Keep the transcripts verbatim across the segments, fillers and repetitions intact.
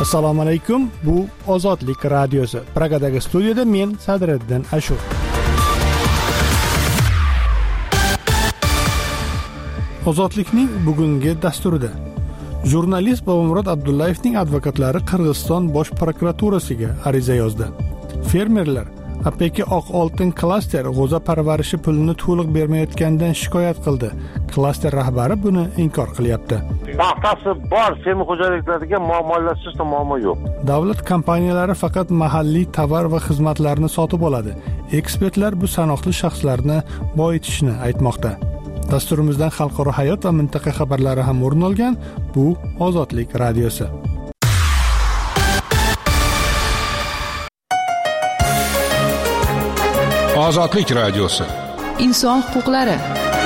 Assalomu alaykum. Bu Ozodlik radiosi. Pragadagi studiyada men Sadriddin Ashur. Ozodlikning bugungi dasturida jurnalist Bobomurod Abdullayevning advokatlari Qirg'iziston bosh prokuraturasiga ariza yozdi. Fermerlar A P K Oq oltin klaster g'o'za parvarishi pulini to'liq bermayotganidan shikoyat qildi. Klaster rahbari buni inkor qilyapti. Paxtasi bor, fermer xo'jaliklariga muammolashishda muammo yo'q. Davlat kompaniyalari faqat mahalliy tovar va xizmatlarni sotib oladi. Ekspertlar bu sanoqli shaxslarni boyitishni aytmoqda. Dasturimizdan xalqaro hayot va mintaqa xabarlari ham o'rin olgan. Bu Ozodlik radiosi. Ozodlik radiosi. Inson huquqlari.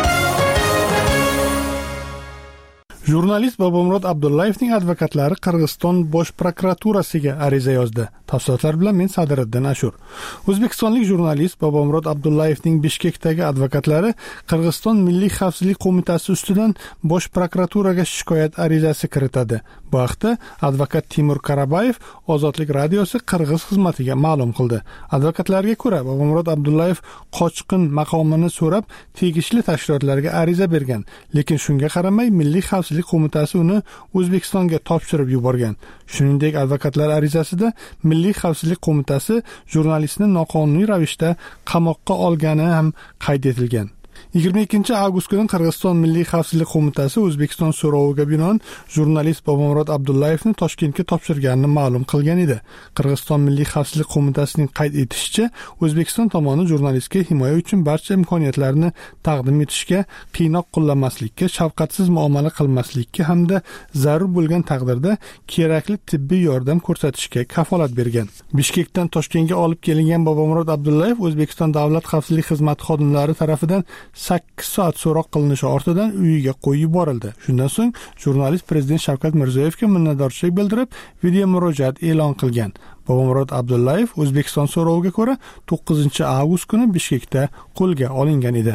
Jurnalist Bobomurod Abdullayevning advokatlari Qirg'iziston bosh prokuraturasiga ariza yozdi. Tafsilotlar bilan men Sadriddin Ashur. O'zbekistonlik jurnalist Bobomurod Abdullayevning Bishkekdagi advokatlari Qirg'iziston Milliy xavfsizlik qo'mitasi ustidan bosh prokuraturaga shikoyat arizasi kiritadi. Bu haqda advokat Timur Karabayev Ozodlik radiosi Qirg'iz xizmatiga ma'lum qildi. Advokatlarga ko'ra, Bobomurod Abdullayev qochqin maqomini so'rab tegishli tashkilotlarga ariza bergan, lekin shunga qaramay Milliy xavfsizlik qo'mitasi uni O'zbekistonga topshirib yuborgan. Shuningdek, advokatlar arizasida Milliy xavfsizlik qo'mitasi jurnalistni noqonuniy ravishda qamoqqa olgani ham qayd etilgan. yigirma ikkinchi avgust kuni Qirg'iziston Milliy xavfsizlik qo'mitasi O'zbekiston so'roviga binoan jurnalist Bobomurod Abdullayevni Toshkentga topshirganini ma'lum qilgan edi. Qirg'iziston Milliy xavfsizlik qo'mitasining qayd etishicha, O'zbekiston tomoni jurnalistga himoya uchun barcha imkoniyatlarni taqdim etishga, qiynoq qo'llamaslikka, shafqatsiz muomala qilmaslikka hamda zarur bo'lgan taqdirda kerakli tibbiy yordam ko'rsatishga kafolat bergan. Bishkekdan Toshkentga olib kelingan Bobomurod Abdullayev O'zbekiston Davlat xavfsizlik xizmati xodimlari tomonidan sakkiz soat so'roq qilinishi ortidan uyiga qo'yib yuborildi. Shundan so'ng jurnalist Prezident Shavkat Mirziyoyevga minnatdorchilik bildirib, video murojaat e'lon qilgan. Bobomurod Abdullayev O'zbekiston so'roviga ko'ra to'qqizinchi avgust kuni Bishkekda qo'lga olingan edi.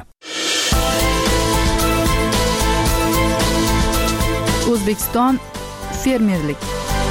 O'zbekiston fermerlik.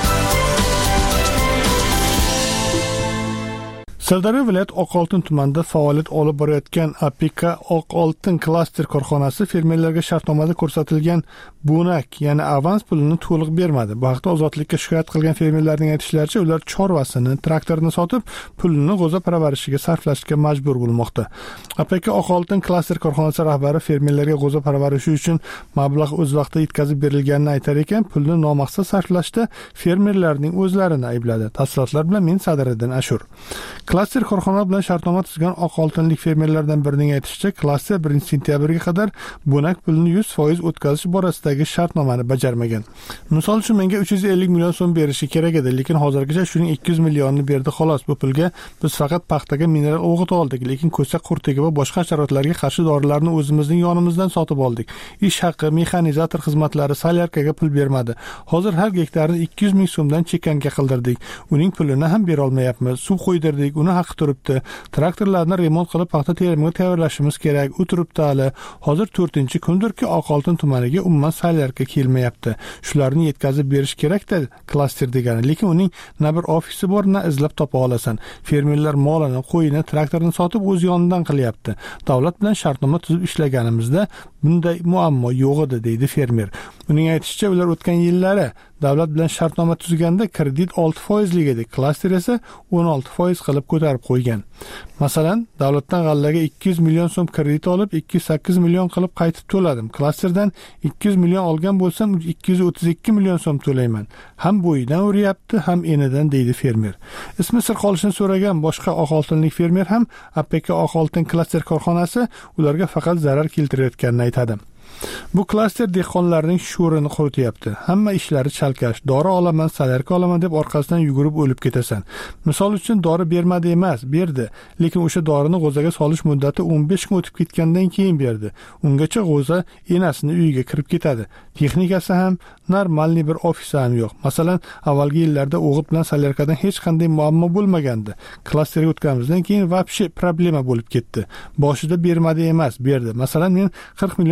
Sirdaryo viloyat Oq oltin tumanida faoliyat olib borayotgan A P K Oq oltin klaster korxonasi fermerlarga shartnomada ko'rsatilgan bunak, ya'ni avans pulini to'liq bermadi. Bu haqda Ozodlikka shikoyat qilgan fermerlarning aytishlaricha, ular chorvasini, traktorini sotib, pulini g'o'za parvarishiga sarflashga majbur bo'lmoqda. A P K Oq oltin klaster korxonasi rahbari fermerlarga g'o'za parvarishi uchun mablag' o'z vaqtida yetkazib berilganini aytar ekan, pulni nomaqsad sarflashda fermerlarning o'zlarini aybladi. Tafsilotlar bilan men Sadriddin Ashur. Klaster korxona bilan shartnoma tuzgan oq oltinlik fermerlardan birining aytishicha, klaster birinchi sentyabrga qadar bunak pulini yuz foiz o'tkazish borasidagi shartnomani bajarmagan. Misol uchun, menga uch yuz ellik million so'm berishi kerak edi, lekin hozirgacha shuning ikki yuz millionni berdi xolos. Bu pulga biz faqat paxtaga mineral o'g'it oldik, lekin ko'sak qurtigi va boshqa hasharotlarga qarshi dorilarni o'zimizning yonimizdan sotib oldik. Ish haqi, mexanizator xizmatlari, solyarkaga pul bermadi. Hozir har gektarni ikki yuz ming so'mdan chekanga qildirdik. Uning pulini ham bera olmayapmiz. Suv qo'ydirdik, uni haqi turibdi. Traktorlarni remont qilib paxta terimiga tayyorlashimiz kerak. U turibdi hali. Hozir to'rtinchi kundirki Oq oltin tumaniga umuman solyarka kelmayapti. Shularni yetkazib berish kerak-da klaster degani. Lekin uning na bir ofisi bor, na izlab topa olasan. Fermerlar molini, qo'yini, traktorni sotib o'z yonidan qilyapti. Davlat bilan shartnoma tuzib ishlaganimizda bunday muammo yo'q edi, deydi fermer. Uning aytishicha, ular o'tgan yillari davlat bilan shartnoma tuzganda kredit olti foizlik edi, klaster esa o'n olti foiz qilib ko'tarib qo'ygan. Masalan, davlatdan g'allaga ikki yuz million so'm kredit olib, ikki yuz sakkiz million qilib qaytib to'ladim. Klasterdan ikki yuz million olgan bo'lsam, ikki yuz o'ttiz ikki million so'm to'layman. Ham bo'yidan uryapti, ham enidan, deydi fermer. Ismi sir qolishini so'ragan boshqa oq oltinlik fermer ham A P K Oq oltin klaster korxonasi ularga faqat zarar keltirayotganini aytadi. Bu klaster dehqonlarning sho'rini qurityapti. Hamma ishlari chalkash. Dori olaman, solyarka olaman deb orqasidan yugurib o'lib ketasan. Misol uchun dori bermadi emas, berdi. Lekin o'sha dorini g'o'zaga solish muddati o'n besh kun o'tib ketgandan keyin berdi. Ungacha g'o'za enasini uyiga kirib ketadi. Texnikasi ham normalniy bir ofisi ham yo'q. Masalan, avvalgi yillarda o'g'it bilan solyarkadan hech qanday muammo bo'lmagandi. Klasterga o'tganimizdan keyin vobshe problema bo'lib ketdi. Boshida bermadi emas, berdi. Masalan, men qirq million so'mga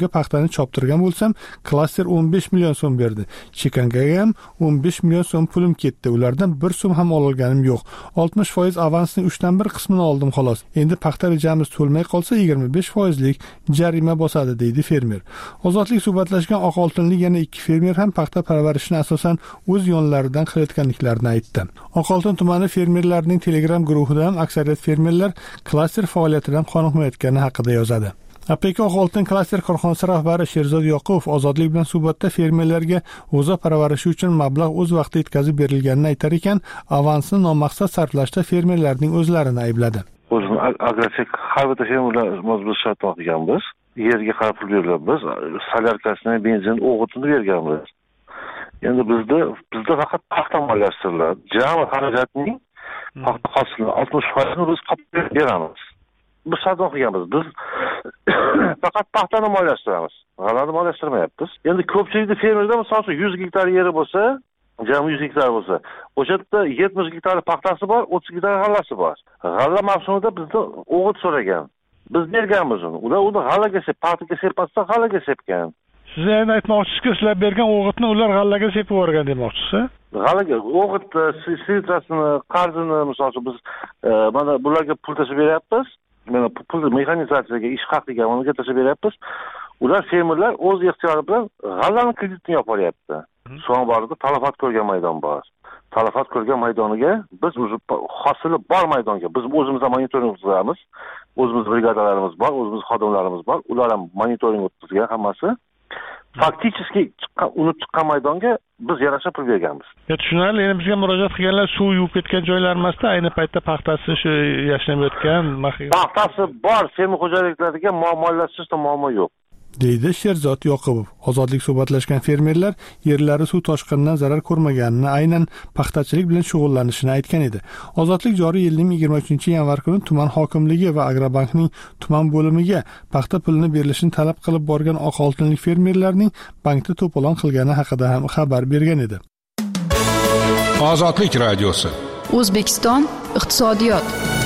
paxtani choptirgan bo'lsam, klaster o'n besh million so'm berdi. Chekangaga ham o'n besh million so'm pulim ketdi. Ulardan bir so'm ham olganim yo'q. oltmish foiz avansning uchdan bir qismini oldim xolos. Endi paxta rejamiz to'lmay qolsa yigirma besh foizlik jarima bosadi, deydi fermer. Ozodlik suhbatlashgan oq oltinlik yana ikki fermer ham paxta parvarishini asosan o'z yonlaridan qilayotganliklarini aytdi. Oqoltin tumani fermerlarining Telegram guruhida ham aksariyat fermerlar klaster faoliyatidan qoniqmayotgani haqida yozadi. A P K Oqoltin klaster korxonasi rahbari Sherzod Yoqubov Ozodlik bilan suhbatda fermerlarga g'o'za parvarishi uchun mablag' o'z vaqtida yetkazib berilganini aytar ekan, avansni nomaqsad sarflashda fermerlarning o'zlarini aybladi. O'zim agrotech har bitta fermerlar biz shartnoma qilganmiz. Yerga qarab pul berilamiz. Solyarkasini, benzin, o'g'itini berganmiz. Endi bizda bizda faqat paxta moliyalashtiriladi. Jami xarajatning paxta hosilini oltmish foizini biz qopib beramiz. Biz shartnoma qilganmiz. Biz faqat paxtani moliyalashtiramiz. G'alani moliyalashtirmayapmiz. Endi ko'pchilikda fermerda misol uchun yuz gektar yeri bo'lsa, jami yuz gektar bo'lsa, o'sha yerda yetmish gektar paxtasi bor, o'ttiz gektar g'allasi bor. G'alla mavsumida bizdan o'g'it so'ragan. Biz berganmiz uni. Ular uni g'allaga sep, paxtaga sepmasdan g'allaga sepgan. Siz endi aytmoqchisizki, sizlar bergan o'g'itni ular g'allaga sepib yuborgan demoqchisiz? G'allaga o'g'it silitrasini, qarzini misol uchun biz mana bularga pul tashib beryapmiz. Mana pul mexanizatsiyaga, ish haqiga, ularga tashib beryapmiz. Ular fermerlar o'z ixtiyori bilan g'allani kreditini olib olyapti. So'ng borida talafot ko'rgan maydon bor. Talafot ko'rgan maydoniga biz o'zi hosili bor maydonga biz o'zimizdan monitoring qilamiz. O'zimiz brigadalarimiz bor, o'zimiz xodimlarimiz bor. Ular ham monitoring o'tkazgan hammasi. Faktichески unib chiqqan maydonga biz yarasha pul berganmiz. Ya tushunarli, endi bizga murojaat qilganlar suv yuvib ketgan joylar emasda, ayni paytda paxtasi shu yashnayotgan, paxtasi bor, fermer xo'jaliklariga muammolashish muammo yo'q, deydi Sherzod Yoqubov. Ozodlik suhbatlashgan fermerlar yerlari suv toshqinidan zarar ko'rmaganini, aynan paxtachilik bilan shug'ullanishini aytgan edi. Ozodlik joriy yilning yigirma uchinchi yanvar kuni tuman hokimligi va Agrobankning tuman bo'limiga paxta pulini berilishini talab qilib borgan oq oltinlik fermerlarning bankda to'polon qilgani haqida ham xabar bergan edi. Ozodlik radiosi. O'zbekiston iqtisodiyot.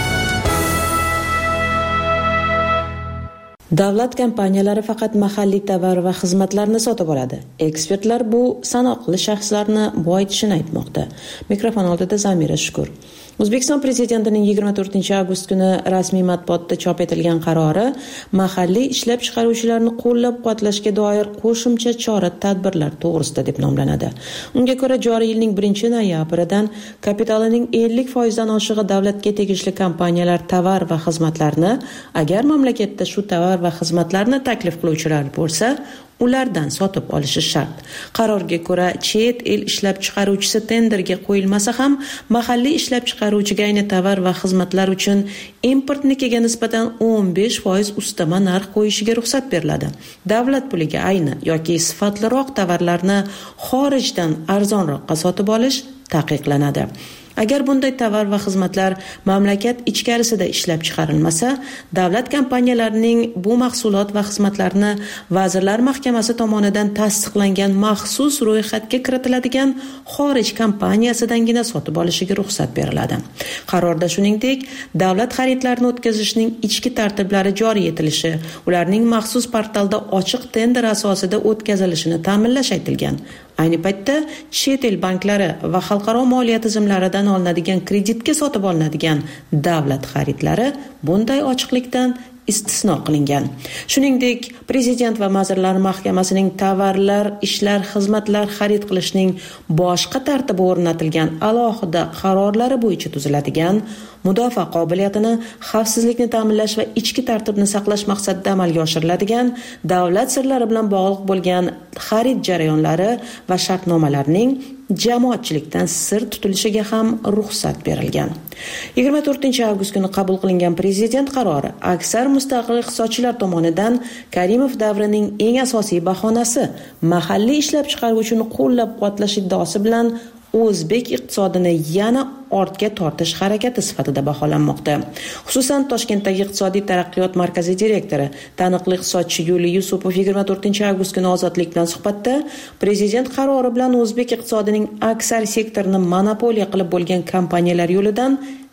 Davlat kompaniyalari faqat mahalliy tovar va xizmatlarni sotib oladi. Ekspertlar bu sanoqli shaxslarni boyitishini aytmoqda. Mikrofon oldida Zamira Shukur. O'zbekiston prezidentining yigirma to'rtinchi avgust kuni rasmiy matbuotda chop etilgan qarori mahalliy ishlab chiqaruvchilarni qo'llab-quvvatlashga doir qo'shimcha chora-tadbirlar to'g'risida deb nomlanadi. Unga ko'ra, joriy yilning birinchi noyabridan kapitalining ellik foizdan oshig'i davlatga tegishli kompaniyalar tovar va xizmatlarni, agar mamlakatda shu tovar va xizmatlarni taklif qiluvchilar bo'lsa, ulardan sotib olishi shart. Qarorga ko'ra, chet el ishlab chiqaruvchisi tenderga qo'yilmasa ham mahalliy ishlab chiqaruvchiga ayni tovar va xizmatlar uchun importnikiga nisbatan o'n besh foiz ustama narx qo'yishiga ruxsat beriladi. Davlat puliga ayni yoki sifatliroq tovarlarni xorijdan arzonroqqa sotib olish taqiqlanadi. Agar bunday tovar va xizmatlar mamlakat ichkarisida ishlab chiqarilmasa, davlat kompaniyalarining bu mahsulot va xizmatlarni Vazirlar Mahkamasi tomonidan tasdiqlangan maxsus ro'yxatga kiritiladigan xorij kompaniyasidangina sotib olishiga ruxsat beriladi. Qarorda shuningdek, davlat xaridlarini o'tkazishning ichki tartiblari joriy etilishi, ularning maxsus portalda ochiq tender asosida o'tkazilishini ta'minlash aytilgan. Ayni paytda chet el banklari va xalqaro moliya tizimlaridan olinadigan kreditga sotib olinadigan davlat xaridlari bunday ochiqlikdan istisno qilingan. Shuningdek, Prezident va Vazirlar Mahkamasining tovarlar, ishlar, xizmatlar xarid qilishning boshqa tartibi o'rnatilgan alohida qarorlari bo'yicha tuziladigan, mudofaa qobiliyatini, xavfsizlikni ta'minlash va ichki tartibni saqlash maqsadida amalga oshiriladigan, davlat sirlari bilan bog'liq bo'lgan xarid jarayonlari va shartnomalarning jamoatchilikdan sir tutilishiga ham ruxsat berilgan. yigirma to'rtinchi avgust kuni qabul qilingan prezident qarori aksar mustaqil iqtisodchilar tomonidan Karimov davrining eng asosiy bahonasi mahalliy ishlab chiqaruvchini qo'llab-quvvatlash iddaosi bilan o'zbek iqtisodini yana ortga tortish harakati sifatida baholanmoqda. Xususan, Toshkentdagi Iqtisodiy taraqqiyot markazi direktori, taniqli iqtisodchi Yuliy Yusupov yigirma to'rtinchi avgust kuni Ozodlik bilan suhbatda prezident qarori bilan o'zbek iqtisodining aksar sektorini monopoliya qilib bo'lgan kompaniyalar yo'lidan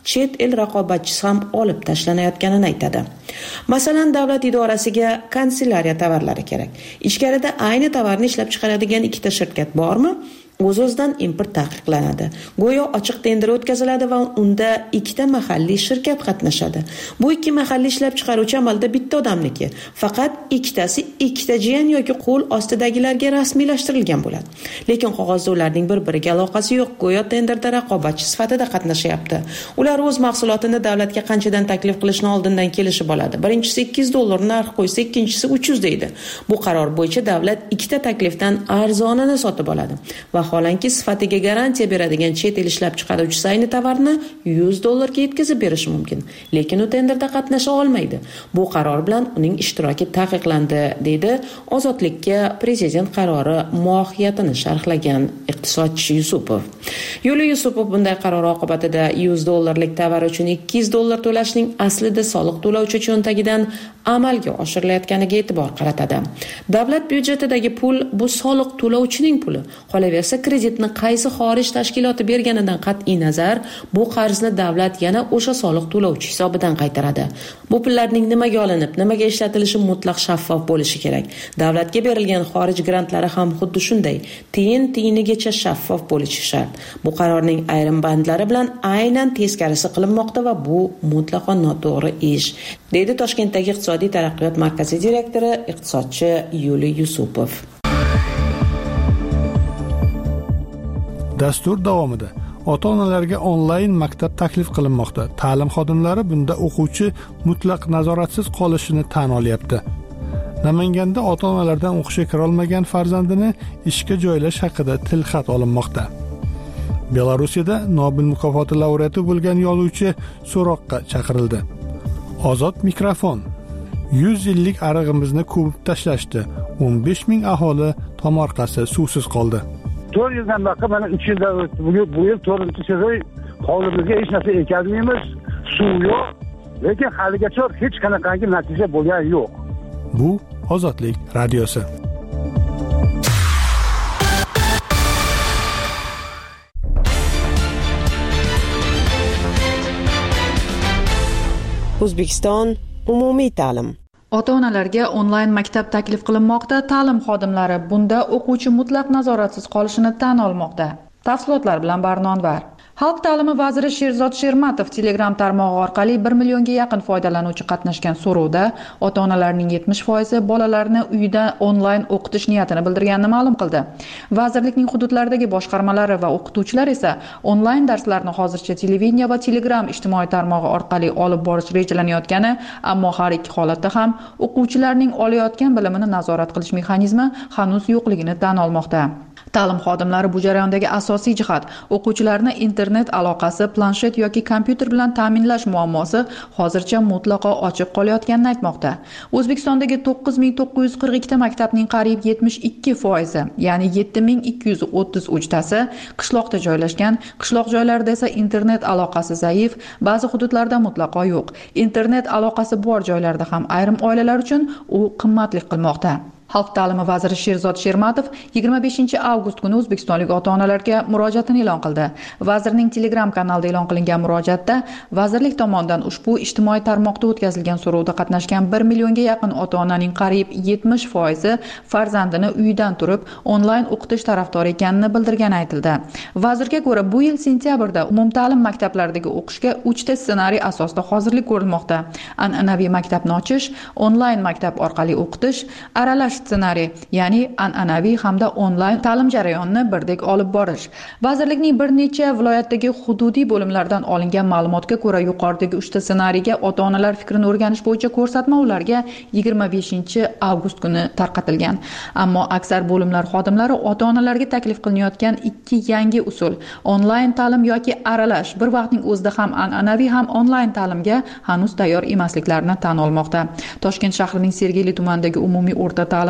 chet el raqobatchisi ham olib tashlanayotganini aytadi. Masalan, davlat idorasiga kanselyariya tovarlari kerak. Ichkarida ayni tovarni ishlab chiqaradigan ikkita shirkat bormi? O'z-o'zidan import taqiqlanadi. Go'yo ochiq tender o'tkaziladi va unda ikkita mahalliy shirkat qatnashadi. Bu ikki mahalliy ishlab chiqaruvchi amalda bitta odamniki. Faqat ikkitasi ikkita jiyan yoki qo'l ostidagilarga rasmiylashtirilgan bo'ladi. Lekin qog'ozda ularning bir-biriga aloqasi yo'q. Go'yo tenderda raqobatchi sifatida qatnashyapti. Ular o'z mahsulotini davlatga qanchadan taklif qilishni oldindan kelishib oladi. Birinchisi ikki yuz dollar narx qo'ysa, ikkinchisi uch yuz deydi. Bu qaror bo'yicha davlat ikkita taklifdan arzonini sotib oladi. Va vaholanki sifatiga garantiya beradigan chet el ishlab chiqaruvchisi ayni tovarni yuz dollarga yetkazib berishi mumkin, lekin u tenderda qatnasha olmaydi. Bu qaror bilan uning ishtiroki taqiqlandi, deydi Ozodlikka prezident qarori mohiyatini sharhlagan iqtisodchi Yusupov. Yo'li Yusupov bunday qaror oqibatida yuz dollarlik tovar uchun ikki yuz dollar to'lashning aslida soliq to'lovchi cho'ntagidan amalga oshirilayotganiga e'tibor qaratadi. Davlat byudjetidagi pul bu soliq to'lovchining puli. Qolaversa, kreditni qaysi xorij tashkiloti berganidan qat'iy nazar, bu qarzni davlat yana o'sha soliq to'lovchi hisobidan qaytaradi. Bu pullarning nimaga olinib, nimaga ishlatilishi mutlaq shaffof bo'lishi kerak. Davlatga berilgan xorij grantlari ham xuddi shunday, tiyin-tiyinigacha shaffof bo'lishi shart. Bu qarorning ayrim bandlari bilan aynan teskarisi qilinmoqda va bu mutlaqo noto'g'ri ish, deydi Toshkentdagi Iqtisodiy taraqqiyot markazi direktori iqtisodchi Yo'li Yusupov. Dastur davomida ota-onalarga onlayn maktab taklif qilinmoqda. Ta'lim xodimlari bunda o'quvchi mutlaq nazoratsiz qolishini tan olyapti. Namanganda ota-onalardan o'qishga kira olmagan farzandini ishga joylash haqida tilxat olinmoqda. Belarusiyada Nobel mukofoti laureati bo'lgan yozuvchi so'roqqa chaqirildi. Ozod mikrofon. yuz yillik arig'imizni ko'mib tashlashdi. o'n besh ming aholi tomorqasi suvsiz qoldi. to'rt yildan beri mana uch yilda o'tdi. Bu yil to'rtinchi sezon hovlimizga hech narsa ekazmaymiz, suv yo'q, lekin haligacha hech qanaqangi natija bo'lgani yo'q. Bu Ozodlik radiosi. O'zbekiston umumiy ta'lim. Ota-onalarga onlayn maktab taklif qilinmoqda. Ta'lim xodimlari bunda o'quvchi mutlaq nazoratsiz qolishini tan olmoqda. Tafsilotlar bilan Barnonvar. Xalq ta'limi vaziri Sherzod Shermatov Telegram tarmog'i orqali bir millionga yaqin foydalanuvchi qatnashgan so'rovda ota-onalarning yetmish foizi bolalarni uyida onlayn o'qitish niyatini bildirganini ma'lum qildi. Vazirlikning hududlardagi boshqarmalari va o'qituvchilar esa onlayn darslarni hozircha televideniya va Telegram ijtimoiy tarmog'i orqali olib borish rejalanayotgani, ammo har ikki holatda ham o'quvchilarning olayotgan bilimini nazorat qilish mexanizmi hanuz yo'qligini tan olmoqda. Ta'lim xodimlari bu jarayondagi asosiy jihat o'quvchilarni internet aloqasi, planshet yoki kompyuter bilan ta'minlash muammosi hozircha mutlaqo ochiq qolayotganini aytmoqda. O'zbekistondagi to'qqiz ming to'qqiz yuz qirq ikkita maktabning qariyb yetmish ikki foizi, ya'ni yetti ming ikki yuz o'ttiz uchtasi qishloqda joylashgan. Qishloq joylarda esa internet aloqasi zaif, ba'zi hududlarda mutlaqo yo'q. Internet aloqasi bor joylarda ham ayrim oilalar uchun u qimmatlik qilmoqda. Xalq ta'limi vaziri Sherzod Shermatov yigirma beshinchi avgust kuni o'zbekistonlik ota-onalarga murojaatini e'lon qildi. Vazirning Telegram kanalida e'lon qilingan murojaatda vazirlik tomonidan ushbu ijtimoiy tarmoqda o'tkazilgan so'rovda qatnashgan bir millionga yaqin ota-onaning qariyb yetmish foizi farzandini uydan turib onlayn o'qitish tarafdori ekanini bildirgani aytildi. Vazirga ko'ra, bu yil sentyabrda umumta'lim maktablaridagi o'qishga uchta ssenariy asosida hozirlik ko'rilmoqda. An'anaviy maktabni ochish, onlayn maktab orqali o'qitish, aralash ssenariy, ya'ni an'anaviy hamda onlayn ta'lim jarayonini birdek olib borish. Vazirlikning bir necha viloyatdagi hududiy bo'limlardan olingan ma'lumotga ko'ra, yuqoridagi uchta ssenariyga ota-onalar fikrini o'rganish bo'yicha ko'rsatma ularga yigirma beshinchi avgust kuni tarqatilgan. Ammo aksar bo'limlar xodimlari ota-onalarga taklif qilinayotgan ikki yangi usul, onlayn ta'lim yoki aralash, bir vaqtning o'zida ham an'anaviy ham onlayn ta'limga hanuz tayyor emasliklarini tan olmoqda. Toshkent shahrining Sergeli tumanidagi umumiy o'rta ta'lim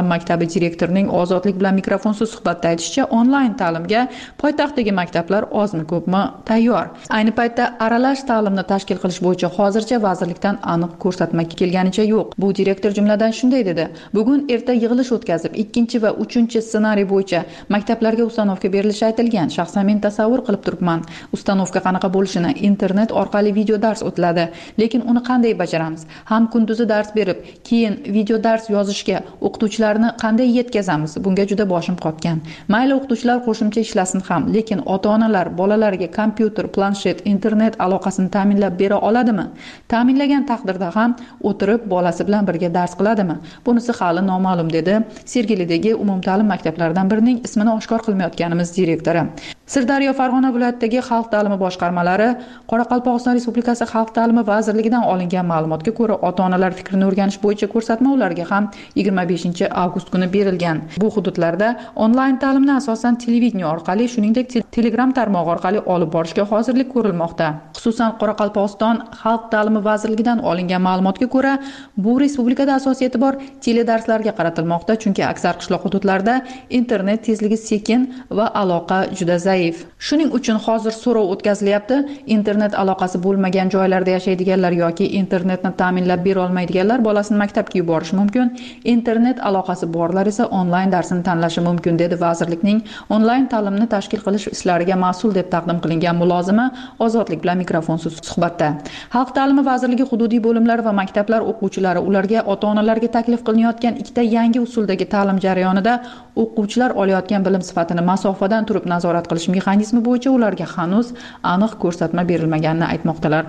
ta'lim maktabi direktorining Ozodlik bilan mikrofonsiz suhbatda aytishicha, onlayn ta'limga poytaxtdagi maktablar ozmi ko'pmi tayyor. Ayni paytda aralash ta'limni tashkil qilish bo'yicha hozircha vazirlikdan aniq ko'rsatma kelganicha yo'q. Bu direktor jumladan shunday dedi: "Bugun erta yig'ilish o'tkazib, ikkinchi va uchinchi ssenariy bo'yicha maktablarga ustanovka berilishi aytilgan. Shaxsan men tasavvur qilib turibman. Ustanovka qanaqa bo'lishini, internet orqali video dars o'tiladi. Lekin uni qanday bajaramiz? Ham kunduzi dars berib, keyin video dars yozishga o'qituvchilarni qanday yetkazamiz? Bunga juda boshim qotgan. Mayli o'qituvchilar qo'shimcha ishlasin ham, lekin ota-onalar bolalarga kompyuter, planshet, internet aloqasini ta'minlab bera oladimi? Ta'minlagan taqdirda ham o'tirib bolasi bilan birga dars qiladimi? Bunisi hali noma'lum", dedi Sergelidagi umumta'lim maktablaridan birining ismini oshkor qilmayotganimiz direktori. Sirdaryo Farg'ona viloyatidagi xalq ta'limi boshqarmalari Qoraqalpog'iston Respublikasi Xalq ta'limi vazirligidan olingan ma'lumotga ko'ra, ota-onalar fikrini o'rganish bo'yicha ko'rsatma ularga ham yigirma beshinchi avgust kuni berilgan. Bu hududlarda onlayn ta'limni asosan televideniya orqali, shuningdek Telegram tarmog'i orqali olib borishga hozirlik ko'rilmoqda. Xususan Qoraqalpog'iston Xalq ta'limi vazirligidan olingan ma'lumotga ko'ra, bu respublikada asosiy e'tibor teledarslarga qaratilmoqda, chunki aksar qishloq hududlarda internet tezligi sekin va aloqa juda zaif. Shuning uchun hozir so'rov o'tkazilyapti. Internet aloqasi bo'lmagan joylarda yashaydiganlar yoki internetni ta'minlab bera olmaydiganlar bolasini maktabga yuborishi mumkin. Internet aloqasi borlar esa onlayn darsini tanlashi mumkin, dedi vazirlikning onlayn ta'limni tashkil qilish ishlariga mas'ul deb taqdim qilingan mulozimi Ozodlik bilan mikrofonsiz suhbatda. Xalq ta'limi vazirligi hududiy bo'limlari va maktablar o'quvchilari ularga ota-onalarga taklif qilinayotgan ikkita yangi usuldagi ta'lim jarayonida o'quvchilar olayotgan bilim sifatini masofadan turib nazorat qilish mexanizmi bo'yicha ularga hanuz aniq ko'rsatma berilmaganini aytmoqdalar.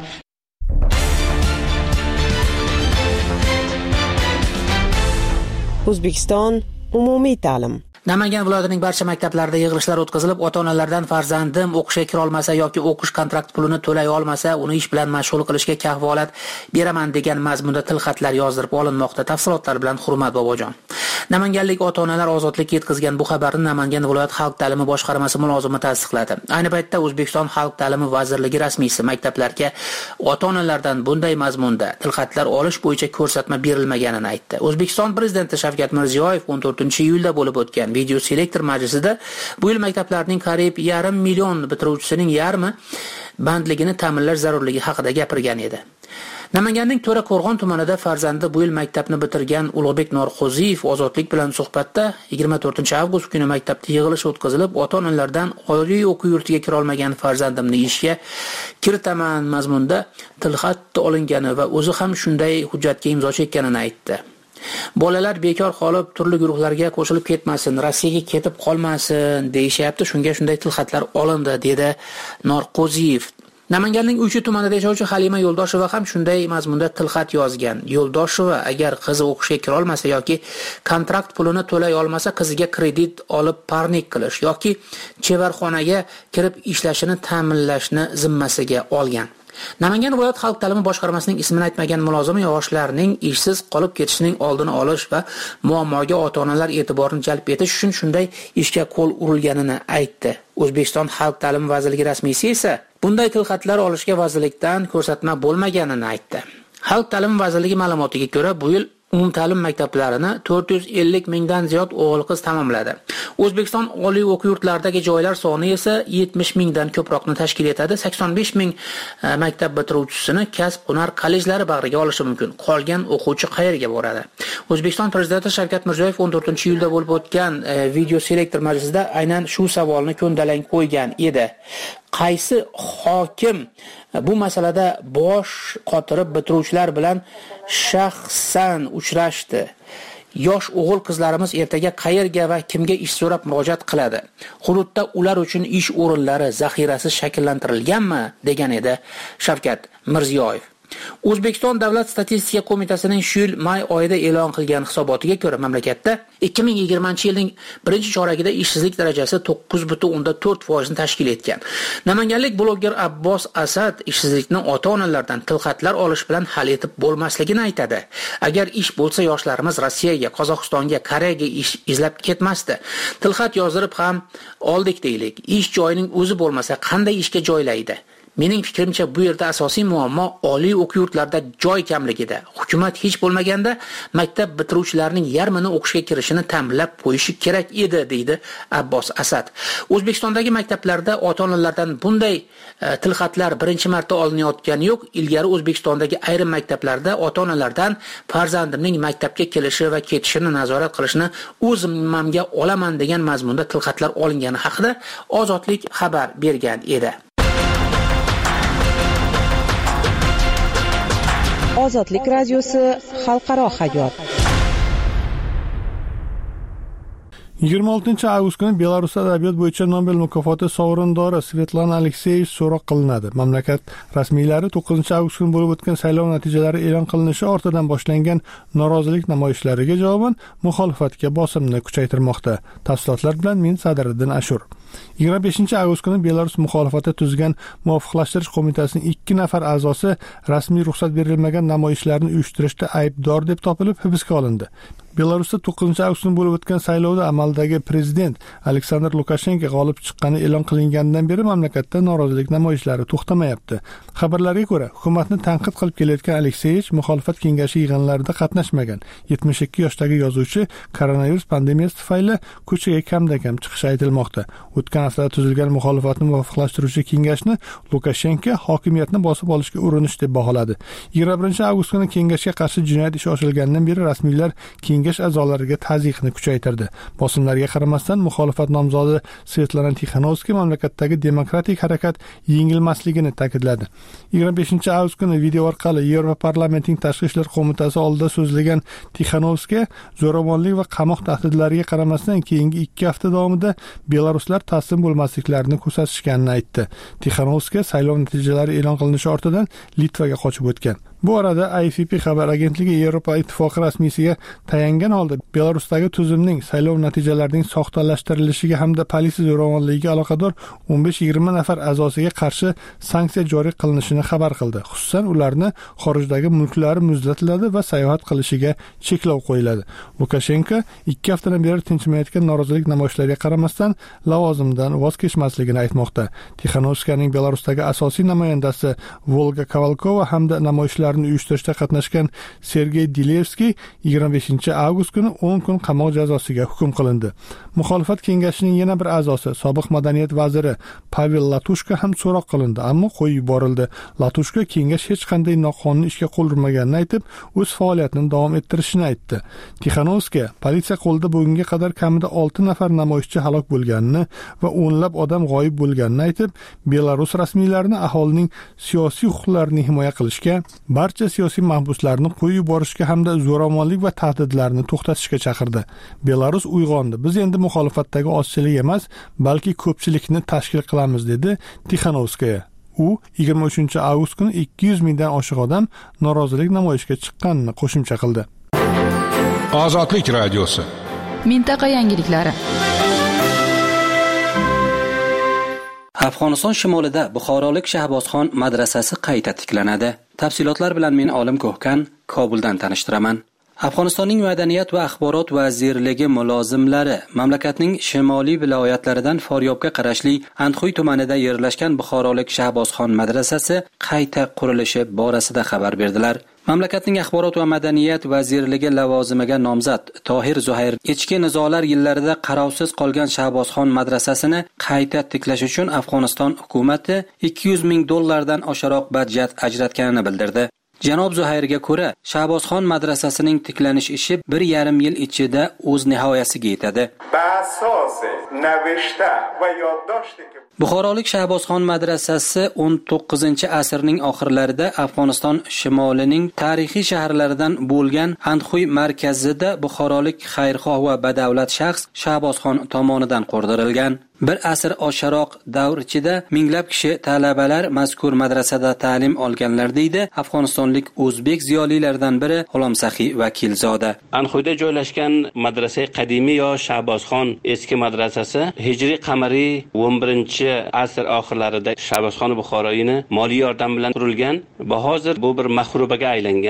O'zbekiston umumiy ta'lim. Namangan viloyatining barcha maktablarida yig'ilishlar o'tkazilib, ota-onalardan farzandim o'qishga kira olmasa yoki o'qish kontrakt pulini to'lay olmasa, uni ish bilan mashg'ul qilishga kafolat beraman degan mazmunda tilxatlar yozdirib olinmoqda. Tafsilotlar bilan Hurmat Bobojon. Namanganlik ota-onalar Ozodlikka yetkazgan bu xabarni Namangan viloyat xalq ta'limi boshqarmasi mulozimi tasdiqladi. Ayni paytda O'zbekiston xalq ta'limi vazirligi rasmiysi maktablarga ota-onalardan bunday mazmunda tilxatlar olish bo'yicha ko'rsatma berilmaganini aytdi. O'zbekiston prezidenti Shavkat Mirziyoyev o'n to'rtinchi iyulda bo'lib o'tgan video selektor majlisida bu yil maktablarning qariyb yarim million bitiruvchisining yarmi bandligini ta'minlash zarurligi haqida gapirgan edi. Namanganning To'raqo'rg'on tumanida farzandi bu yil maktabni bitirgan Ulug'bek Norqo'ziyev Ozodlik bilan suhbatda yigirma to'rtinchi avgust kuni maktabda yig'ilish o'tkazilib, ota-onalardan oliy o'quv yurtiga kira olmagan farzandimni ishga kiritaman mazmunda tilxat olingani va o'zi ham shunday hujjatga imzo chekkanini aytdi. Bolalar bekor qolib, turli guruhlarga qo'shilib ketmasin, Rossiyaga ketib qolmasin deyishyapti. Shunga shunday tilxatlar olindi, dedi Norqo'ziyev. Namanganning Uychi tumanida yashovchi Halima Yo'ldosheva ham shunday mazmunda tilxat yozgan. Yo'ldosheva agar qizi o'qishga kira olmasa yoki kontrakt pulini to'lay olmasa, qiziga kredit olib parnik qilish yoki chevarxonaga kirib ishlashini ta'minlashni zimmasiga olgan. Namangan viloyat xalq ta'limi boshqarmasining ismini aytmagan mulozim yoshlarning ishsiz qolib ketishining oldini olish va muammoga ota-onalar e'tiborini jalb etish uchun shunday ishga qo'l urilganini aytdi. O'zbekiston xalq ta'limi vazirligi rasmiysi esa bunday tilxatlar olishga vazirlikdan ko'rsatma bo'lmaganini aytdi. Xalq ta'limi vazirligi ma'lumotiga ko'ra, bu yil umumta'lim maktablarini to'rt yuz ellik mingdan ziyod o'g'il-qiz tamomladi. O'zbekiston oliy o'quv yurtlaridagi joylar soni esa yetmish mingdan ko'proqni tashkil etadi. sakson besh ming maktab bitiruvchisini kasb-hunar kollejlari bag'riga olishi mumkin. Qolgan o'quvchi qayerga boradi? O'zbekiston prezidenti Shavkat Mirziyoyev o'n to'rtinchi iyulda bo'lib o'tgan video selektor majlisida aynan shu savolni ko'ndalang qo'ygan edi. Qaysi hokim bu masalada bosh qotirib bitiruvchilar bilan shaxsan uchrashdi? Yosh o'g'il qizlarimiz ertaga qayerga va kimga ish so'rab murojaat qiladi? Hududda ular uchun ish o'rinlari zaxirasi shakllantirilganmi? degan edi Shavkat Mirziyoyev. O'zbekiston Davlat statistika qo'mitasining shu yil may oyida e'lon qilgan hisobotiga ko'ra, mamlakatda ikki ming yigirmanchi yilning birinchi choragida ishsizlik darajasi to'qqiz butun o'ndan to'rt foiz ni tashkil etgan. Namanganlik bloger Abbos Asad ishsizlikni ota-onalardan tilxatlar olish bilan hal etib bo'lmasligini aytadi. Agar ish bo'lsa, yoshlarimiz Rossiyaga, Qozog'istonga, Koreyaga ish izlab ketmasdi. Tilxat yozdirib ham oldik deylik. Ish joyining o'zi bo'lmasa, qanday ishga joylaydi? Mening fikrimcha, bu yerda asosiy muammo oliy o'quv yurtlarida joy kamligida. Hukumat hech bo'lmaganda maktab bitiruvchilarining yarmini o'qishga kirishini ta'minlab qo'yishi kerak edi, deydi Abbos Asad. O'zbekistondagi maktablarda ota-onalardan bunday e, tilxatlar birinchi marta olinayotgani yo'q. Ilgari O'zbekistondagi ayrim maktablarda ota-onalardan farzandimning maktabga kelishi va ketishini nazorat qilishni o'z zimmamga olaman degan mazmunda tilxatlar olingani haqida Ozodlik xabar bergan edi. Ozodlik radiosi xalqaro hayot. yigirma oltinchi avgust kuni Belarus adabiyot bo'yicha Nobel mukofoti sovrindori Svetlana Alekseyevich so'roq qilinadi. Mamlakat rasmiylari to'qqizinchi avgust kuni bo'lib o'tgan saylov natijalari e'lon qilinishi ortidan boshlangan norozilik namoyishlariga javoban muxolifatga bosimni kuchaytirmoqda. Tafsilotlar bilan men Sadriddin Ashur. yigirma beshinchi avgust kuni Belarus muxolifati tuzgan muvofiqlashtirish qo'mitasining ikki nafar a'zosi rasmiy ruxsat berilmagan namoyishlarni uyushtirishda aybdor deb topilib hibsga olindi. Belarusda to'qqizinchi avgust kuni bo'lib o'tgan saylovda amaldagi prezident Aleksandr Lukashenko g'olib chiqqani e'lon qilingandan beri mamlakatda norozilik namoyishlari to'xtamayapti. Xabarlarga ko'ra, hukumatni tanqid qilib kelayotgan Alekseyevich muxolifat kengashi yig'inlarida qatnashmagan. yetmish ikki yoshdagi yozuvchi koronavirus pandemiyasi tufayli ko'chaga kamdan-kam chiqishi aytilmoqda. O'tgan haftada tuzilgan muxolifatni muvofiqlashtiruvchi kengashni Lukashenko hokimiyatni bosib olishga urinish deb baholadi. yigirma birinchi avgust kuni kengashga qarshi jinoyat ishi ochilgandan beri rasmiylar kengash a'zolariga ta'ziqni kuchaytirdi. Bosimlarga qaramasdan muxolifat nomzodi Svetlana Tixanovskaya mamlakatdagi demokratik harakat yengilmasligini ta'kidladi. yigirma beshinchi avgust kuni video orqali Yevropa parlamentining tashqi ishlar qo'mitasi oldida so'zlagan Tixanovskaya zo'ravonlik va qamoq tahdidlariga qaramasdan keyingi ikki hafta davomida Belaruslar taslim bo'lmasliklarini ko'rsatishganini aytdi. Tixanovskaya saylov natijalari e'lon qilinishi ortidan Litvaga qochib o'tgan. Bu arada A F P xabar agentligi Yevropa ittifoqi rasmiysiga tayangan holda Belarusdagi tuzumning saylov natijalarining soxtalashtirilishi hamda politsiya zo'ravonligiga aloqador o'n besh yigirma nafar a'zosiga qarshi sanksiya joriy qilinishini xabar qildi. Xususan, ularni xorijdagi mulklari muzlatiladi va sayohat qilishiga cheklov qo'yiladi. Lukashenko ikki haftadan beri tinchimayotgan norozilik namoyishlariga qaramasdan lavozimdan voz kechmasligini aytmoqda. Tixanovskayaning Belarusdagi asosiy namoyandasi Volga Kovalkova hamda namoyishlar uyushtirishda qatnashgan Sergey Dilevskiy yigirma beshinchi avgust kuni o'n kun qamoq jazosiga hukm qilindi. Muxolifat kengashining yana bir a'zosi, sobiq madaniyat vaziri Pavel Latushka ham so'roq qilindi, ammo qo'yib yuborildi. Latushka kengash hech qanday noqonuniy ishga qo'l urmaganini aytib, o'z faoliyatini davom ettirishini aytdi. Tixanovskaya politsiya qo'lida bugunga qadar kamida olti nafar namoyishchi halok bo'lganini va o'nlab odam g'oyib bo'lganini aytib, Belarus rasmiylarini aholining siyosiy huquqlarini himoya qilishga, barcha siyosiy mahbuslarni qo'yib yuborishga hamda zo'ravonlik va tahdidlarni to'xtatishga chaqirdi. Belarus uyg'ondi. Biz endi muxolifatdagi ozchilik emas, balki ko'pchilikni tashkil qilamiz, dedi Tixanovskaya. U yigirma uchinchi avgust kuni ikki yuz mingdan oshiq odam norozilik namoyishga chiqqanini qo'shimcha qildi. Ozodlik radiosi. Mintaqa yangiliklari. Afg'oniston shimolida Buxorolik Shahbozxon madrasasi qayta tiklanadi. Tafsilotlar bilan men Olim Ko'hkan Kobuldan tanishtiraman. Afg'onistonning Madaniyat va axborot vazirligi mulozimlari mamlakatning shimoliy viloyatlaridan Faryobga qarashli Andxuy tumanida yerlashgan Buxorolik Shahbozxon madrasasi qayta qurilishi borasida xabar berdilar. Mamlakatning axborot va madaniyat vazirligi lavozimiga nomzod Tohir Zuhayr ichki nizolar yillarida qarovsiz qolgan Shahbozxon madrasasini qayta tiklash uchun Afg'oniston hukumatı ikki yuz ming dollardan oshiqroq budjet ajratganini bildirdi. Janob Zuhayrga ko'ra, Shahbozxon madrasasining tiklanish ishi bir yarim yil ichida o'z nihoyasiga yetadi. Buxorolik Shahbozxon madrasasi o'n to'qqizinchi asrning oxirlarida Afg'oniston shimolining tarixiy shaharlaridan bo'lgan Andxuy markazida buxorolik xayrixoh va badavlat shaxs Shahbozxon tomonidan qurdirilgan. Bir asr oshiqroq davr ichida minglab kishi talabalar mazkur madrasada ta'lim olganlar deydi Afg'onistonlik o'zbek ziyolilaridan biri G'ulom Saxiy Vakilzoda. Andxuyda joylashgan madrasa qadimiy yo Shahbozxon eski madrasasi hijriy qamariy o'n birinchi asr oxirlarida Shahbozxon Buxoroyini moliy yordam bilan qurilgan va hozir bu bir mahrubaga aylangan.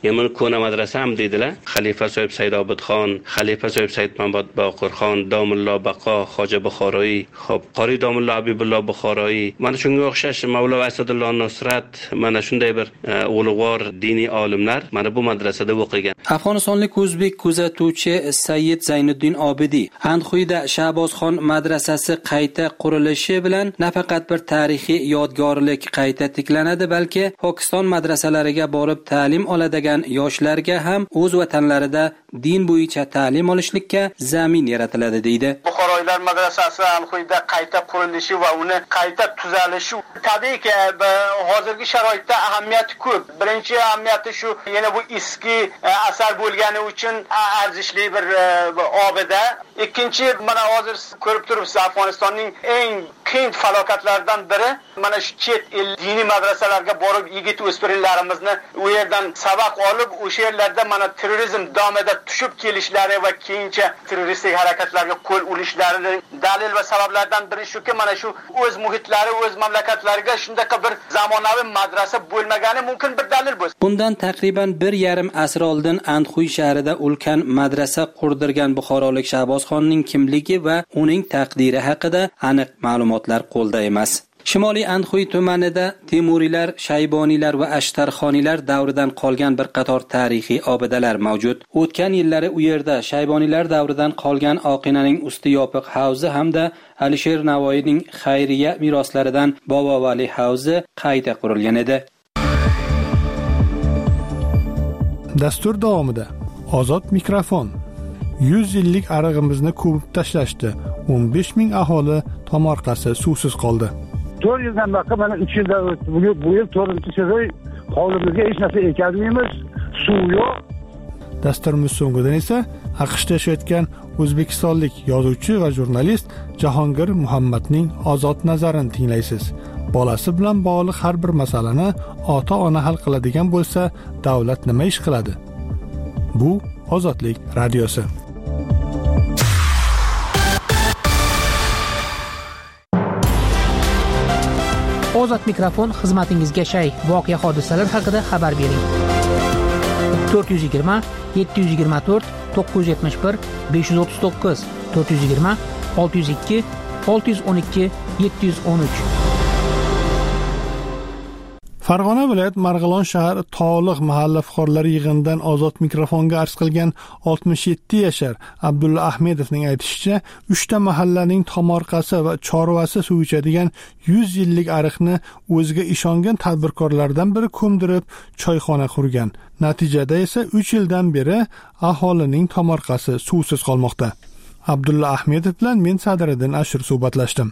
Yana Ko'na madrasa ham deydilar. Xalifa Soyib Saidobidxon, Xalifa Soyib Saidmamad Boqirxon, Domullo Baqo, Xo'ja Buxoroy, xo'p, Qori Domullo Habibullo Buxoroy. Mana shunga o'xshash Mavlo Asadullo Nusrat, mana shunday bir ulug'vor diniy olimlar mana bu madrasada o'qigan. Afg'onistonlik o'zbek kuzatuvchi Sayyid Zayniddin Obidiy Andxuyda Shahbozxon madrasasi qayta qurilishi bilan nafaqat bir tarixiy yodgorlik qayta tiklanadi, balki Pokiston madrasalariga borib ta'lim oladigan yoshlarga ham o'z vatanlarida din bo'yicha ta'lim olishlikka zamin yaratiladi deydi. Buxoroylar madrasasi Andxuyda qayta qurilishi va uni qayta tuzalishi tabiiyki hozirgi sharoitda ahamiyati ko'p. Birinchi ahamiyati shu, yana bu eski asar bo'lgani uchun arzishli bir obida. Ikkinchi, mana hozir ko'rib turibsiz, Afg'onistonning eng qiyin falokatlaridan biri mana shu chet el diniy madrasalarga borib yigit o'spirinlarimizni u yerdan saboq olib, o'sha yerlarda mana terrorizm domida tushib kelishlari va keyincha terroristik harakatlarga qo'l urishlari dalil va sabablardan biri shuki, mana shu o'z muhitlari, o'z mamlakatlariga shunday bir zamonaviy madrasa bo'lmagani mumkin bir dalil bo'lsin. Bundan taqriban bir yarim asr oldin Andxuy shahrida ulkan madrasa qurdirgan buxorolik Shahbozxonning kimligi va uning taqdiri haqida aniq ma'lumotlar qo'lda emas. Shimoliy Andxuy tumanida Temuriylar, Shayboniylar va Ashtarxoniylar davridan qolgan bir qator tarixiy obidalar mavjud. O'tgan yillari u yerda Shayboniylar davridan qolgan Oqinaning usti yopiq havzi hamda Alisher Navoiyning xayriya meroslaridan Bobo Vali havzi qayta qurilgan edi. Dastur davomida Ozod mikrofon. yuz yillik arig'imizni ko'mib tashlashdi. o'n besh ming aholi tomorqasi suvsiz qoldi. to'rt yildan beri mana uch yildan o'tdi. Bu bu yil to'rtinchi sezon hovlimizga hech narsa ekalmaymiz. Suv yo'q. Dasturimiz so'ngida esa AQShda yashayotgan o'zbekistonlik yozuvchi va jurnalist Jahongir Muhammadning ozod nazarini tinglaysiz. Bolasi bilan bog'liq har bir masalani ota-ona hal qiladigan bo'lsa, davlat nima ish qiladi? Bu Ozodlik radiosi. Ozod mikrofon xizmatingizga shay. Voqea hodisalar haqida xabar bering. to'rt yuz yigirma yetti yuz yigirma to'rt to'qqiz yuz yetmish bir besh yuz o'ttiz to'qqiz to'rt yuz yigirma olti yuz ikki olti yuz o'n ikki yetti yuz o'n uch. Farg'ona viloyat Marg'ilon shahar Toliq mahalla fuqarolari yig'inidan Ozod mikrofonga arz qilgan oltmish yetti yashar Abdulla Ahmedovning aytishicha, uchta mahallaning tomorqasi va chorvasi suv ichadigan yuz yillik ariqni o'ziga ishongan tadbirkorlardan biri ko'mdirib, choyxona qurgan. Natijada esa uch yildan beri aholining tomorqasi suvsiz qolmoqda. Abdulla Ahmedov bilan men Sadriddin Ashur suhbatlashdim.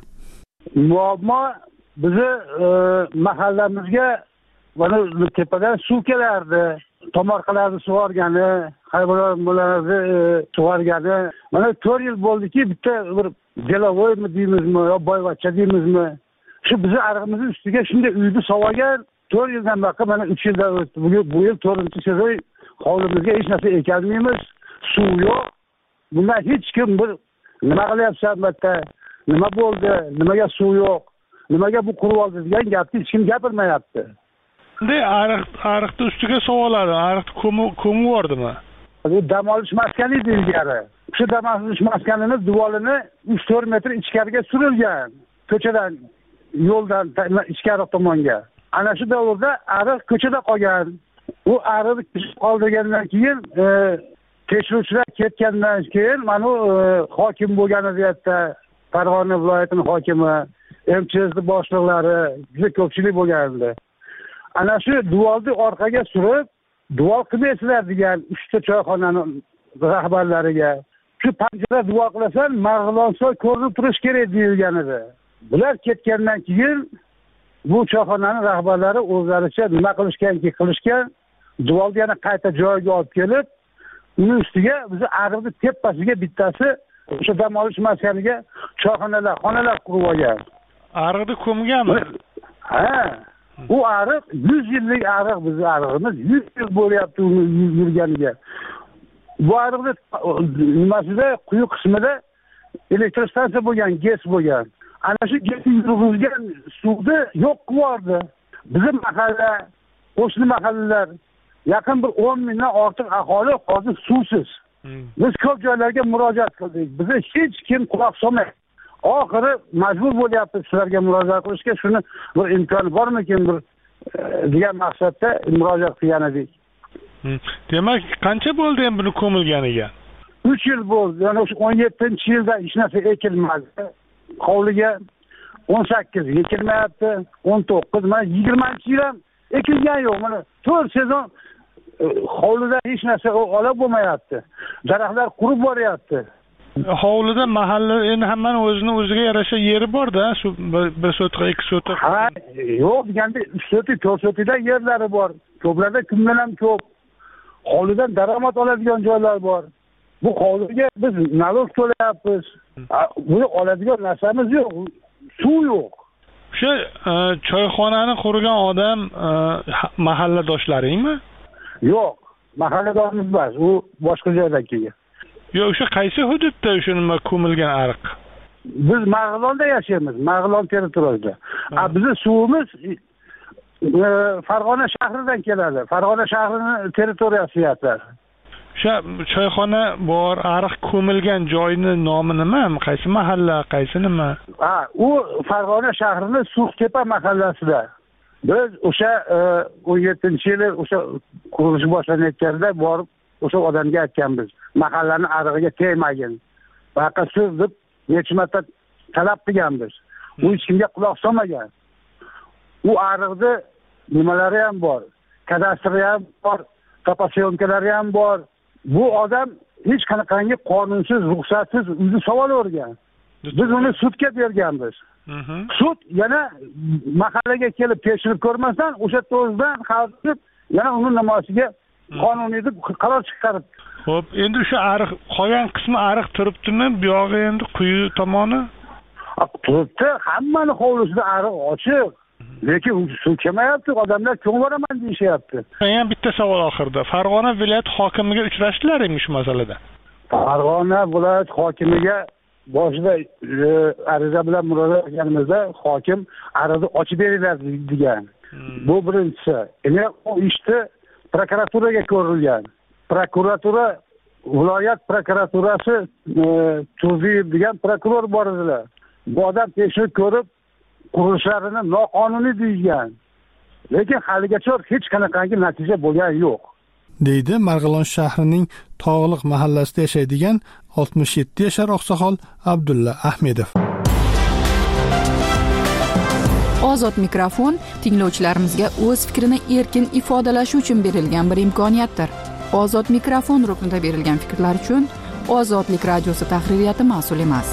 Muammo bizi e, mahallamizga mana tepadan suv kelardi. Tomorqalarni sug'organi, hayvonlarni e, sug'organi. Mana to'rt yil bo'ldiki, bitta bir delovoymi deymizmi, yo boyvachcha deymizmi? Shu bizni arig'imizning ustiga shunday uyni savagan. to'rt yildan beri mana uch yildan o'tdi. Bu bu yil to'rtinchi sezon hovlimizga hech narsa ekalmaymiz. Suv yo'q. Bundan hech kim bir nima qilyapsan bitta? Nima bo'ldi? Nimaga suv yo'q? Nimaga bu qurib oldi degan gapni hech kim gapirmayapti. Bunday ariq ariqni ustiga sovoladi. Ariqni ko'mib ko'mib yordimi? Bu dam olish maskani edi ilgari. Shu dam olish maskanini divolini uch to'rt metr ichkariga surilgan. Ko'chadan, yo'ldan ichkari tomonga. Ana shu davrda ariq ko'chada qolgan. U ariqni qoldirgandan keyin e, tekshiruvchilar ketgandan keyin mana e, hokim bo'lgan edi yerda, Farg'ona viloyatining hokimi, M Ch S boshliqlari, juda ko'pchilik bo'lgandi. Ana shu divolni orqaga surib, divol qilmaysizlar degan uchta choyxonani rahbarlariga. Shu panjara divol qilasan, Marg'ilonsoy ko'rinib turish kerak deyilgan edi. Bular ketgandan keyin bu choyxonani rahbarlari o'zlaricha nima qilishganki qilishgan, divolni yana qayta joyiga olib kelib, uning ustiga bizni ariqni tepasiga bittasi o'sha dam olish maskaniga choyxonalar, xonalar qurib olgan. Ariqni ko'mganmi? Ha. Bu ariq yuz yillik ariq, bizning ariqimiz yuz yil bo'lyapti uni yurganiga. Bu ariqda nimasida, quyi qismida elektr stansiya bo'lgan, gaz bo'lgan. Ana shu gaz yurg'izgan suvni yo'q qilardi. Bizim mahalla, qo'shni mahallalar yaqin bir o'n mingdan ortiq aholi hozir suvsiz. Biz ko'p joylarga murojaat qildik. Bizni hech kim quloq solmaydi. Oxiri majbur bo'lyapmiz sizlarga murojaat qilishga. Shuni bir imkoni bormikin bir degan maqsadda murojaat qilgan edik. Demak, qancha bo'ldi endi buni ko'milganiga? uch yil bo'ldi. Ya'ni o'sha o'n yettinchi yilda hech narsa ekilmadi. Hovliga o'n sakkiz ekilmayapti, o'n to'qqiz, mana yigirmanchi yil ham ekilgan yo'q. Mana to'rt sezon hovlida hech narsa ola bo'lmayapti. Daraxtlar qurib boryapti. Hovlida mahalla endi hammani o'zini o'ziga yarasha yeri bor-da, bir sotiq, ikki sotiq. Ha, yo'q, deganda uch sotiq, to'rt sotiqda yerlari bor. Ko'plarda kundan ham ko'p. Hovlidan daromad oladigan joylar bor. Bu hovliga biz nalog to'layapmiz. Buni oladigan narsamiz yo'q. Suv yo'q. O'sha choyxonani qurgan odam mahalladoshlaringmi? Yo'q, mahalladorimiz emas, u boshqa joydan kelgan. Yo'q, o'sha qaysi hududda o'sha nima ko'milgan ariq? Biz Mag'ilonda yashaymiz, Mag'ilon territoriyasida. A bizning suvimiz Farg'ona shahridan keladi. Farg'ona shahrining territoriyasi yatar. O'sha choyxona bor, ariq ko'milgan joyning nomi nima? Qaysi mahalla, qaysi nima? Ha, u Farg'ona shahrining Suvtepa mahallasida. Biz o'sha o'n yettinchi yili o'sha qurilish boshlanayotganda borib o'sha odamga aytganmiz. Mahallani arig'iga tegmagin. Baqa so'z deb necha marta talab qilganmiz. U hech kimga quloq solmagan. U ariqda nimalari ham bor, kadastri ham bor, toposyomkalari ham bor. Bu odam hech qanaqangi qonunsiz, ruxsatsiz uyni sog'alavergan. Biz uni sudga berganmiz. Sud yana mahallaga kelib tekshirib ko'rmasdan o'sha o'zidan xalqib yana uni nimasiga qonuniy deb qaror chiqarib. Xo'p, endi o'sha ariq qolgan qismi ariq turibdimi? Bu yog'i endi quyi tomoni? Turibdi, hammani hovlisida ariq ochiq. Lekin suv kelmayapti, odamlar ko'ngaraman deyishyapti. Yana bitta savol oxirida. Farg'ona viloyat hokimiga uchrashdilaringmi shu masalada? Farg'ona viloyat hokimiga boshida ariza bilan murojaat qilganimizda hokim ariqni ochib beringlar degan. Bu birinchisi. Endi u ishni prokuraturaga ko'rilgan. Prokuratura viloyat prokuraturasi Turdiyev degan prokuror bor edilar. Bu odam tekshirib ko'rib qurilishlarini noqonuniy degan. Lekin haligacha hech qanaqangi natija bo'lgani yo'q. deydi Marg'ilon shahrining Tog'liq mahallasida yashaydigan oltmish yetti yashar oqsoqol Abdulla Ahmedov. Ozod mikrofon tinglovchilarimizga o'z fikrini erkin ifodalashi uchun berilgan bir imkoniyatdir. Ozod mikrofon ruknida berilgan fikrlar uchun Ozodlik radiosi tahririyati mas'ul emas.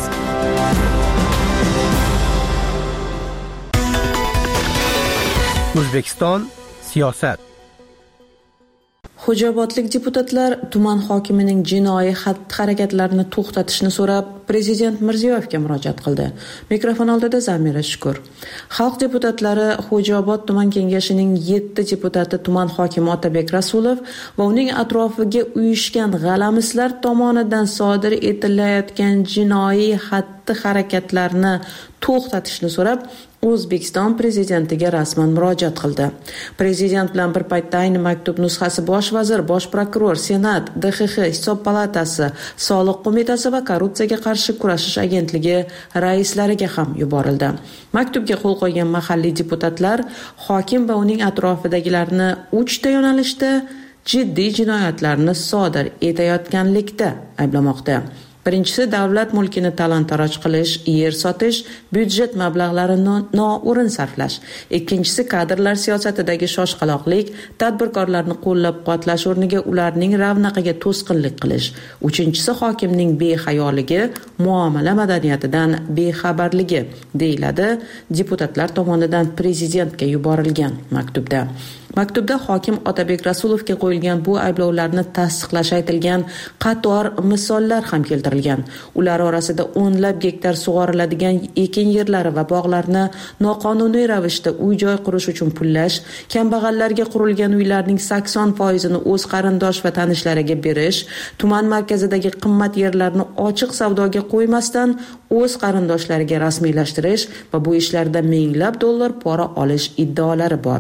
O'zbekiston siyosat. Xo'jaobodlik deputatlar tuman hokimining jinoiy xatti-harakatlarini to'xtatishni so'rab Prezident Mirziyoyevga murojaat qildi. Mikrofon oldida Zamira Shukur. Xalq deputatlari Xo'jaobod tuman kengashining yetti deputati tuman hokimi Otabek Rasulov va uning atrofiga uyushgan g'alamislar tomonidan sodir etilayotgan jinoiy xatti-harakatlarni to'xtatishni so'rab O'zbekiston prezidentiga rasman murojaat qildi. Prezident bilan bir paytda ayni maktub nusxasi bosh vazir, bosh prokuror, senat, D X X, hisob palatasi, soliq qo'mitasi va korrupsiyaga qarshi kurashish agentligi raislariga ham yuborildi. Maktubga qo'l qo'ygan mahalliy deputatlar hokim va uning atrofidagilarni uchta yo'nalishda jiddiy jinoyatlarni sodir etayotganlikda ayblamoqda. Birinchisi davlat mulkini talon-taroj qilish, yer sotish, byudjet mablag'larini noo'rin sarflash. Ikkinchisi kadrlar siyosatidagi shoshqaloqlik, tadbirkorlarni qo'llab-quvvatlash o'rniga ularning ravnaqiga to'sqinlik qilish. Uchinchisi hokimning behayoligi, muomala madaniyatidan bexabarligi, deyiladi deputatlar tomonidan prezidentga yuborilgan maktubda. Maktubda hokim Otabek Rasulovga qo'yilgan bu ayblovlarni tasdiqlash aytilgan qator misollar ham keltirilgan. Ular orasida o'nlab gektar sug'oriladigan ekin yerlari va bog'larni noqonuniy ravishda uy-joy qurish uchun pullash, kambag'allarga qurilgan uylarning sakson foizini o'z qarindosh va tanishlariga berish, tuman markazidagi qimmat yerlarni ochiq savdoga qo'ymasdan o'z qarindoshlariga rasmiylashtirish va bu ishlarda minglab dollar pora olish iddaolari bor.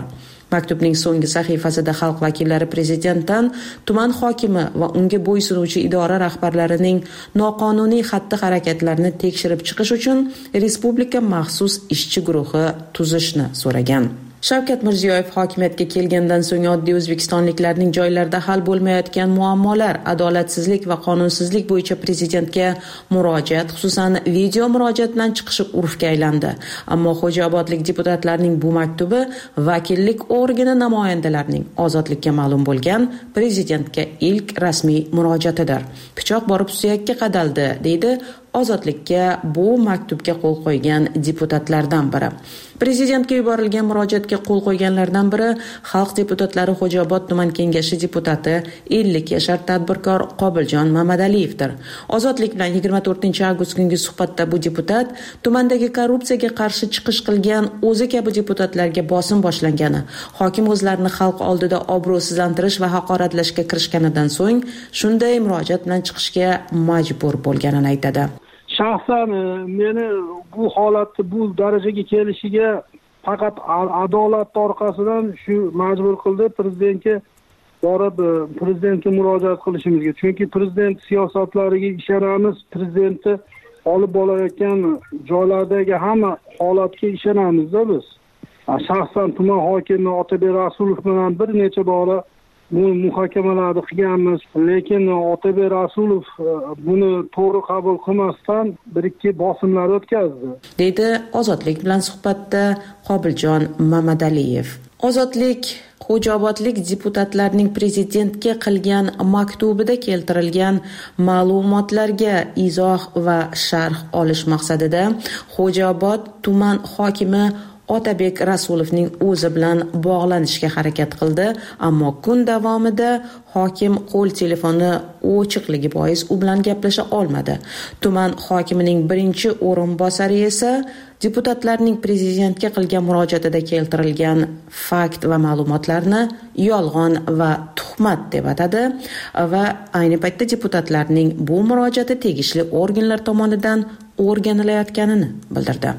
Maktubning so'nggi sahifasida xalq vakillari prezidentdan tuman hokimi va unga bo'ysunuvchi idora rahbarlarining noqonuniy xatti-harakatlarini tekshirib chiqish uchun respublika maxsus ishchi guruhi tuzishni so'ragan. Shavkat Mirziyoyev hokimiyatga kelgandan so'ng oddiy o'zbekistonliklarning joylarda hal bo'lmayotgan muammolar, adolatsizlik va qonunsizlik bo'yicha prezidentga murojaat, xususan video murojaat bilan chiqishi urfga aylandi. Ammo Xo'jaobodlik deputatlarining bu maktubi vakillik organi namoyandalarining ozodlikka ma'lum bo'lgan prezidentga ilk rasmiy murojaatidir. Pichoq borib suyakka qadaldi, deydi Ozodlikka bu maktubga qo'l qo'ygan deputatlardan biri. Prezidentga yuborilgan murojaatga qo'l qo'yganlardan biri xalq deputatlari Xo'jaobod tuman kengashi deputati ellik yashar tadbirkor Qobiljon Mamataliyevdir. Ozodlik bilan yigirma to'rtinchi avgust kungi suhbatda bu deputat tumandagi korrupsiyaga qarshi chiqish qilgan o'zi kabi deputatlarga bosim boshlangani, hokim o'zlarini xalq oldida obro'sizlantirish va haqoratlashga kirishganidan so'ng shunday murojaat bilan chiqishga majbur bo'lganini aytadi. Shaxsan meni bu holatni bu darajaga kelishiga faqat adolat orqasidan shu majbur qildi prezidentga borib prezidentga murojaat qilishimizga. Chunki prezident siyosatlariga ishonamiz, prezidentni olib bolayotgan joylardagi hamma holatga ishonamizda biz. Shaxsan tuman hokimi Otabek Rasulov bilan bir necha bora bu muhokamalarni qilganmiz, lekin Otabek Rasulov buni to'g'ri qabul qilmasdan bir ikki bosimlar o'tkazdi, deydi Ozodlik bilan suhbatda Qobiljon Mamadaliyev. Ozodlik Xo'jaobodlik deputatlarning prezidentga qilgan maktubida keltirilgan ma'lumotlarga izoh va sharh olish maqsadida Xo'jaobod tuman hokimi Otabek Rasulovning o'zi bilan bog'lanishga harakat qildi, ammo kun davomida hokim qo'l telefoni o'chiqligi bois u bilan gaplasha olmadi. Tuman hokimining birinchi o'rinbosari esa deputatlarning prezidentga qilgan murojaatida keltirilgan fakt va ma'lumotlarni yolg'on va tuhmat deb atadi va ayni paytda deputatlarning bu murojaati tegishli organlar tomonidan o'rganilayotganini bildirdi.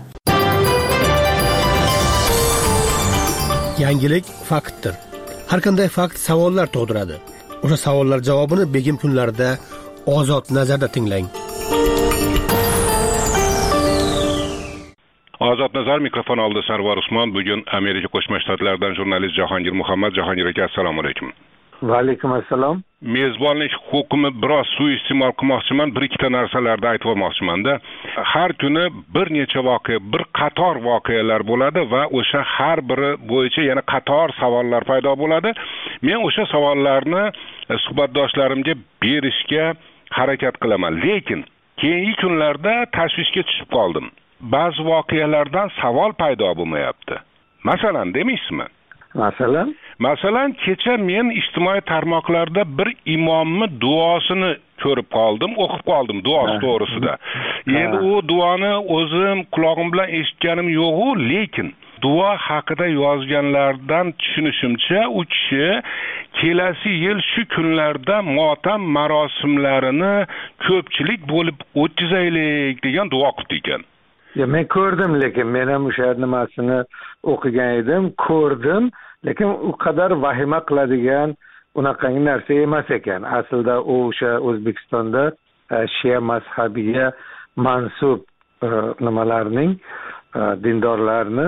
Yangilik faktdir. Har qanday fakt savollar tug'diradi. O'sha savollar javobini begim kunlarida Ozod nazarda tinglang. Ozod nazar mikrofon oldi Sarvar Usmon. Bugun Amerika Qo'shma Shtatlaridan jurnalist Jahongir Muhammad. Jahongir aka, assalomu alaykum. Va alaykum assalom. Mezbonlik huquqini biroz suiiste'mol qilmoqchiman, bir ikkita narsalarni aytib o'tmoqchiman-da. Har kuni bir necha voqea, bir qator voqealar bo'ladi va o'sha har biri bo'yicha yana qator savollar paydo bo'ladi. Men o'sha savollarni suhbatdoshlarimga berishga harakat qilaman, lekin keyingi kunlarda tashvishga tushib qoldim. Ba'zi voqealardan savol paydo bo'lmayapti. Masalan, deysizmi? Masalan, masalan kecha men ijtimoiy tarmoqlarda bir imomni duosini ko'rib qoldim, o'qib qoldim duosi to'g'risida. Endi u duoni o'zim quloqim bilan eshitganim yo'q-u, lekin duo haqida yozganlardan tushunishimcha, u kishi kelasi yil shu kunlarda motam marosimlarini ko'pchilik bo'lib o'tkazaylik degan duo qildi ekan. Ya men ko'rdim, lekin men ham o'sha nimasini o'qigan edim, ko'rdim, lekin u qadar vahima qiladigan unaqangi narsa emas ekan. Aslida u o'sha O'zbekistonda Shia mazhabiga mansub nimalarning dindorlarni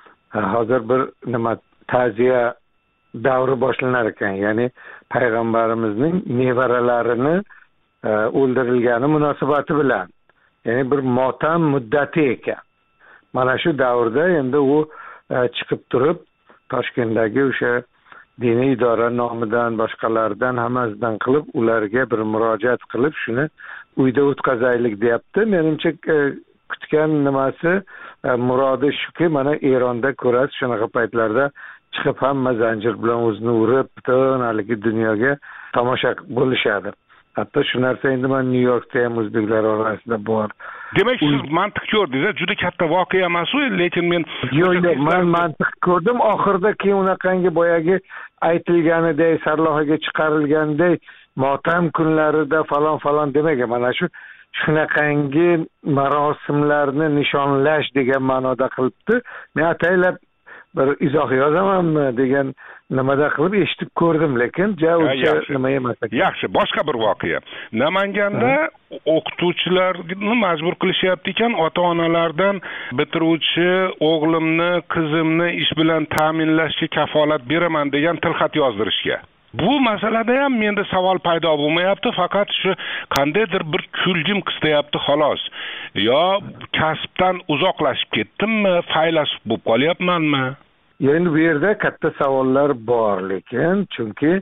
hozir bir nima ta'ziya davri boshlanar ekan. Ya'ni payg'ambarimizning nevaralarini o'ldirilgani munosabati bilan. Ya'ni bir motam muddati ekan. Mana shu davrda endi u chiqib turib Toshkentdagi o'sha diniy idora nomidan boshqalardan hammasidan qilib ularga bir murojaat qilib shuni uyda o'tkazaylik deyapti. Menimcha kutgan nimasi murodi shuki, mana Eronda ko'rasiz, shunaqa paytlarda chiqib hamma zanjir bilan o'zini urib butun haligi dunyoga tomosha bo'lishadi. Hatto shu narsa endi men New Yorkda ham o'zbeklar orasida bor. Demak, siz mantiq ko'rdingiz, juda katta voqea emas-u, lekin men yo'q, yo'q, men mantiq ko'rdim. Oxirida keyin unaqangi boyagi aytilganidek, sarlavhaga chiqarilganday motam kunlarida falon falon demagan. Mana shu shunaqangi marosimlarni nishonlash degan ma'noda qilibdi. Men ataylab bir izoh yozamanmi degan nimada qilib eshitib ko'rdim, lekin ja o'sha nima emas ekan. Yaxshi, boshqa bir voqea. Namanganda o'qituvchilarni majbur qilishyapti ekan, ota-onalardan bitiruvchi o'g'limni, qizimni ish bilan ta'minlashga kafolat beraman degan tilxat yozdirishga. Bu masalada ham menda savol paydo bo'lmayapti, faqat shu qandaydir bir kuljim qistayapti xolos. Yo kasbdan uzoqlashib ketdimmi, faylasuf bo'lib qolyapmanmi? Endi bu yerda katta savollar bor, lekin chunki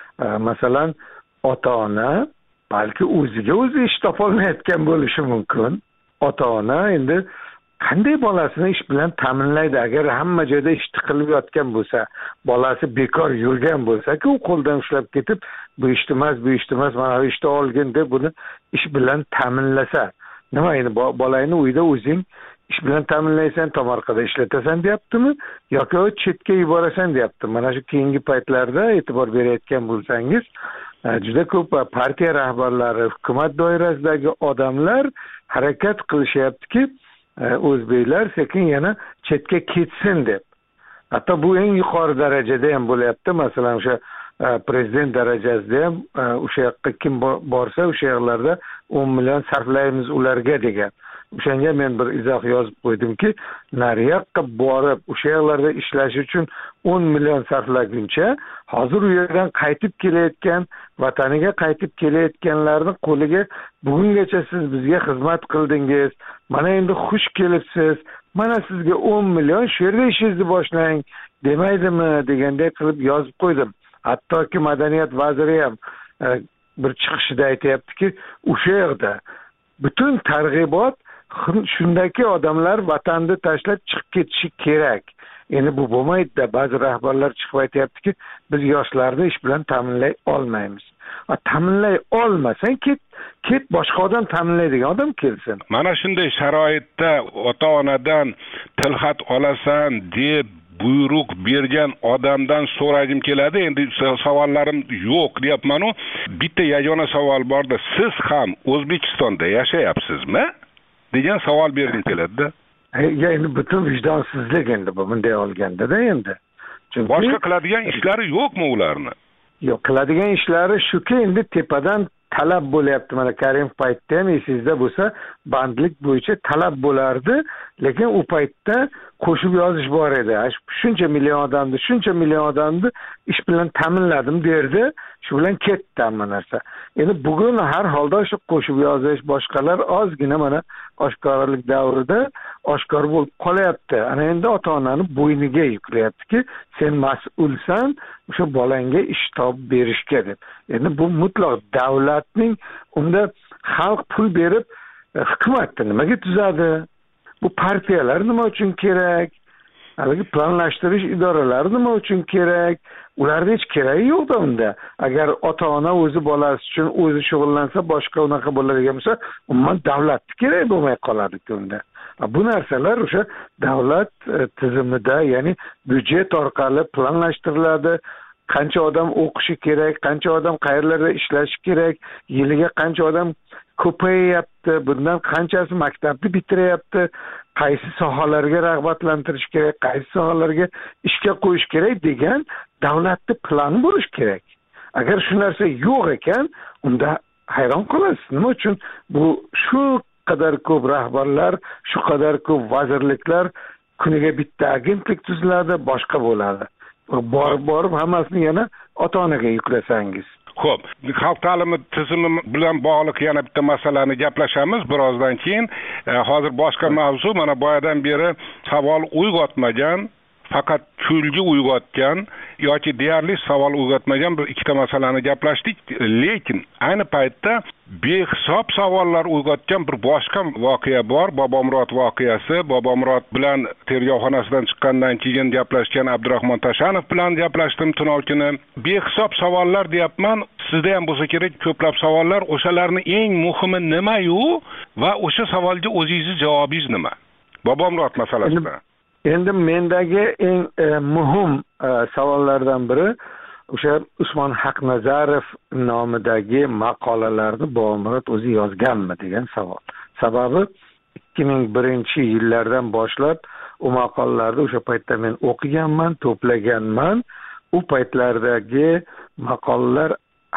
masalan ota-ona balki o'ziga o'zi ish topolmayotgan bo'lishi mumkin. Ota-ona endi qanday bolasini ish bilan ta'minlaydi? Agar hamma joyda ish tiqilib yotgan bo'lsa, bolasi bekor yurgan bo'lsa-ku, u qo'ldan ushlab ketib, bu ishni emas, bu ishni emas, mana bu ishni olgin deb buni ish bilan ta'minlasa, nima endi bolangni uyda o'zing ish bilan ta'minlaysan, tomorqada ishlatasan deyaptimi yoki chetga yuborasan deyaptimi? Mana shu keyingi paytlarda e'tibor berayotgan bo'lsangiz, juda ko'p partiya rahbarlari, hukumat doirasidagi odamlar harakat qilishyaptiki, o'zbeklar sekin yana chetga ketsin deb. Hatto bu eng yuqori darajada ham bo'lyapti. Masalan, o'sha prezident darajasida ham o'sha yoqqa kim borsa, o'sha yerlarda o'n million sarflaymiz ularga degan. O'shanga men bir izoh yozib qo'ydimki, nariyoqqa borib o'sha yerlarda ishlash uchun o'n million sarflaguncha, hozir u yerdan qaytib kelayotgan, vataniga qaytib kelayotganlarning qo'liga bugungacha siz bizga xizmat qildingiz, mana endi xush kelibsiz, mana sizga o'n million, shu yerda ishingizni boshlang demaydimi deganday qilib yozib qo'ydim. Hattoki madaniyat vaziri ham bir chiqishida aytayaptiki, o'sha yerda butun targ'ibot shundaki odamlar vatanni tashlab chiqib ketishi kerak. Endi bu bo'lmaydi-da. Ba'zi rahbarlar chiqib aytayaptiki, biz yoshlarni ish bilan ta'minlay olmaymiz. Ta'minlay olmasang ket, ket boshqa odam ta'minlaydigan odam kelsin. Mana shunday sharoitda ota-onadan tilxat olasan deb buyruq bergan odamdan so'ragim keladi. Endi savollarim yo'q deyapman-ku. Bitta yagona savol borda, siz ham O'zbekistonda yashayapsizmi? degan savol bergim keladi-da. Endi butun vijdonsizlik endi bu bunday olganda-da endi. Chunki boshqa qiladigan ishlari yo'qmi ularni? Yo'q, qiladigan ishlari shuki, endi tepadan talab bo'lyapti. Mana Karimov paytda ham esingizda bo'lsa, bandlik bo'yicha talab bo'lardi, lekin u paytda qo'shib yozish bor edi. Shuncha million odamni, shuncha million odamni ish bilan ta'minladim derdi, shu bilan ketdi hamma narsa. Endi bugun har holda shu qo'shib yozish, boshqalar ozgina mana oshkoralik davrida oshkor bo'lib qolyapti. Ana endi ota-onani bo'yniga yuklayaptiki, sen mas'ulsan o'sha bolangga ish topib berishga deb. Endi bu mutlaq davlatning, unda xalq pul berib hukumatni nimaga tuzadi? Bu partiyalar nima uchun kerak? Haligi planlashtirish idoralari nima uchun kerak? Ularda hech keragi yo'q-da unda. Agar ota-ona o'zi bolasi uchun o'zi shug'ullansa, boshqa unaqa bo'ladigan bo'lsa, umuman davlatga kerak bo'lmay qoladi unda. Bu narsalar o'sha davlat tizimida, ya'ni byudjet orqali planlashtiriladi. Qancha odam o'qishi kerak, qancha odam qayerlarda ishlashi kerak, yiliga qancha odam ko'payyapti, bundan qanchasi maktabni bitiryapti, qaysi sohalarga rag'batlantirish kerak, qaysi sohalarga ishga qo'yish kerak degan davlatning plani bo'lishi kerak. Agar shu narsa yo'q ekan, unda hayron qolasiz. Nima uchun bu shu qadar ko'p rahbarlar, shu qadar ko'p vazirliklar kuniga bitta agentlik tuziladi, boshqa bo'ladi. Borib borib hammasini yana ota-onaga yuklasangiz. Xo'p, xalq ta'limi tizimi bilan bog'liq yana bitta masalani gaplashamiz birozdan keyin. E, hozir boshqa mavzu, mana boyadan beri savol uyg'otmagan, faqat kulgi uyg'otgan yoki deyarli savol uyg'otmagan bir ikkita masalani gaplashdik, lekin ayni paytda behisob savollar uyg'otgan bir boshqa voqea bor. Bobomurod voqeasi. Bobomurod bilan tergovxonasidan chiqqandan keyin gaplashgan Abdurahmon Tashanov bilan gaplashdim tunov kuni. Behisob savollar deyapman. Sizda ham bo'lsa kerak ko'plab savollar. O'shalarning eng muhimi nima-yu va o'sha savolga o'zingiz javobingiz nima? Bobomurod masalasida. Endi mendagi eng e, muhim e, savollardan biri o'sha Usmon Haqnazarov nomidagi maqolalarni Bobomurod o'zi yozganmi degan savol. Sababi ikki ming birinchi yillardan boshlab u maqolalarni o'sha paytda men o'qiganman, to'plaganman. U paytlardagi maqolalar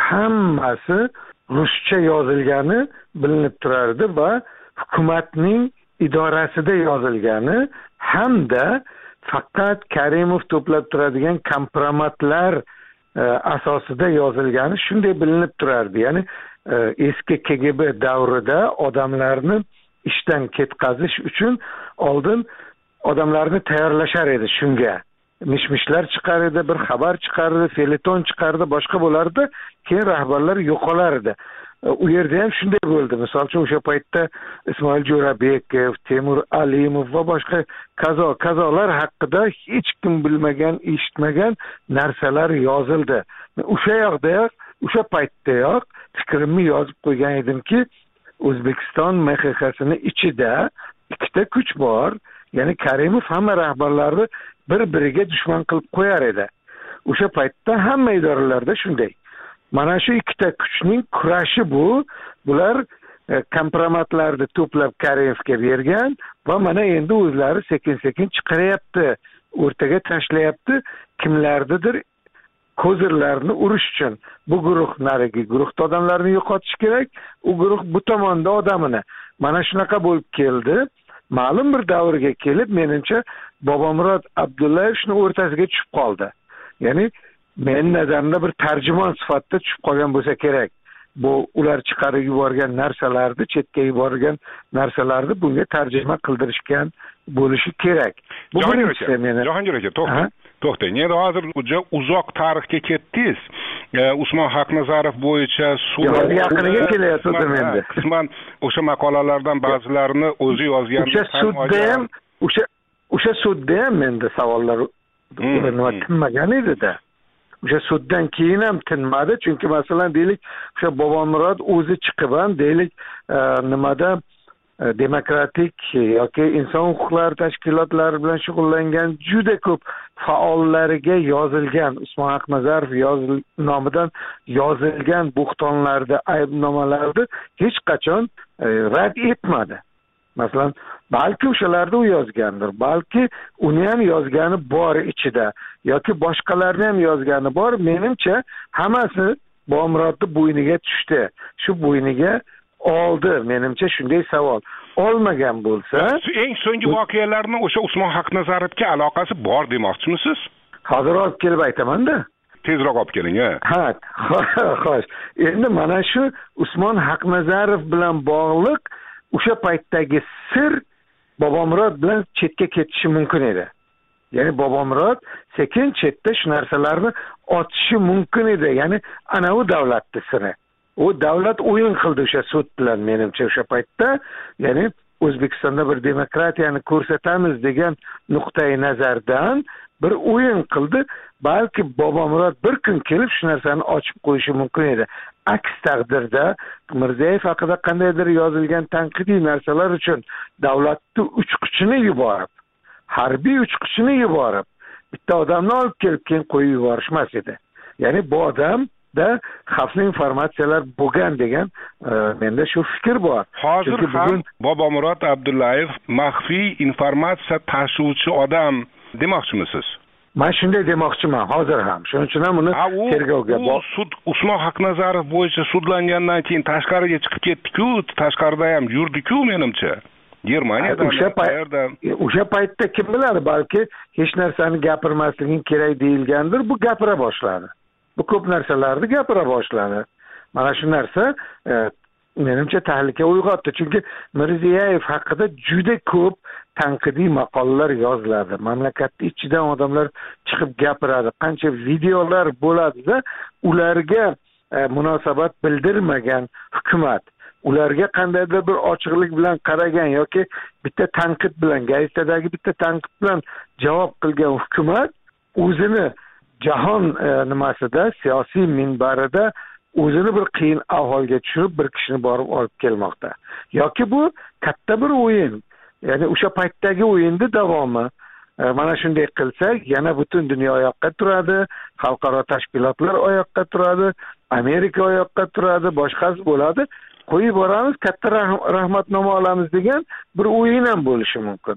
hammasi ruscha yozilgani bilinib turardi va hukumatning idorasida yozilgani hamda faqat Karimov to'plab turadigan kompromatlar e, asosida yozilgani shunday bilinib turardi. Ya'ni e, eski K G B davrida odamlarni ishdan ketkazish uchun oldin odamlarni tayyorlashar edi shunga. Mishmishlar chiqar edi, bir xabar chiqardi, feleton chiqardi, boshqa bo'lardi, keyin rahbarlar yo'qolardi. U yerda ham shunday bo'ldi. Misol uchun o'sha paytda Ismoil Jo'rabekov, Temur Alimov va boshqa kazo kazolar haqida hech kim bilmagan, eshitmagan narsalar yozildi. O'sha yoqdayoq, o'sha paytdayoq fikrimni yozib qo'ygan edimki, O'zbekiston M X X'ning ichida ikkita kuch bor. Ya'ni Karimov hamma rahbarlarni bir-biriga dushman qilib qo'yar edi. O'sha paytda hamma idoralarda shunday. Mana shu ikkita kuchning kurashi bu. Bular e, kompromatlarni to'plab Karimovga bergan va mana endi o'zlari sekin-sekin chiqaryapti, o'rtaga tashlayapti, kimlarnidir kozirlarni urish uchun. Bu guruh narigi guruhda odamlarni yo'qotish kerak, u guruh bu tomonda odamini. Mana shunaqa bo'lib keldi. Ma'lum bir davrga kelib, menimcha Bobomurod Abdullayev shuni o'rtasiga tushib qoldi. Ya'ni men nazarimda bir tarjimon sifatida tushib qolgan bo'lsa kerak. Bu ular chiqarib yuborgan narsalarni, chetga yuborgan narsalarni bunga tarjima qildirishgan bo'lishi kerak. Bu birinchisi meni. Jahongir aka, to'xtang. To'xtang. Endi hozir uzoq tarixga ketdingiz. Usmon Haqnazarov bo'yicha sud yaqiniga kelyapti endi. Qisman o'sha maqolalardan ba'zilarini o'zi yozgan. O'sha sudda ham, o'sha o'sha sudda ham menda savollar nima tinmagan edi-da. O'sha suddan keyin ham tinmadi, chunki masalan deylik, o'sha Bobomurod o'zi chiqib ham deylik nimada demokratik yoki inson huquqlari tashkilotlari bilan shug'ullangan juda ko'p faollariga yozilgan, Usmon Haqnazarov yozil nomidan yozilgan bo'xtonlarda, aybnomalarda hech qachon e, rad etmadi. Masalan, balki o'shalarni u yozgandir, balki uni ham yozgani bor ichida yoki boshqalarni ham yozgani bor. Menimcha hammasi Bobomurodning bo'yniga tushdi. Shu bo'yniga oldi. Menimcha shunday savol. Olmagan bo'lsa, eng so'nggi voqealarning o'sha Usmon Haqnazarovga aloqasi bor demoqchimisiz? Hozir olib kelib aytaman-da. Tezroq olib keling, ha. Ha, xo'sh. Endi mana shu Usmon Haqnazarov bilan bog'liq o'sha paytdagi sir Bobomurod bilan chetga ketishi mumkin edi. Ya'ni Bobomurod sekin chetda shu narsalarni otishi mumkin edi. Ya'ni ana u davlatning siri. U davlat o'yin qildi o'sha sud bilan menimcha o'sha paytda. Ya'ni O'zbekistonda bir demokratiyani ko'rsatamiz degan nuqtai nazardan bir o'yin qildi. Balki Bobomurod bir kun kelib shu narsani ochib qo'yishi mumkin edi. Aks taqdirda Mirziyoyev haqida qandaydir yozilgan tanqidiy narsalar uchun davlatning uchquchini yuborib, harbiy uchquchini yuborib, bitta odamni olib kelib keyin qo'yib yuborishmas edi. Ya'ni bu odam da xavfli informatsiyalar bo'lgan degan e, menda shu fikr bor. Hozir ham bugun Bobomurod Abdullayev maxfiy informatsiya tashuvchi odam demoqchimisiz? Men shunday demoqchiman hozir ham. Shuning uchun ham uni tergovga bor. Sud Usmon Haqnazarov bo'yicha sudlangandan keyin tashqariga chiqib ketdi-ku, tashqarida ham yurdi-ku menimcha. Germaniyada o'sha paytda o'sha paytda kim biladi, balki hech narsani gapirmasliging kerak deyilgandir, bu gapira boshladi. Bu ko'p narsalarni gapira boshladi. Mana shu narsa e, menimcha tahlika uyg'otdi. Chunki Mirziyoyev haqida juda ko'p tanqidiy maqolalar yoziladi. Mamlakatning ichidan odamlar chiqib gapiradi. Qancha videolar bo'ladi-da, ularga e, munosabat bildirmagan hukumat, ularga qandaydir bir ochiqlik bilan qaragan yoki bitta tanqid bilan, gazetadagi bitta tanqid bilan javob qilgan hukumat o'zini jahon e, nimasida, siyosiy minbarida o'zini bir qiyin ahvolga tushirib bir kishini borib olib kelmoqda. Yoki bu katta bir o'yin. Ya'ni o'sha paytdagi o'yinning davomi. E, mana shunday qilsak, yana butun dunyo oyoqqa turadi, xalqaro tashkilotlar oyoqqa turadi, Amerika oyoqqa turadi, boshqasi bo'ladi. Qo'yib boramiz, katta rahmatnoma olamiz degan bir o'yin ham bo'lishi mumkin.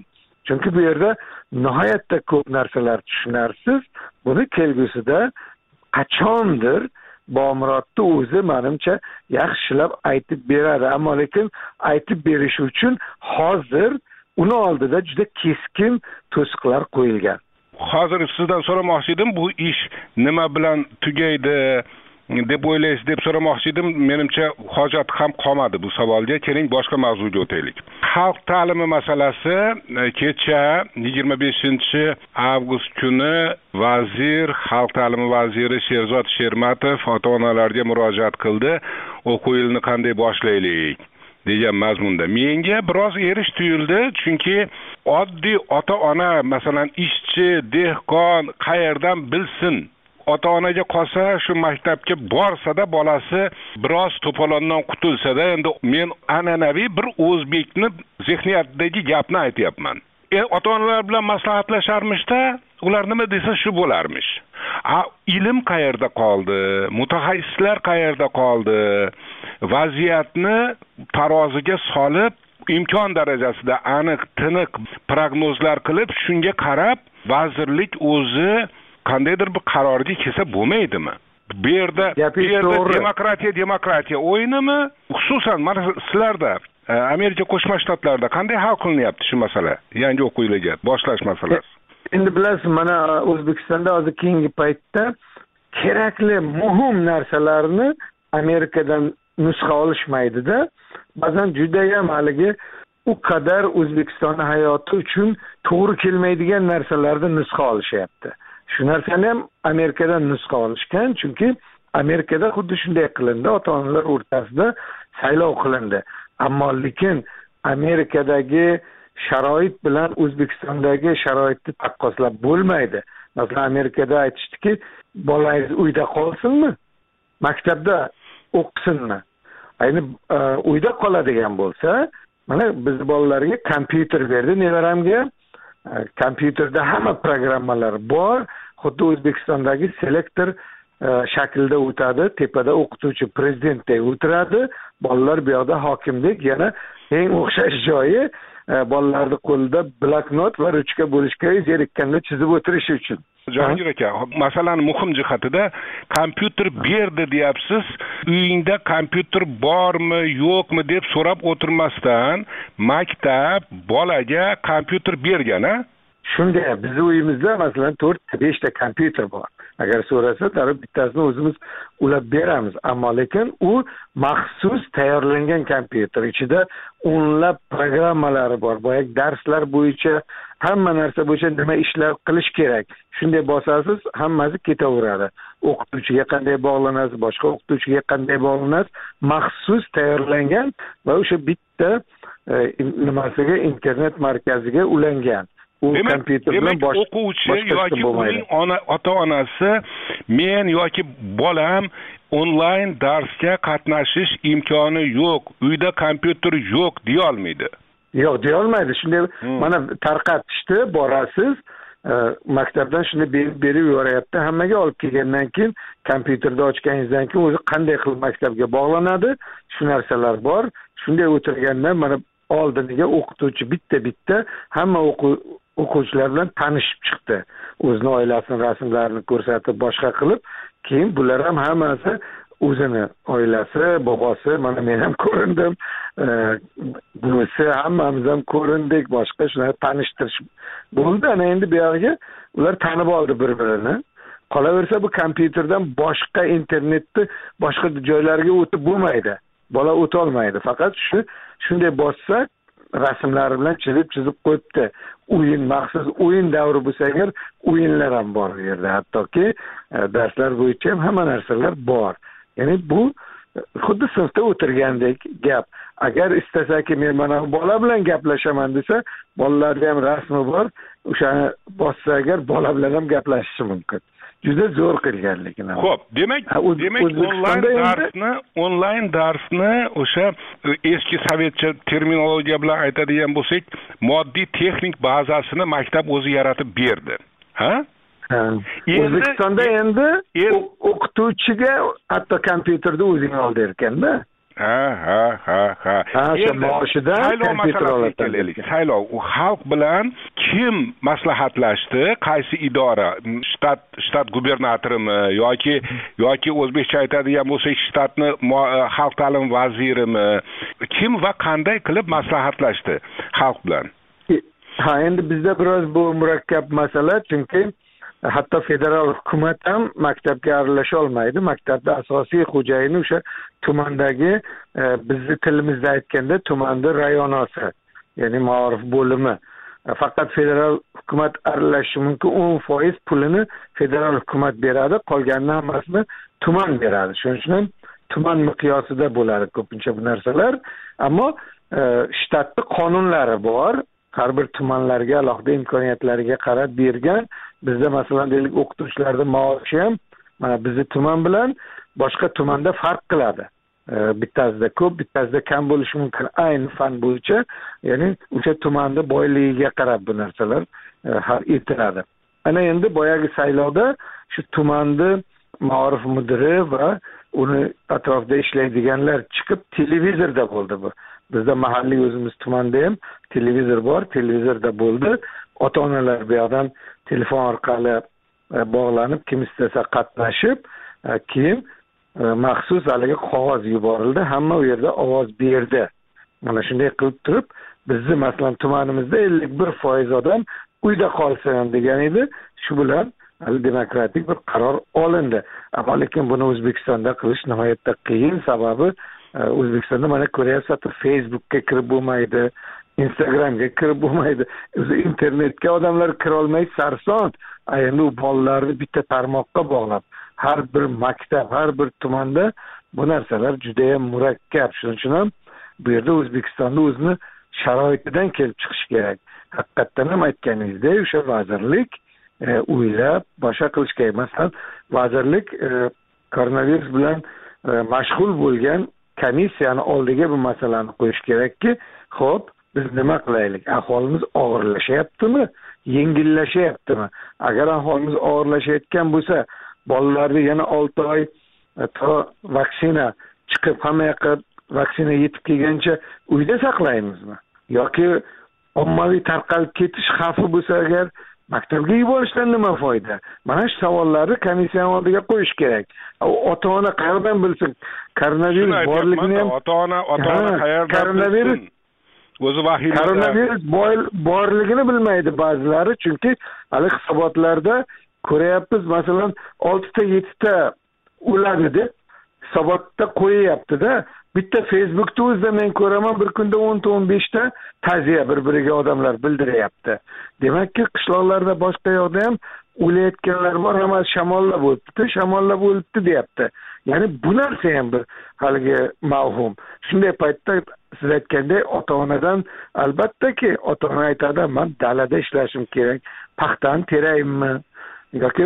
chunki bu yerda nihoyatda ko'p narsalar tushunarsiz. Buni kelgusida qachondir Bomurodni o'zi menimcha yaxshilab aytib beradi, ammo lekin aytib berish uchun hozir uni oldida juda keskin to'siqlar qo'yilgan. Hozir sizdan so'ramoqchi edim, bu ish nima bilan tugaydi deb o'ylaysiz deb so'ramoqchi edim. Menimcha hojat ham qolmadi bu savolga. Keling boshqa mavzuga o'taylik. Xalq ta'limi masalasi kecha yigirma beshinchi avgust kuni vazir, xalq ta'limi vaziri Sherzod Shermatov ota-onalarga murojaat qildi. O'quv yilini qanday boshlaylik degan mazmunda. Menga biroz erish tuyuldi, chunki oddiy ota-ona, masalan, ishchi, dehqon qayerdan bilsin? Ota-onaga qolsa, shu maktabga borsa-da bolasi biroz to'polondan qutulsa-da, endi men an'anaviy bir o'zbekni zehniyatidagi gapni aytyapman. E, ota-onalar bilan maslahatlasharmish-da, ular nima desa shu bo'larmish. A, ilm qayerda qoldi? Mutaxassislar qayerda qoldi? Vaziyatni taroziga solib, imkon darajasida aniq, tiniq prognozlar qilib, shunga qarab vazirlik o'zi qandaydir bir qarorga kelsa bo'lmaydimi? Bu yerda bu yerda demokratiya demokratiya o'yinimi? Xususan mana sizlarda Amerika Qo'shma Shtatlarida qanday hal qilinyapti shu masala? Yangi o'quv yiliga boshlash masalasi. Endi bilasiz, mana O'zbekistonda hozir keyingi paytda kerakli muhim narsalarni Amerikadan nusxa olishmaydi-da. Ba'zan juda ham haligi u qadar O'zbekiston hayoti uchun to'g'ri kelmaydigan narsalarni nusxa olishyapti. Shu narsani ham Amerikadan nusxa olishgan, chunki Amerikada xuddi shunday qilindi, ota-onalar o'rtasida saylov qilindi. Ammo lekin Amerikadagi sharoit bilan O'zbekistondagi sharoitni taqqoslab bo'lmaydi. Masalan, Amerikada aytishdiki, bolangiz uyda qolsinmi? Maktabda o'qisinmi? Ayni uyda qoladigan bo'lsa, mana biz bolalarga kompyuter berdi, nevaramga. Kompyuterda hamma programmalar bor, xuddi O'zbekistondagi selektor shaklda o'tadi, tepada o'qituvchi prezidentdek o'tiradi, bolalar bu yoqda hokimdek, yana eng o'xshash joyi bolalarning qo'lida bloknot va ruchka bo'lishga zerikkanda chizib o'tirishi uchun. Jahongir aka, masalan, muhim jihatida kompyuter berdi deyapsiz, uyingda kompyuter bormi, yo'qmi deb so'rab o'tirmasdan maktab bolaga kompyuter bergan-a? Shunday, bizning uyimizda masalan to'rt ta besh ta kompyuter bor. Agar so'rasa, darrov bittasini o'zimiz ulab beramiz. Ammo lekin u maxsus tayyorlangan kompyuter. Ichida o'nlab programmalari bor. Boyagi darslar bo'yicha hamma narsa bo'yicha nima ishlar qilish kerak. Shunday bosasiz, hammasi ketaveradi. O'qituvchiga qanday bog'lanasiz, boshqa o'qituvchiga qanday bog'lanasiz, maxsus tayyorlangan va o'sha bitta nimasiga internet markaziga ulangan. Demak, demak o'quvchi yoki uning ota-onasi men yoki bolam onlayn darsga qatnashish imkoni yo'q, uyda kompyuter yo'q deya olmaydi. Yo'q, deya olmaydi. Shunday mana tarqatishdi, borasiz, maktabdan shuni berib yuboryapti. Hammaga olib kelgandan keyin kompyuterda ochganingizdan keyin o'zi qanday qilib maktabga bog'lanadi, shu narsalar bor. Shunday o'tirganda mana oldiniga o'qituvchi bitta-bitta hamma o'quv o'quvchilar bilan tanishib chiqdi. O'zining oilasini rasmlarini ko'rsatib, boshqa qilib, keyin bular ham hammasi o'zini oilasi, bobosi, mana men ham ko'rindim, bunisi hammamiz ham ko'rindik, boshqa shuni tanishtirish bo'ldi. Ana endi bu yerga ular tanib oldi bir-birini. Qolaversa bu kompyuterdan boshqa internetni boshqa joylarga o'tib bo'lmaydi. Bola o'ta olmaydi. Faqat shu shunday bossa rasmlari bilan chizib-chizib qo'yibdi. O'yin, maxsus o'yin davri bo'lsa agar o'yinlar ham bor bu yerda. Hattoki darslar bo'yicha ham hamma narsalar bor. Ya'ni bu xuddi sinfda o'tirgandek gap. Agar istasaki men mana bola bilan gaplashaman desa, bolalarda ham rasmi bor. O'shani bossa agar bola bilan ham gaplashishi mumkin. Juda zo'r qilgan lekin. Xo'p, demak, demak onlayn darsni, onlayn darsni o'sha eski sovetcha terminologiya bilan aytadigan bo'lsak, moddiy texnik bazasini maktab o'zi yaratib berdi. Ha? Ha. O'zbekistonda endi o'qituvchiga hatto kompyuterda o'zing ol derkanda. ha ha ha ha ha o'sha maoshidan saylov masalasiga kelaylik. Saylov u xalq bilan kim maslahatlashdi, qaysi idora, shtat shtat gubernatorimi yoki yoki o'zbekcha aytadigan bo'lsak shtatni xalq ta'limi vazirimi, kim va qanday qilib maslahatlashdi xalq bilan? Ha, endi bizda biroz bu murakkab masala, chunki hatto federal hukumat ham maktabga aralasha olmaydi. Maktabda asosiy xo'jayini o'sha tumandagi, bizni tilimizda aytganda tumanda rayonosi, ya'ni ma'rif bo'limi. Faqat federal hukumat aralashishi mumkin. o'n foiz pulini federal hukumat beradi, qolganini hammasini tuman beradi. Shuning uchun ham tuman miqyosida bo'ladi ko'pincha bu narsalar. Ammo shtatda qonunlari bor. Har bir tumanlarga alohida imkoniyatlariga qarab bergan. Bizda masalan deylik o'qituvchilarda maoshi ham mana bizni tuman bilan boshqa tumanda farq qiladi. Bittasida ko'p, bittasida kam bo'lishi mumkin ayni fan bo'yicha, ya'ni o'sha tumanda boyligiga qarab bu narsalar hal etiladi. Ana endi boyagi saylovda shu tumanni ma'rif mudiri va uni atrofida ishlaydiganlar chiqib televizorda bo'ldi bu. Bizda mahalliy o'zimiz tumanda ham televizor bor, televizorda bo'ldi. Ota-onalar bu yoqdan telefon orqali bog'lanib, kim istasa qatnashib, keyin maxsus haligi qog'oz yuborildi, hamma u yerda ovoz berdi. Mana shunday qilib turib, bizni masalan tumanimizda ellik bir foiz odam uyda qolsin degan edi. Shu bilan demokratik bir qaror olindi. Ammo lekin buni O'zbekistonda qilish nihoyatda qiyin, sababi O'zbekistonda mana ko'ryapsiz, Facebookga kirib bo'lmaydi, Instagramga kirib bo'lmaydi. O'zi internetga odamlar kira olmaydi, sarson. Endi u bolalarni bitta tarmoqqa bog'lab, har bir maktab, har bir tumanda bu narsalar juda ham murakkab. Shuning uchun ham bu yerda O'zbekistonda o'zini sharoitidan kelib chiqish kerak. Haqiqatdan ham aytganingizdek, o'sha vazirlik o'ylab boshqa qilish kerak. Masalan, vazirlik koronavirus bilan mashg'ul bo'lgan komissiyani oldiga bu masalani qo'yish kerakki, xo'p, biz nima qilaylik? Aholimiz og'irlashyaptimi, yengillashyaptimi? Agar aholimiz og'irlashayotgan bo'lsa, bolalarni yana olti oy to vaksina chiqib, hamma yoqqa vaksina yetib kelgancha uyda saqlaymizmi? Yoki ommaviy tarqalib ketish xavfi bo'lsa agar maktabga yuborishdan nima foyda? Mana shu savollarni komissiyaning oldiga qo'yish kerak. Ota-ona qayerdan bilsin koronavirus borligini ham? Ota-ona, ota-ona qayerdan bilsin? O'zi vahima. Koronavirus borligini bilmaydi ba'zilari, chunki hali hisobotlarda ko'ryapmiz, masalan, olti ta yetti ta o'ladi deb hisobotda qo'yyapti-da. Bitta Facebookda o'zida men ko'raman, bir kunda o'n ta o'n besh ta ta'ziya bir-biriga odamlar bildiryapti. Demakki, qishloqlarda boshqa yoqda ham o'layotganlar bor, hamma shamollab o'tdi, shamollab o'libdi deyapti. Ya'ni bu narsa ham bir haligi mavhum. Shunday paytda siz aytgandek, ota-onadan albattaki ota-ona aytadi, men dalada ishlashim kerak, paxtani terayimmi yoki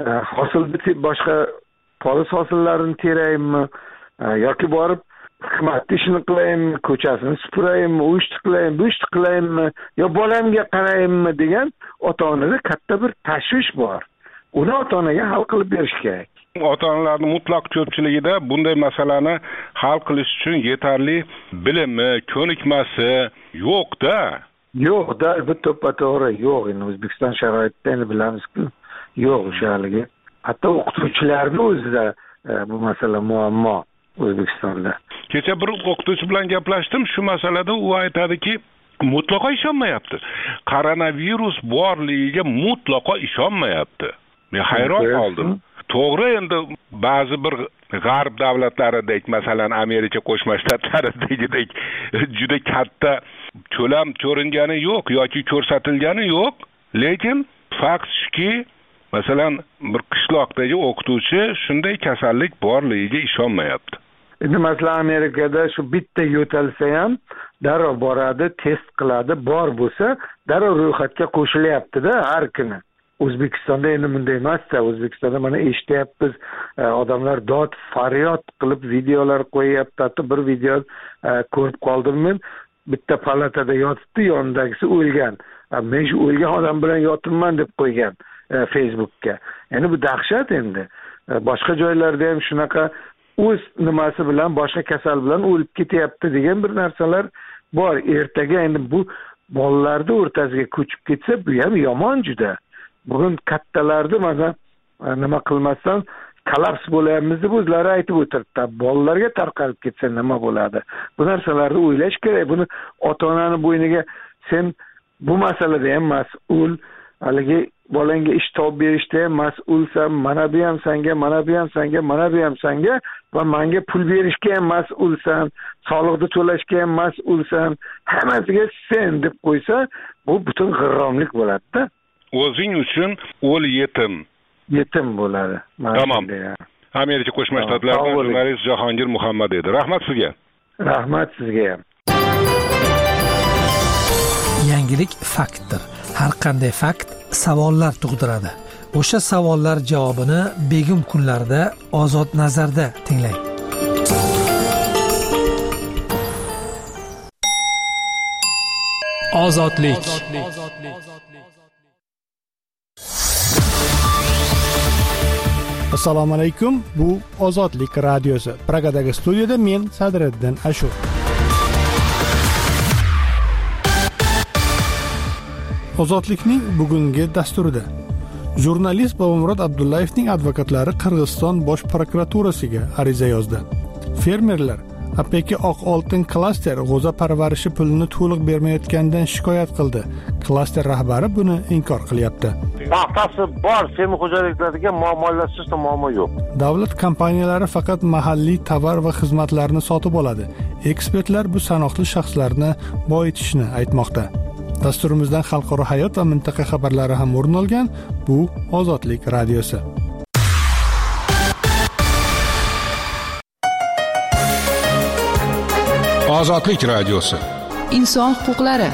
hosilni boshqa poliz hosillarini terayimmi yoki borib xizmat ishini qilayimmi, ko'chasini supurayimmi, u ishni qilayimmi, bu ishni qilayimmi, yo bolamga qarayimmi degan ota-onada katta bir tashvish bor. Uni ota-onaga hal qilib berish kerak. Ota-onalarning mutlaq ko'pchiligida bunday masalani hal qilish uchun yetarli bilimi, ko'nikmasi yo'q-da. Yo'q-da, bu to'ppa-to'g'ri yo'q. Endi O'zbekiston sharoitida endi bilamiz-ku, yo'q o'shaligi. Hatto o'qituvchilarning o'zida bu masala muammo O'zbekistonda. Kecha bir o'qituvchi bilan gaplashdim shu masalada, u aytadiki, mutlaqo ishonmayapti. Koronavirus borligiga mutlaqo ishonmayapti. Men hayron qoldim. To'g'ri, endi ba'zi bir g'arb davlatlaridek, masalan Amerika Qo'shma Shtatlaridagidek juda katta ko'lam ko'ringani yo'q yoki ko'rsatilgani yo'q, lekin fakt shuki, masalan bir qishloqdagi o'qituvchi shunday kasallik borligiga ishonmayapti. Endi masalan Amerikada shu bitta yo'talsa ham darrov boradi, test qiladi, bor bo'lsa darrov ro'yxatga qo'shilyapti-da har kuni. O'zbekistonda endi bunday emas-da. O'zbekistonda mana eshityapmiz, odamlar dod faryod qilib videolar qo'yyapti. Hatto bir video ko'rib qoldim men. Bitta palatada yotibdi, yonidagisi o'lgan. Men shu o'lgan odam bilan yotibman deb qo'ygan Facebookka. Ya'ni bu dahshat endi. Boshqa joylarda ham shunaqa o'z nimasi bilan boshqa kasal bilan o'lib ketyapti degan bir narsalar bor. Ertaga endi bu bolalarni o'rtasiga ko'chib ketsa bu ham yomon juda. Bugun kattalarni masalan nima qilmasdan kollaps bo'layapmiz deb o'zlari aytib o'tiribdi. Bolalarga tarqalib ketsa nima bo'ladi? Bu narsalarni o'ylash kerak. Buni ota-onani bo'yniga sen bu masalada ham mas'ul, haligi bolangga ish topib berishda ham mas'ulsan, mana bu ham senga, mana bu ham senga, mana bu ham senga va menga pul berishga ham mas'ulsan, soliqni to'lashga ham mas'ulsan, hammasiga sen deb qo'ysa, bu butun g'irromlik bo'ladi-da. O'zing uchun o'l yetim. Yetim bo'ladi. Tamam. Amerika Qo'shma Shtatlaridan jurnalist Jahongir Muhammad edi. Rahmat sizga. Rahmat sizga ham. Yangilik faktdir. Har qanday fakt savollar tug'diradi. O'sha savollar javobini begim kunlarda Ozod nazarda tinglang. Ozodlik. Assalomu alaykum. Bu Ozodlik radiosi. Pragadagi studiyada men Sadriddin Ashur. Ozodlikning bugungi dasturida jurnalist Bobomurod Abdullayevning advokatlari Qirg'iziston bosh prokuraturasiga ariza yozdi. Fermerlar A P K Oq oltin klaster g'o'za parvarishi pulini to'liq bermayotganidan shikoyat qildi. Klaster rahbari buni inkor qilyapti. Paxtasi bor, semiy xo'jaliklariga muomalalashish muammo yo'q. Davlat kompaniyalari faqat mahalliy tovar va xizmatlarni sotib oladi. Ekspertlar bu sanoqli shaxslarni boyitishni aytmoqda. Dasturimizdan xalqaro hayot va mintaqa xabarlari ham o'rin olgan. Bu Ozodlik radiosi. Ozodlik radiosi. Inson huquqlari.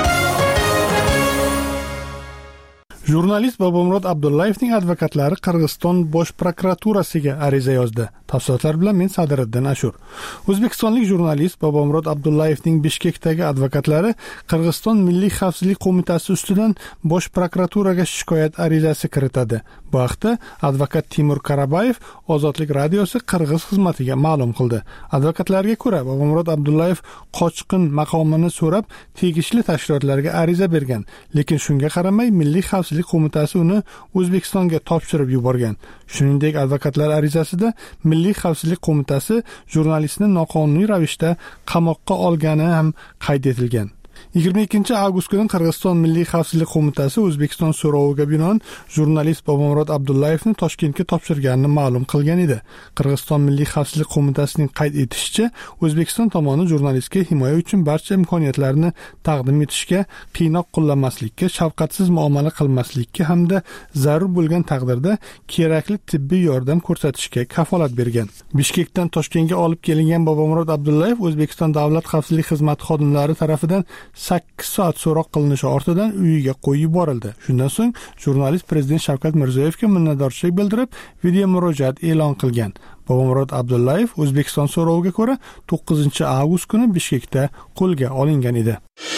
Jurnalist Bobomurod Abdullayevning advokatlari Qirg'iziston bosh prokuraturasiga ariza yozdi. Tafsilotlar bilan men Sadriddin Ashur. O'zbekistonlik jurnalist Bobomurod Abdullayevning Bishkekdagi advokatlari Qirg'iziston Milliy xavfsizlik qo'mitasi ustidan bosh prokuraturaga shikoyat arizasi kiritadi. Bu haqda advokat Timur Karabayev Ozodlik radiosi Qirg'iz xizmatiga ma'lum qildi. Advokatlarga ko'ra, Bobomurod Abdullayev qochqin maqomini so'rab tegishli tashkilotlarga ariza bergan, lekin shunga qaramay Milliy xavfsizlik qo'mitasi uni O'zbekistonga topshirib yuborgan. Shuningdek, advokatlar arizasida Milliy xavfsizlik qo'mitasi jurnalistni noqonuniy ravishda qamoqqa olgani ham qayd etilgan. yigirma ikkinchi avgust kuni Qirg'iziston Milliy xavfsizlik qo'mitasi O'zbekiston so'roviga binoan jurnalist Bobomurod Abdullayevni Toshkentga topshirganini ma'lum qilgan edi. Qirg'iziston Milliy xavfsizlik qo'mitasining qayd etishicha, O'zbekiston tomoni jurnalistga himoya uchun barcha imkoniyatlarni taqdim etishga, qiynoq qo'llamaslikka, shafqatsiz muomala qilmaslikka hamda zarur bo'lgan taqdirda kerakli tibbiy yordam ko'rsatishga kafolat bergan. Bishkekdan Toshkentga olib kelingan Bobomurod Abdullayev O'zbekiston Davlat xavfsizlik xizmati xodimlari tomonidan sakkiz soat so'roq qilinishi ortidan uyiga qo'yib yuborildi. Shundan so'ng jurnalist Prezident Shavkat Mirziyoyevga minnatdorchilik bildirib, video murojaat e'lon qilgan. Bobomurod Abdullayev O'zbekiston so'roviga ko'ra to'qqizinchi avgust kuni Bishkekda qo'lga olingan edi.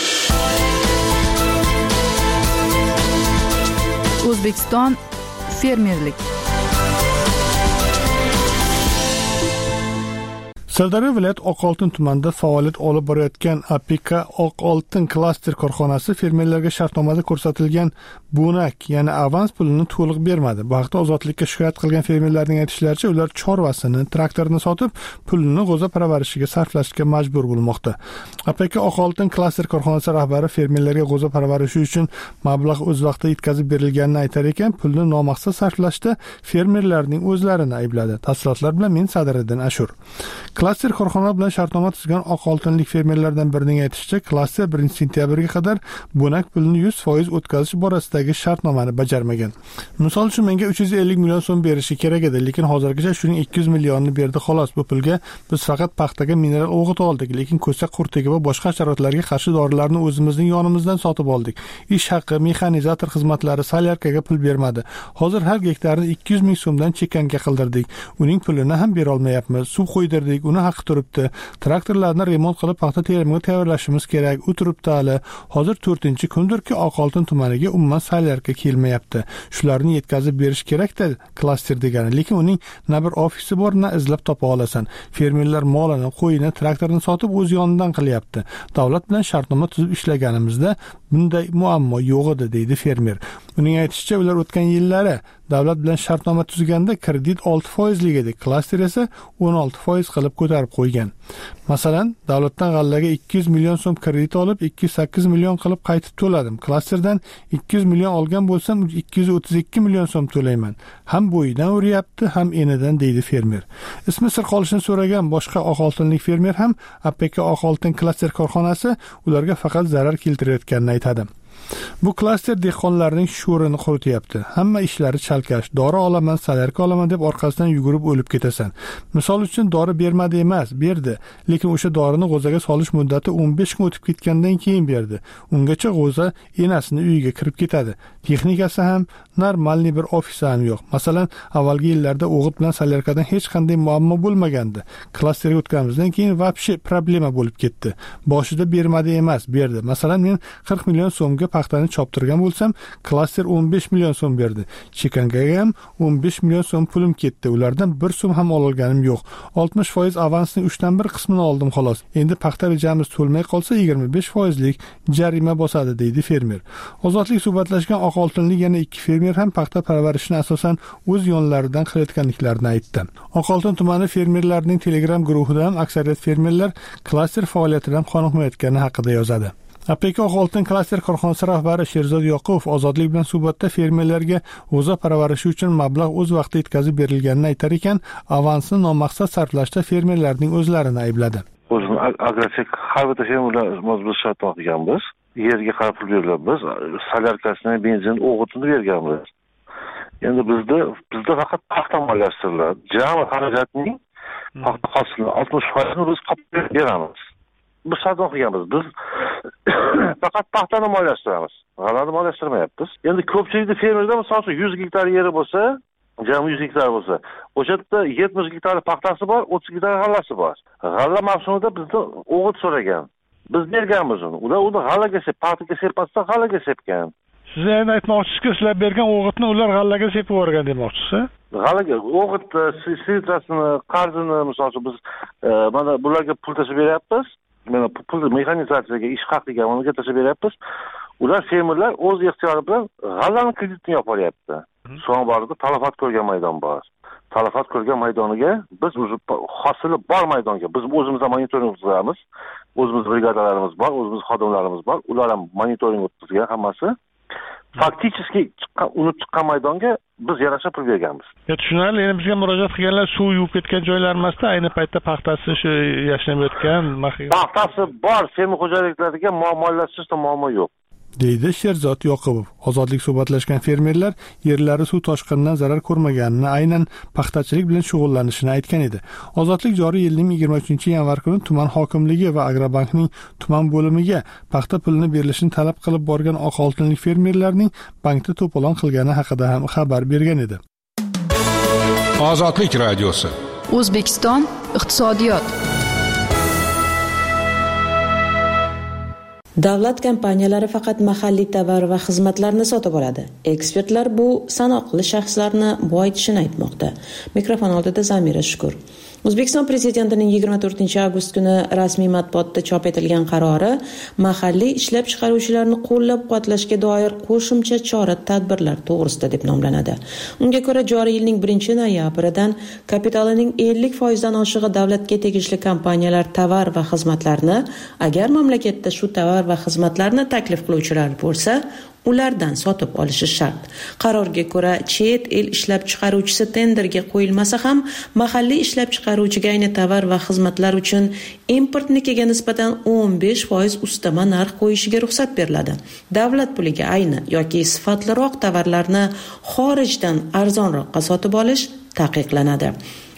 O'zbekiston fermerlik. Sirdaryo viloyat Oqoltin tumanida faoliyat olib borayotgan A P K Oq oltin klaster korxonasi fermerlarga shartnomada ko'rsatilgan bo'nak, ya'ni avans pulini to'liq bermadi. Bu haqda Ozodlikka shikoyat qilgan fermerlarning aytishlaricha, ular chorvasini, traktorini sotib, pulini g'o'za parvarishiga sarflashga majbur bo'lmoqda. A P K Oq oltin klaster korxonasi rahbari fermerlarga g'o'za parvarishi uchun mablag' o'z vaqtida yetkazib berilganini aytar ekan, pulni nomaqsad sarflashda fermerlarning o'zlarini aybladi. Tafsilotlar bilan men Sadriddin Ashur. Klaster korxona bilan shartnoma tuzgan oq oltinlik fermerlardan birining aytishicha, klaster birinchi sentyabrga qadar bo'nak pulini yuz foiz o'tkazish borasidagi shartnomani bajarmagan. Misol uchun, menga uch yuz ellik million so'm berishi kerak edi, lekin hozirgacha shuning ikki yuz millionni berdi xolos. Bu pulga biz faqat paxtaga mineral o'g'it oldik, lekin ko'sak qurtiga va boshqa hasharotlarga qarshi dorilarni o'zimizning yonimizdan sotib oldik. Ish haqi, mexanizator xizmatlari, solyarkaga pul bermadi. Hozir har gektarni ikki yuz ming so'mdan chekanga qildirdik. Uning pulini ham bera olmayapmiz. Suv qo'ydirdik, uni haqi turibdi. Traktorlarni remont qilib paxta terimiga tayyorlashimiz kerak. U turibdi hali. Hozir to'rtinchi kundirki Oqoltin tumaniga umuman saylarga kelmayapti. Shularni yetkazib berish kerak-da klaster degani. Lekin uning na bir ofisi bor, na izlab topa olasan. Fermerlar molini, qo'yini, traktorni sotib o'z yonidan qilyapti. Davlat bilan shartnoma tuzib ishlaganimizda bunday muammo yo'q edi, deydi fermer. Uning aytishicha, ular o'tgan yillari davlat bilan shartnoma tuzganda kredit olti foizlik edi, klaster esa o'n olti foiz qilib ko'tarib qo'ygan. Masalan, davlatdan g'allaga ikki yuz million so'm kredit olib, ikki yuz sakkiz million qilib qaytib to'ladim. Klasterdan ikki yuz million olgan bo'lsam, ikki yuz o'ttiz ikki million so'm to'layman. Ham bo'yidan uryapti, ham enidan, deydi fermer. Ismi sir qolishini so'ragan boshqa Oqoltinlik fermer ham A P K Oqoltin klaster korxonasi ularga faqat zarar keltirayotganini aytadi. Bu klaster dehqonlarning sho'rini qurityapti. Hamma ishlari chalkash. Dori olaman, salarka olaman deb orqasidan yugurib o'lib ketasan. Misol uchun dori bermadi emas, berdi. Lekin o'sha dorini g'o'zaga solish muddati o'n besh kun o'tib ketgandan keyin berdi. Ungacha g'o'za enasini uyiga kirib ketadi. Texnikasi ham, normalniy bir ofisi ham yo'q. Masalan, avvalgi yillarda o'g'it bilan salarkadan hech qanday muammo bo'lmagandi. Klasterga o'tganimizdan keyin vobshe problema bo'lib ketdi. Boshida bermadi emas, berdi. Masalan, men qirq million so'mga paxtani choptirgan bo'lsam, klaster o'n besh million so'm berdi. Chekangaga ham o'n besh million so'm pulim ketdi. Ulardan bir so'm ham olganim yo'q. oltmish foiz avansning uchdan bir qismini oldim xolos. Endi paxta rejamiz to'lmay qolsa yigirma besh foizlik jarima bosadi, deydi fermer. Ozodlik suhbatlashgan Oqoltinlik yana ikki fermer ham paxta parvarishini asosan o'z yonlaridan qilayotganliklarini aytdi. Oqoltin tumani fermerlarining Telegram guruhida ham aksariyat fermerlar klaster faoliyatidan qoniqmayotgani haqida yozadi. A P K Oqoltin klaster korxonasi rahbari Sherzod Yoqubov Ozodlik bilan suhbatda fermerlarga g'o'za parvarishi uchun mablag' o'z vaqtida yetkazib berilganini aytar ekan, avansni nomaqsad sarflashda fermerlarning o'zlarini aybladi. O'zini agrotech har bir fermerlar biz shartnoma qilganmiz. Yerga qarab pul berilamiz. Salarkasini, benzin, o'g'itini berganmiz. Endi bizda bizda faqat paxta moliyalashtiriladi. Jami xarajatning paxta hosilini oltmish foizini biz qopib beramiz. Biz shartnoma qilganmiz. Biz faqat paxtani moliyalashtiramiz. G'allani moliyalashtirmayapmiz. Endi ko'pchilikda fermerda misol uchun yuz gektar yeri bo'lsa, jami yuz gektar bo'lsa, o'sha yerda yetmish gektar paxtasi bor, o'ttiz gektar g'allasi bor. G'alla mavsumida bizdan o'g'it so'ragan. Biz berganmiz uni. Ular uni g'allaga sep, paxtaga sepmasdan g'allaga sepgan. Siz endi aytmoqchisizki, sizlar bergan o'g'itni ular g'allaga sepib yuborgan demoqchisiz? G'allaga o'g'it silitrasini, qarzini misol uchun biz mana bularga pul tashib beryapmiz. Mana pul mexanizatsiyaga, ish haqiga unga tashib beryapmiz. Ular fermerlar o'z ixtiyori bilan g'allani kreditini yopib olyapti. So'ng borida talafot ko'rgan maydon bor. Talafot ko'rgan maydoniga biz o'zi hosili bor maydonga biz o'zimizda monitoring qilamiz. O'zimiz brigadalarimiz bor, o'zimiz xodimlarimiz bor. Ular ham monitoring o'tkazgan hammasi. Faktichески unib chiqqan maydonga biz yarasha pul berganmiz. Ya tushunarli, endi bizga murojaat qilganlar suv yuvib ketgan joylar emasda, ayni paytda paxtasi shu yashnayotgan, paxtasi bor, fermer xo'jaliklariga muammolashtirish muammo yo'q, deydi Sherzod Yoqubov. Ozodlik suhbatlashgan fermerlar yerlari suv toshqinidan zarar ko'rmaganini, aynan paxtachilik bilan shug'ullanishini aytgan edi. Ozodlik joriy yilning yigirma uchinchi yanvar kuni tuman hokimligi va Agrobankning tuman bo'limiga paxta pulini berilishini talab qilib borgan Oqoltinlik fermerlarning bankda to'polon qilgani haqida ham xabar bergan edi. Ozodlik radiosi. O'zbekiston iqtisodiyot. Davlat kompaniyalari faqat mahalliy tovar va xizmatlarni sotib oladi. Ekspertlar bu sanoqli shaxslarni boyitishini aytmoqda. Mikrofon oldida Zamira Shukur. O'zbekiston prezidentining yigirma to'rtinchi avgust kuni rasmiy matbuotda chop etilgan qarori mahalliy ishlab chiqaruvchilarni qo'llab-quvvatlashga doir qo'shimcha chora-tadbirlar to'g'risida deb nomlanadi. Unga ko'ra, joriy yilning birinchi noyabridan kapitalining ellik foizdan oshig'i davlatga tegishli kompaniyalar tovar va xizmatlarni, agar mamlakatda shu tovar va xizmatlarni taklif qiluvchilar bo'lsa, ulardan sotib olishi shart. Qarorga ko'ra, chet el ishlab chiqaruvchisi tenderga qo'yilmasa ham mahalliy ishlab chiqaruvchiga ayni tovar va xizmatlar uchun importnikiga nisbatan o'n besh foiz ustama narx qo'yishiga ruxsat beriladi. Davlat puliga ayni yoki sifatliroq tovarlarni xorijdan arzonroqqa sotib olish taqiqlanadi.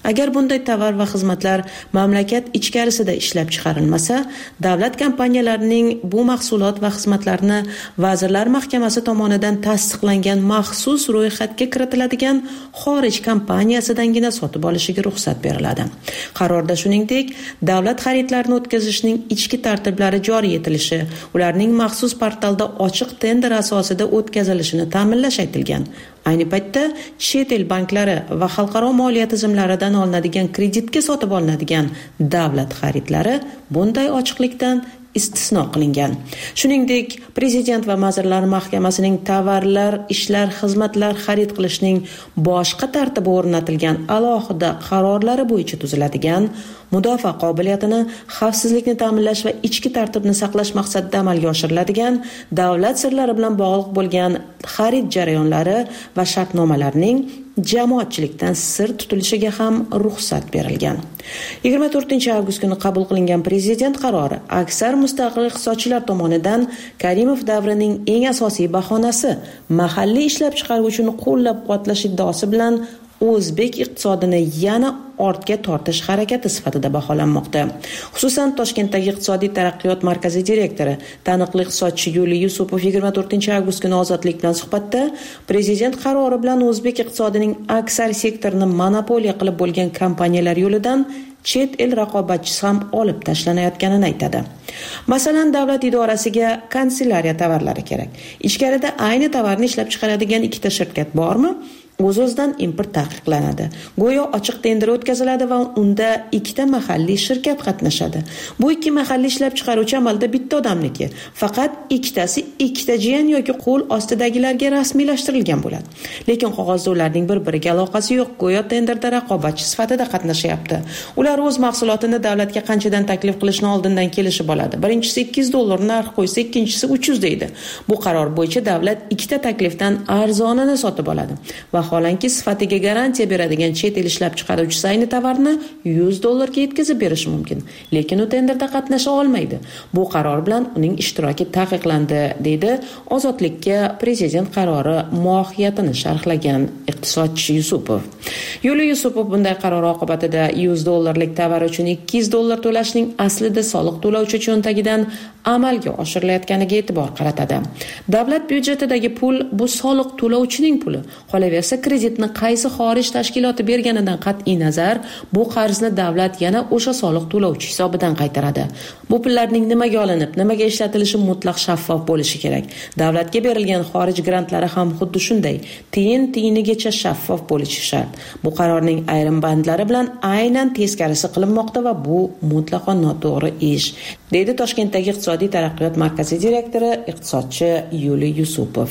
Agar bunday tovar va xizmatlar mamlakat ichkarisida ishlab chiqarilmasa, davlat kompaniyalarining bu mahsulot va xizmatlarni Vazirlar Mahkamasi tomonidan tasdiqlangan maxsus ro'yxatga kiritiladigan xorij kompaniyasidangina sotib olishiga ruxsat beriladi. Qarorda shuningdek, davlat xaridlarini o'tkazishning ichki tartiblari joriy etilishi, ularning maxsus portalda ochiq tender asosida o'tkazilishini ta'minlash aytilgan. Ayni paytda chet el banklari va xalqaro moliya tizimlaridan olinadigan kreditga sotib olinadigan davlat xaridlari bunday ochiqlikdan istisno qilingan. Shuningdek, Prezident va Vazirlar Mahkamasining tovarlar, ishlar, xizmatlar xarid qilishning boshqa tartibi o'rnatilgan alohida qarorlari bo'yicha tuziladigan mudofaa qobiliyatini, xavfsizlikni ta'minlash va ichki tartibni saqlash maqsadida amalga oshiriladigan davlat sirlari bilan bog'liq bo'lgan xarid jarayonlari va shartnomalarning jamoatchilikdan sir tutilishiga ham ruxsat berilgan. yigirma to'rtinchi avgust kuni qabul qilingan prezident qarori aksar mustaqil iqtisodchilar tomonidan Karimov davrining eng asosiy bahonasi mahalliy ishlab chiqaruvchini qo'llab-quvvatlash iddaosi bilan o'zbek iqtisodini yana ortga tortish harakati sifatida baholanmoqda. Xususan, Toshkentdagi Iqtisodiy taraqqiyot markazi direktori, taniqli iqtisodchi Yuliy Yusupov yigirma to'rtinchi avgust kuni Ozodlik bilan suhbatda prezident qarori bilan o'zbek iqtisodining aksar sektorini monopoliya qilib bo'lgan kompaniyalar yo'lidan chet el raqobatchisi ham olib tashlanayotganini aytadi. Masalan, davlat idorasiga kanselyariya tovarlari kerak. Ichkarida ayni tovarni ishlab chiqaradigan ikkita shirkat bormi? O'z-o'zidan import taqiqlanadi. Go'yo ochiq tender o'tkaziladi va unda ikkita mahalliy shirkat qatnashadi. Bu ikki mahalliy ishlab chiqaruvchi amalda bitta odamniki. Faqat ikkitasi ikkita jiyan yoki qo'l ostidagilarga rasmiylashtirilgan bo'ladi. Lekin qog'ozda ularning bir-biriga aloqasi yo'q. Go'yo tenderda raqobatchi sifatida qatnashyapti. Ular o'z mahsulotini davlatga qanchadan taklif qilishni oldindan kelishib oladi. Birinchisi ikki yuz dollar narx qo'ysa, ikkinchisi uch yuz deydi. Bu qaror bo'yicha davlat ikkita taklifdan arzonini sotib oladi. Vaholanki sifatiga garantiya beradigan chet el ishlab chiqaruvchisi ayni tovarni yuz dollarga yetkazib berishi mumkin, lekin u tenderda qatnasha olmaydi. Bu qaror bilan uning ishtiroki taqiqlandi, deydi Ozodlikka prezident qarori mohiyatini sharhlagan iqtisodchi Yusupov. Yuliy Yusupov bunday qaror oqibatida yuz dollarlik tovar uchun ikki yuz dollar to'lashning aslida soliq to'lovchi cho'ntagidan amalga oshirilayotganiga e'tibor qaratadi. Davlat byudjetidagi pul bu soliq to'lovchining puli. Qolaversa, kreditni qaysi xorij tashkiloti berganidan qat'iy nazar, bu qarzni davlat yana o'sha soliq to'lovchi hisobidan qaytaradi. Bu pullarning nimaga olinib, nimaga ishlatilishi mutlaq shaffof bo'lishi kerak. Davlatga berilgan xorij grantlari ham xuddi shunday, tiyin-tiyinigacha shaffof bo'lishi shart. Bu qarorning ayrim bandlari bilan aynan teskarisi qilinmoqda va bu mutlaqo noto'g'ri ish, deydi Toshkentdagi Iqtisodiy taraqqiyot markazi direktori, iqtisodchi Yuliy Yusupov.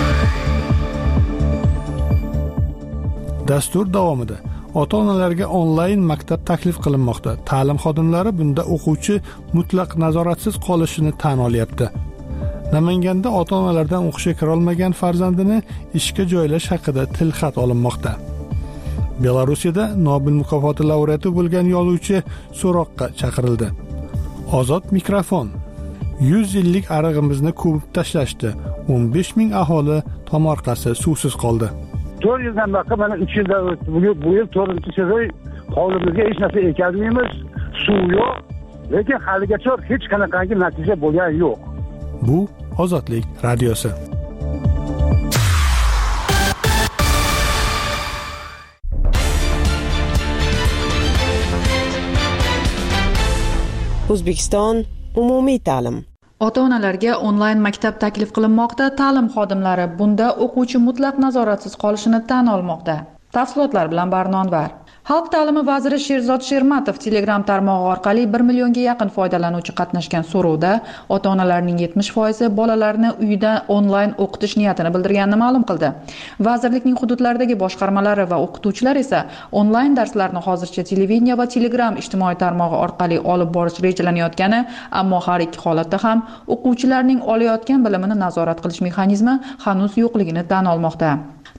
Dastur davomida ota-onalarga onlayn maktab taklif qilinmoqda. Ta'lim xodimlari bunda o'quvchi mutlaq nazoratsiz qolishini tan olyapti. Namanganda ota-onalardan o'qishga kira olmagan farzandini ishga joylash haqida tilxat olinmoqda. Belarusiyada Nobel mukofoti laureati bo'lgan yozuvchi so'roqqa chaqirildi. Ozod mikrofon. yuz yillik arig'imizni ko'mib tashlashdi. o'n besh ming aholi tomorqasi suvsiz qoldi. to'rt yildan beri mana uch yilda o'tdi. Bu yil to'rtinchi sezon hovlimizga hech narsa ekanmaymiz, suv yo'q, lekin haligacha hech qanaqangi natija bo'lgani yo'q. Bu Ozodlik radiosi. O'zbekiston umumiy ta'lim. Ota-onalarga onlayn maktab taklif qilinmoqda. Ta'lim xodimlari bunda o'quvchi mutlaq nazoratsiz qolishini tan olmoqda. Tafsilotlar bilan Barnonvar. Xalq ta'limi vaziri Sherzod Shermatov Telegram tarmog'i orqali bir millionga yaqin foydalanuvchi qatnashgan so'rovda ota-onalarning yetmish foizi bolalarni uyida onlayn o'qitish niyatini bildirganini ma'lum qildi. Vazirlikning hududlardagi boshqarmalari va o'qituvchilar esa onlayn darslarni hozircha televideniya va Telegram ijtimoiy tarmog'i orqali olib borish rejalanayotgani, ammo har ikki holatda ham o'quvchilarning olayotgan bilimini nazorat qilish mexanizmi hanuz yo'qligini tan olmoqda.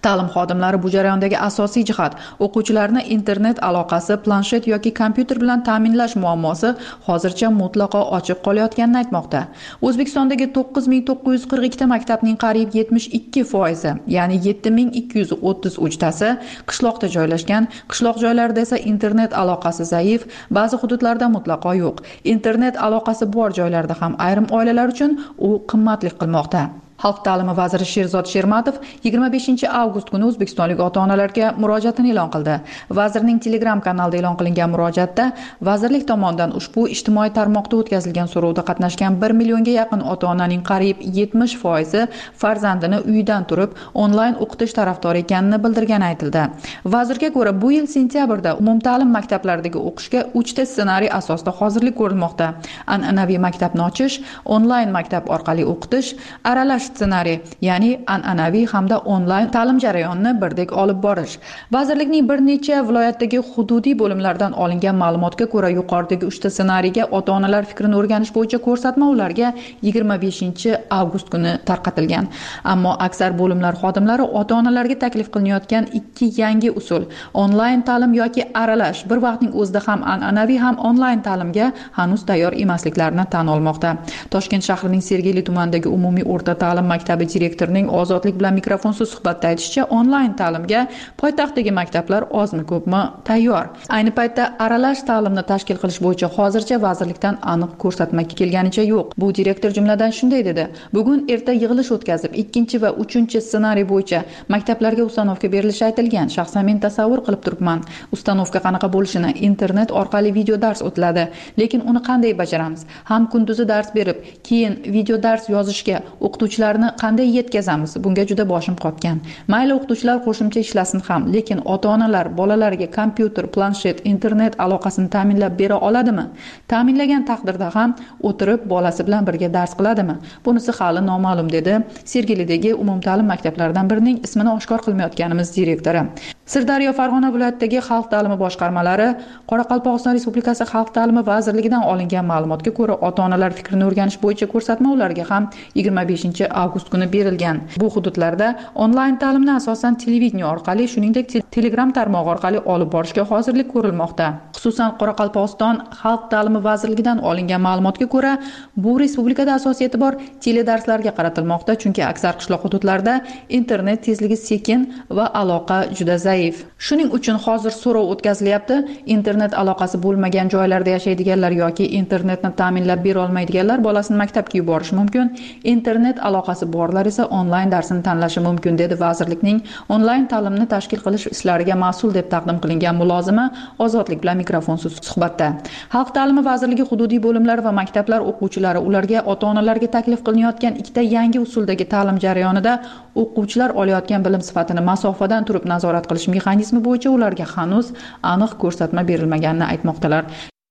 Ta'lim xodimlari bu jarayondagi asosiy jihat o'quvchilarni internet aloqasi, planshet yoki kompyuter bilan ta'minlash muammosi hozircha mutlaqo ochiq qolayotganini aytmoqda. O'zbekistondagi to'qqiz ming to'qqiz yuz qirq ikkita maktabning qariyb yetmish ikki foizi, ya'ni yetti ming ikki yuz o'ttiz uchtasi qishloqda joylashgan. Qishloq joylarda esa internet aloqasi zaif, ba'zi hududlarda mutlaqo yo'q. Internet aloqasi bor joylarda ham ayrim oilalar uchun u qimmatlik qilmoqda. Xalq ta'limi vaziri Sherzod Shermatov yigirma beshinchi avgust kuni o'zbekistonlik ota-onalarga murojaatini e'lon qildi. Vazirning Telegram kanalida e'lon qilingan murojaatda vazirlik tomonidan ushbu ijtimoiy tarmoqda o'tkazilgan so'rovda qatnashgan bir millionga yaqin ota-onaning qariyb yetmish foizi farzandini uydan turib onlayn o'qitish tarafdori ekanini bildirgani aytildi. Vazirga ko'ra, bu yil sentyabrda umumta'lim maktablaridagi o'qishga uchta ssenariy asosida hozirlik ko'rilmoqda. An'anaviy maktabni ochish, onlayn maktab orqali o'qitish, aralash ssenariy, ya'ni an'anaviy hamda onlayn ta'lim jarayonini birdek olib borish. Vazirlikning bir necha viloyatdagi hududiy bo'limlardan olingan ma'lumotga ko'ra, yuqoridagi uchta ssenariyga ota-onalar fikrini o'rganish bo'yicha ko'rsatma ularga yigirma beshinchi avgust kuni tarqatilgan. Ammo aksar bo'limlar xodimlari ota-onalarga taklif qilinayotgan ikki yangi usul, onlayn ta'lim yoki aralash, bir vaqtning o'zida ham an'anaviy ham onlayn ta'limga hanuz tayyor emasliklarini tan olmoqda. Toshkent shahrining Sergeli tumanidagi umumiy o'rta ta'lim maktabi direktorining Ozodlik bilan mikrofonsiz suhbatda aytishicha, onlayn ta'limga poytaxtdagi maktablar ozmi ko'pmi tayyor. Ayni paytda aralash ta'limni tashkil qilish bo'yicha hozircha vazirlikdan aniq ko'rsatma kelganicha yo'q. Bu direktor jumladan shunday dedi: "Bugun erta yig'ilish o'tkazib, ikkinchi va uchinchi ssenariy bo'yicha maktablarga ustanovka berilishi aytilgan. Shaxsan men tasavvur qilib turibman. Ustanovka qanaqa bo'lishini, internet orqali video dars o'tiladi. Lekin uni qanday bajaramiz? Ham kunduzi dars berib, keyin video dars yozishga o'qituvchilarni qanday yetkazamiz? Bunga juda boshim qotgan. Mayli o'qituvchilar qo'shimcha ishlasin ham, lekin ota-onalar bolalariga kompyuter, planshet, internet aloqasini ta'minlab bera oladimi? Ta'minlagan taqdirda ham o'tirib bolasi bilan birga dars qiladimi? Bunisi hali noma'lum", dedi Sergelidagi umumta'lim maktablaridan birining ismini oshkor qilmayotganimiz direktori. Sirdaryo, Farg'ona viloyatidagi xalq ta'limi boshqarmalari Qoraqalpog'iston Respublikasi Xalq ta'limi vazirligidan olingan ma'lumotga ko'ra, ota-onalar fikrini o'rganish bo'yicha ko'rsatma ularga ham yigirma beshinchi avgust kuni berilgan. Bu hududlarda onlayn ta'limni asosan televideniya orqali, shuningdek Telegram tarmog'i orqali olib borishga hozirlik ko'rilmoqda. Xususan, Qoraqalpog'iston Xalq ta'limi vazirligidan olingan ma'lumotga ko'ra, bu respublikada asosiy e'tibor teledarslarga qaratilmoqda, chunki aksar qishloq hududlarda internet tezligi sekin va aloqa juda zaif. Shuning uchun hozir so'rov o'tkazilyapti. Internet aloqasi bo'lmagan joylarda yashaydiganlar yoki internetni ta'minlab bera olmaydiganlar bolasini maktabga yuborish mumkin. Internet aloqasi borlar esa onlayn darsini tanlashi mumkin, dedi vazirlikning onlayn ta'limni tashkil qilish ishlariga mas'ul deb taqdim qilingan mulozima Ozodlik bilan mikrofonsiz suhbatda. Xalq ta'limi vazirligi hududiy bo'limlar va maktablar o'quvchilari ularga ota-onalarga taklif qilinayotgan ikkita yangi usuldagi ta'lim jarayonida o'quvchilar olayotgan bilim sifatini masofadan turib nazorat qilish mexanizmi bo'yicha ularga hanuz aniq ko'rsatma berilmaganini aytmoqdalar.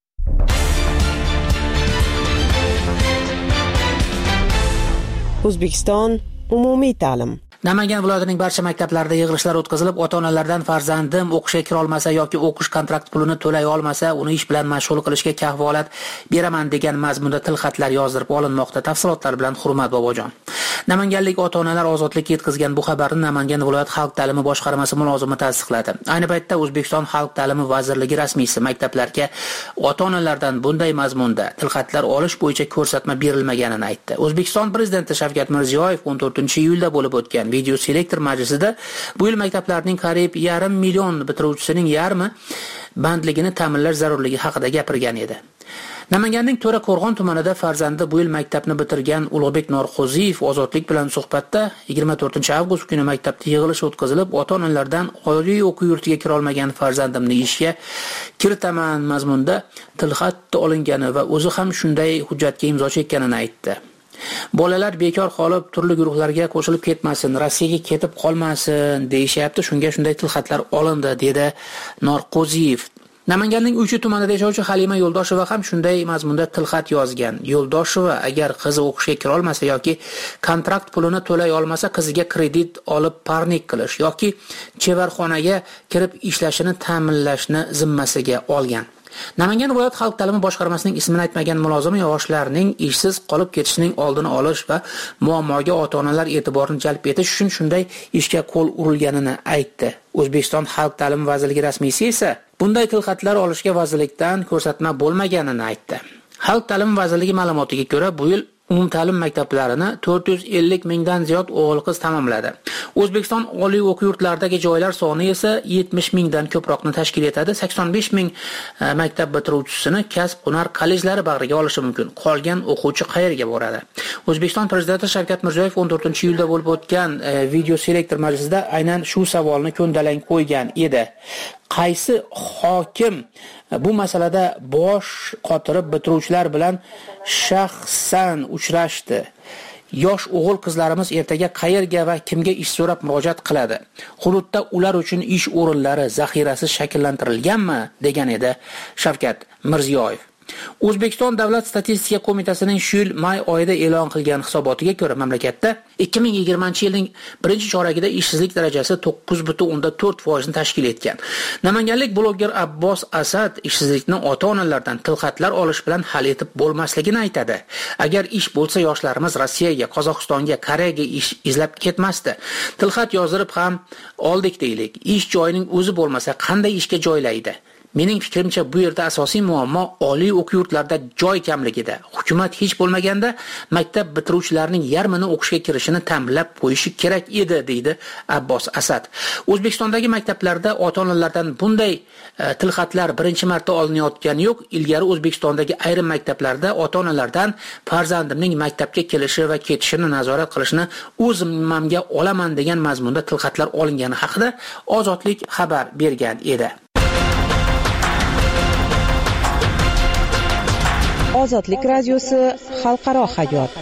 O'zbekiston umumiy ta'lim. Namangan viloyatining barcha maktablarida yig'ilishlar o'tkazilib, ota-onalardan farzandim o'qishga kira olmasa yoki o'qish kontrakt pulini to'lay olmasa, uni ish bilan mashg'ul qilishga kaffolat beraman degan mazmunda tilxatlar yozdirib olinmoqda. Tafsilotlar bilan Hurmat Bobojon. Namanganlik ota-onalar Ozodlikka yetkazgan bu xabarni Namangan viloyat xalq ta'limi boshqarmasi mulozimi tasdiqladi. Ayni paytda O'zbekiston xalq ta'limi vazirligi rasmiysi maktablarga ota-onalardan bunday mazmunda tilxatlar olish bo'yicha ko'rsatma berilmaganini aytdi. O'zbekiston prezidenti Shavkat Mirziyoyev o'n to'rtinchi iyulda bo'lib o'tgan video selektor majlisida bu yil maktablarning qariyb yarim million bitiruvchisining yarmi bandligini ta'minlash zarurligi haqida gapirgan edi. Namanganning To'raqo'rg'on tumanida farzandi bu yil maktabni bitirgan Ulug'bek Norqo'ziyev Ozodlik bilan suhbatda yigirma to'rtinchi avgust kuni maktabda yig'ilish o'tkazilib, ota-onalardan oliy o'quv yurtiga kira olmagan farzandimni ishga kiritaman mazmunda tilxat olingani va o'zi ham shunday hujjatga imzo chekkanini aytdi. Bolalar bekor qolib, turli guruhlarga qo'shilib ketmasin, Rossiyaga ketib qolmasin deyishyapti. Shunga shunday tilxatlar olindi, dedi Norqo'ziyev. Namanganning Uychi tumanida yashovchi Halima Yo'ldosheva ham shunday mazmunda tilxat yozgan. Yo'ldosheva agar qizi o'qishga kira olmasa yoki kontrakt pulini to'lay olmasa, qiziga kredit olib parnik qilish yoki chevarxonaga kirib ishlashini ta'minlashni zimmasiga olgan. Namangan viloyat xalq ta'limi boshqarmasining ismini aytmagan mulozim yoshlarning ishsiz qolib ketishining oldini olish va muammoga ota-onalar e'tiborini jalb etish uchun shunday ishga qo'l urilganini aytdi. O'zbekiston Xalq ta'limi vazirligi rasmiysi esa bunday tilxatlar olishga vazirlikdan ko'rsatma bo'lmaganini aytdi. Xalq ta'limi vazirligi ma'lumotiga ko'ra, bu yil umumta'lim maktablarini to'rt yuz ellik mingdan ziyod o'g'il-qiz tamomladi. O'zbekiston oliy o'quv yurtlaridagi joylar soni esa yetmish mingdan ko'proqni tashkil etadi. sakson besh ming maktab bitiruvchisini kasb-hunar kollejlari bag'riga olishi mumkin. Qolgan o'quvchi qayerga boradi? O'zbekiston prezidenti Shavkat Mirziyoyev o'n to'rtinchi iyulda bo'lib o'tgan video selektor majlisida aynan shu savolni ko'ndalang qo'ygan edi. Qaysi hokim bu masalada bosh qotirib bitiruvchilar bilan shaxsan uchrashdi? Yosh o'g'il qizlarimiz ertaga qayerga va kimga ish so'rab murojaat qiladi? Hududda ular uchun ish o'rinlari zaxirasi shakllantirilganmi? degan edi Shavkat Mirziyoyev. O'zbekiston Davlat statistika qo'mitasining shu yil may oyida e'lon qilgan hisobotiga ko'ra, mamlakatda ikki ming yigirmanchi yilning birinchi choragida ishsizlik darajasi to'qqiz butun o'ndan to'rt foiz ni tashkil etgan. Namanganlik bloger Abbos Asad ishsizlikni ota-onalardan tilxatlar olish bilan hal etib bo'lmasligini aytadi. Agar ish bo'lsa, yoshlarimiz Rossiyaga, Qozog'istonga, Koreyaga ish izlab ketmasdi. Tilxat yozdirib ham oldik deylik. Ish joyining o'zi bo'lmasa, qanday ishga joylaydi? Mening fikrimcha, bu yerda asosiy muammo oliy o'quv yurtlarida joy kamligida. Hukumat hech bo'lmaganda maktab bitiruvchilarining yarmini o'qishga kirishini ta'minlab qo'yishi kerak edi, deydi Abbos Asad. O'zbekistondagi maktablarda ota-onalardan bunday e, tilxatlar birinchi marta olinayotgani yo'q. Ilgari O'zbekistondagi ayrim maktablarda ota-onalardan farzandimning maktabga kelishi va ketishini nazorat qilishni o'z zimmamga olaman degan mazmunda tilxatlar olingani haqida Ozodlik xabar bergan edi. Ozodlik radiosi xalqaro hayot.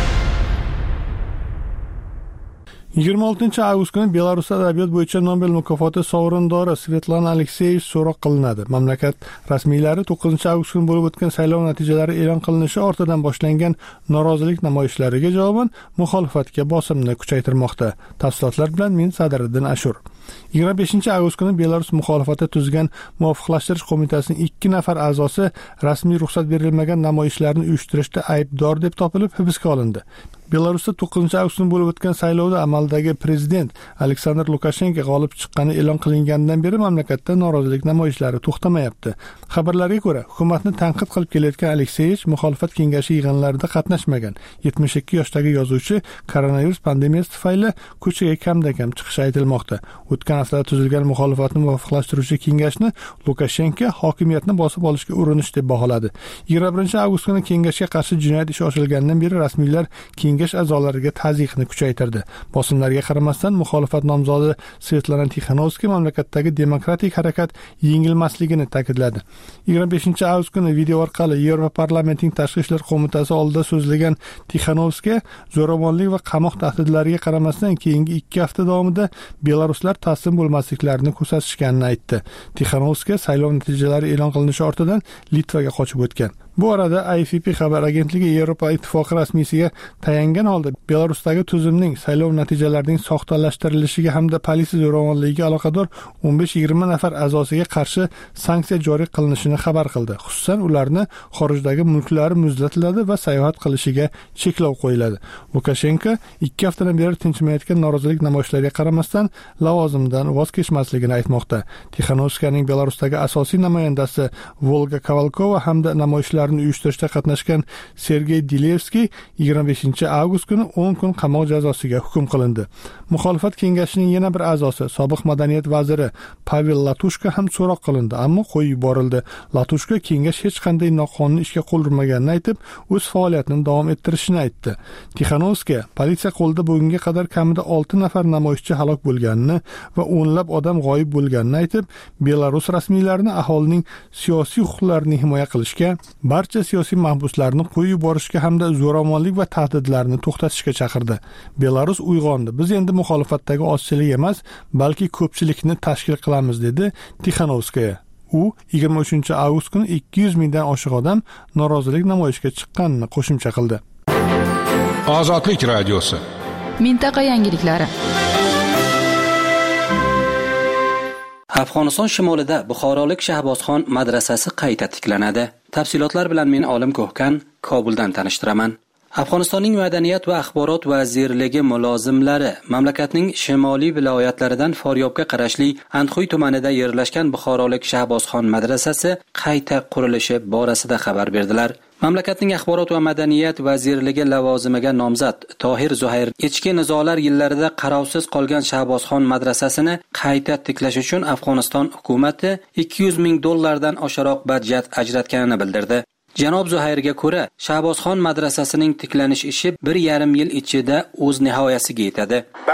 yigirma oltinchi avgust kuni Belarus adabiyot bo'yicha Nobel mukofoti sovrindori Svetlana Alekseyevich so'roq qilinadi. Mamlakat rasmiylari to'qqizinchi avgust kuni bo'lib o'tgan saylov natijalari e'lon qilinishi ortidan boshlangan norozilik namoyishlariga javoban muxolifatga bosimni kuchaytirmoqda. Tafsilotlar bilan men Sadriddin Ashur. yigirma beshinchi avgust kuni Belarus muxolifati tuzgan muvofiqlashtirish qo'mitasining ikki nafar a'zosi rasmiy ruxsat berilmagan namoyishlarni uyushtirishda aybdor deb topilib hibsga olindi. Belarusda to'qqizinchi avgust kuni bo'lib o'tgan saylovda amaldagi prezident Aleksandr Lukashenko g'olib chiqqani e'lon qilingandan beri mamlakatda norozilik namoyishlari to'xtamayapti. Xabarlarga ko'ra, hukumatni tanqid qilib kelayotgan Alekseyevich muxolifat kengashi yig'inlarida qatnashmagan. yetmish ikki yoshdagi yozuvchi koronavirus pandemiyasi tufayli ko'chaga kamdan-kam chiqishi aytilmoqda. O'tgan haftada tuzilgan muxolifatni muvofiqlashtiruvchi kengashni Lukashenko hokimiyatni bosib olishga urinish deb baholadi. yigirma birinchi avgust kuni kengashga qarshi jinoyat ishi ochilgandan beri rasmiylar kengash a'zolariga tazyiqni kuchaytirdi. Bosimlarga qaramasdan muxolifat nomzodi Svetlana Tixanovskaya mamlakatdagi demokratik harakat yengilmasligini ta'kidladi. yigirma beshinchi avgust kuni video orqali Yevropa parlamentining tashqi ishlar qo'mitasi oldida so'zlagan Tixanovskaya zo'ravonlik va qamoq tahdidlariga qaramasdan keyingi ikki hafta davomida Belaruslar taslim bo'lmasliklarini ko'rsatishganini aytdi. Tixanovskaya saylov natijalari e'lon qilinishi ortidan Litvaga qochib o'tgan. Bu arada A F P xabar agentligi Yevropa ittifoqi rasmiysiga tayangan holda Belarusdagi tuzumning saylov natijalarining soxtalashtirilishi hamda politsiya zo'ravonligiga aloqador o'n besh yigirma nafar a'zosiga qarshi sanksiya joriy qilinishini xabar qildi. Xususan, ularni xorijdagi mulklari muzlatiladi va sayohat qilishiga cheklov qo'yiladi. Lukashenko ikki haftadan beri tinchimayotgan norozilik namoyishlariga qaramasdan lavozimdan voz kechmasligini aytmoqda. Tixanovskayaning Belarusdagi asosiy namoyandasi Volga Kovalkova hamda namoyishlar uyushtirishda qatnashgan Sergey Dilevskiy yigirma beshinchi avgust kuni o'n kun qamoq jazosiga hukm qilindi. Muxolifat kengashining yana bir a'zosi, sobiq madaniyat vaziri Pavel Latushka ham so'roq qilindi, ammo qo'yib yuborildi. Latushka kengash hech qanday noqonuniy ishga qo'l urmaganini aytib, o'z faoliyatini davom ettirishini aytdi. Tixanovskaya politsiya qo'lida bugunga qadar kamida olti nafar namoyishchi halok bo'lganini va o'nlab odam g'oyib bo'lganini aytib, Belarus rasmiylarini aholining siyosiy huquqlarini himoya qilishga, barcha siyosiy mahbuslarni qo'yib yuborishga hamda zo'ravonlik va tahdidlarni to'xtatishga chaqirdi. Belarus uyg'ondi. Biz endi muxolifatdagi ozchilik emas, balki ko'pchilikni tashkil qilamiz, dedi Tixanovskaya. U yigirma uchinchi avgust kuni ikki yuz mingdan oshiq odam norozilik namoyishiga chiqqanini qo'shimcha qildi. Ozodlik radiosi. Mintaqa yangiliklari. Afg'oniston shimolida Buxorolik Shahbozxon madrasasi qayta tiklanadi. Tafsilotlar bilan men Olim Ko'hkan Kobuldan tanishtiraman. Afg'onistonning Madaniyat va axborot vazirligi mulozimlari mamlakatning shimoliy viloyatlaridan Faryobga qarashli Andxuy tumanida yerlashgan Buxorolik Shahbozxon madrasasi qayta qurilishi borasida xabar berdilar. Mamlakatning axborot va madaniyat vazirligi lavozimiga nomzod Tohir Zuhayr ichki nizolar yillarida qarovsiz qolgan Shahbozxon madrasasini qayta tiklash uchun Afg'oniston hukumati ikki yuz ming dollardan oshiqroq budjet ajratganini bildirdi. Janob Zuhayrga ko'ra, Shahbozxon madrasasining tiklanish ishi bir yarim yil ichida o'z nihoyasiga yetadi.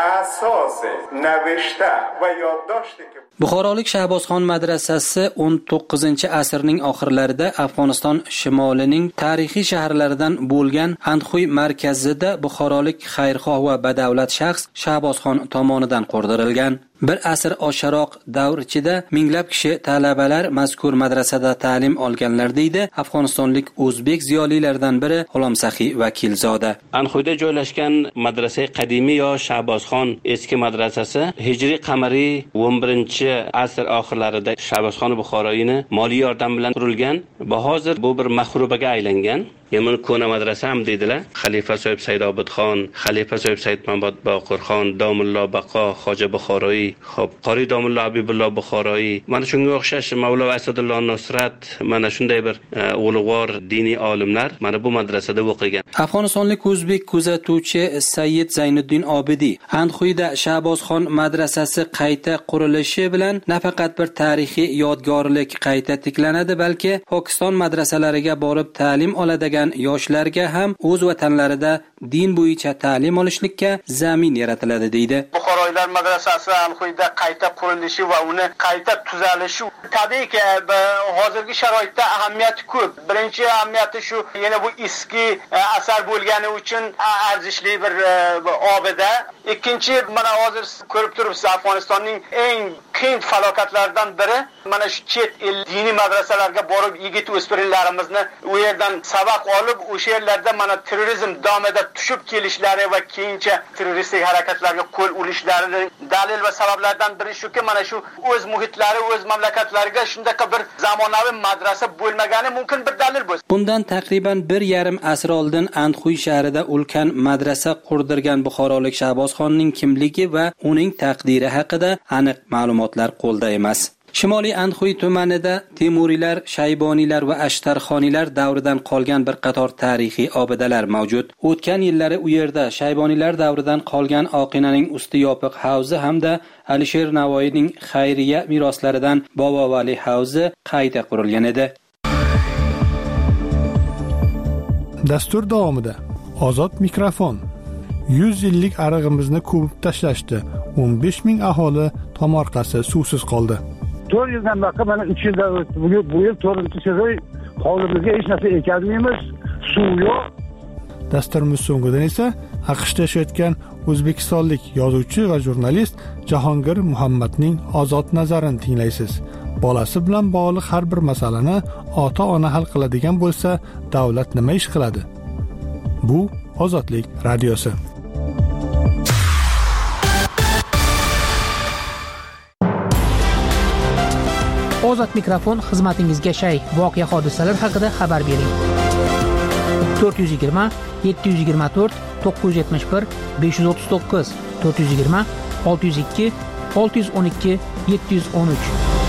Buxorolik Shahbozxon madrasasi o'n to'qqizinchi asrning oxirlarida Afg'oniston shimolining tarixiy shaharlaridan bo'lgan Andxuy markazida buxorolik xayrixoh va badavlat shaxs Shahbozxon tomonidan qurdirilgan. Bir asr osharoq davr ichida minglab kishi talabalar mazkur madrasada ta'lim olganlar deydi Afg'onistonlik o'zbek ziyolilaridan biri G'ulom Saxiy Vakilzoda. Anxuyda joylashgan madrasa qadimiy yo Shahbozxon eski madrasasi hijriy qamariy o'n birinchi asr oxirlarida Shahbozxon Buxoroyni moliy yordam bilan qurilgan va hozir bu bir mahrubaga aylangan. Yemon Kona madrasa ham deydilar. Xalifa sohib Saidobidxon, Xalifa sohib Saidmambod Boqirxon, Domullo Baqo, Xoja Buxoroy, hop, Qori Domullo Abibullo Buxoroy. Mana shunga o'xshash Mavlo Asadulloh Nusrat, mana shunday bir ulug'vor diniy olimlar mana bu madrasada o'qigan. Afg'onistonlik o'zbek kuzatuvchi Sayyid Zayniddin Obidi Andxuyda Shahbozxon madrasasi qayta qurilishi bilan nafaqat bir tarixiy yodgorlik qayta tiklanadi, balki Pokiston madrasalariga borib ta'lim oladigan yoshlarga ham o'z vatanlarida din bo'yicha ta'lim olishlikka zamin yaratiladi deydi. Buxoroylar madrasasi Anxuyda qayta qurilishi va uni qayta tuzalishi tabiiyki hozirgi sharoitda ahamiyati ko'p. Birinchi ahamiyati shu, yana bu eski asar bo'lgani uchun arzishli bir obida. Ikkinchi, mana hozir ko'rib turibsiz, Afg'onistonning eng qiyin falokatlaridan biri mana shu chet el diniy madrasalarga borib yigit o'spirinlarimizni u yerdan sabaq olib o'sha yerlarda mana terrorizm domida tushib kelishlari va keyincha terroristik harakatlarga qo'l urishlari dalil va sabablardan biri shuki, mana shu o'z muhitlari, o'z mamlakatlariga shunday bir zamonaviy madrasa bo'lmagani mumkin bir dalil bo'lsin. Bundan taqriban bir yarim asr oldin Andxuy shahrida ulkan madrasa qurdirgan buxorolik Shahbozxonning kimligi va uning taqdiri haqida aniq ma'lumotlar qo'lda emas. Shimoliy Andxuy tumanida Temuriylar, Shayboniylar va Ashtarxoniylar davridan qolgan bir qator tarixiy obidalar mavjud. O'tgan yillari u yerda Shayboniylar davridan qolgan Oqinaning usti yopiq havzi hamda Alisher Navoiyning xayriya meroslaridan Bobo Vali havzi qayta qurilgan edi. Dastur davomida Ozod mikrofon. yuz yillik arig'imizni ko'mib tashlashdi. o'n besh ming aholi tomorqasi suvsiz qoldi. to'rt yildan beri mana uch yildan o'tdi. Bugun bu yil to'rtinchi sezon hovlimizga hech narsa ekolmaymiz, suv yo'q. Dasturimiz so'ngidan esa AQShda yashayotgan o'zbekistonlik yozuvchi va jurnalist Jahongir Muhammadning ozod nazarini tinglaysiz. Bolasi bilan bog'liq har bir masalani ota-ona hal qiladigan bo'lsa, davlat nima ish qiladi? Bu Ozodlik radiosi. Ozod mikrofon xizmatingizga shay. Voqea hodisalar haqida xabar bering. to'rt yuz yigirma yetti yuz yigirma to'rt to'qqiz yuz yetmish bir besh yuz o'ttiz to'qqiz to'rt yuz yigirma olti yuz ikki olti yuz o'n ikki yetti yuz o'n uch.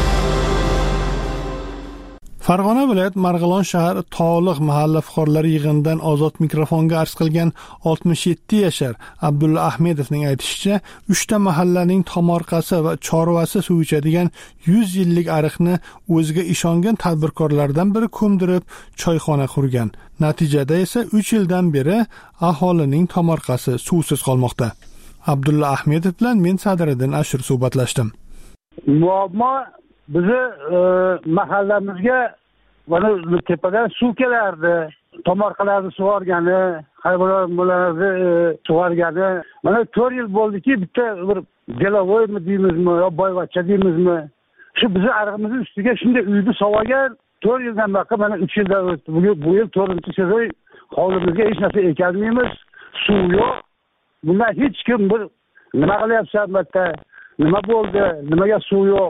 Farg'ona viloyat Marg'ilon shahar Toliq mahalla fuqarolari yig'inidan Ozod mikrofonga arz qilgan oltmish yetti yashar Abdulla Ahmedovning aytishicha, uchta mahallaning tomorqasi va chorvasi suv ichadigan yuz yillik ariqni o'ziga ishongan tadbirkorlardan biri ko'mdirib, choyxona qurgan. Natijada esa uch yildan beri aholining tomorqasi suvsiz qolmoqda. Abdulla Ahmedov bilan men Sadriddin Ashur suhbatlashdim. Muammo bizi e, mahallamizga mana tepadan suv kelardi. Tomorqalarni sug'organi, hayvonlarni e, sug'organi. Mana to'rt yil bo'ldiki, bitta bir delovoymi deymizmi, yo boyvachcha deymizmi? Shu bizni arig'imizning ustiga shunday uyni sog'agan. to'rt yildan beri mana uch yildan o'tdi. Bugun bu yil to'rtinchi sezon hovlimizga hech narsa ekolmaymiz, suv yo'q. Bundan hech kim bir nima qilyapsan, albatta, nima bo'ldi, nimaga suv yo'q?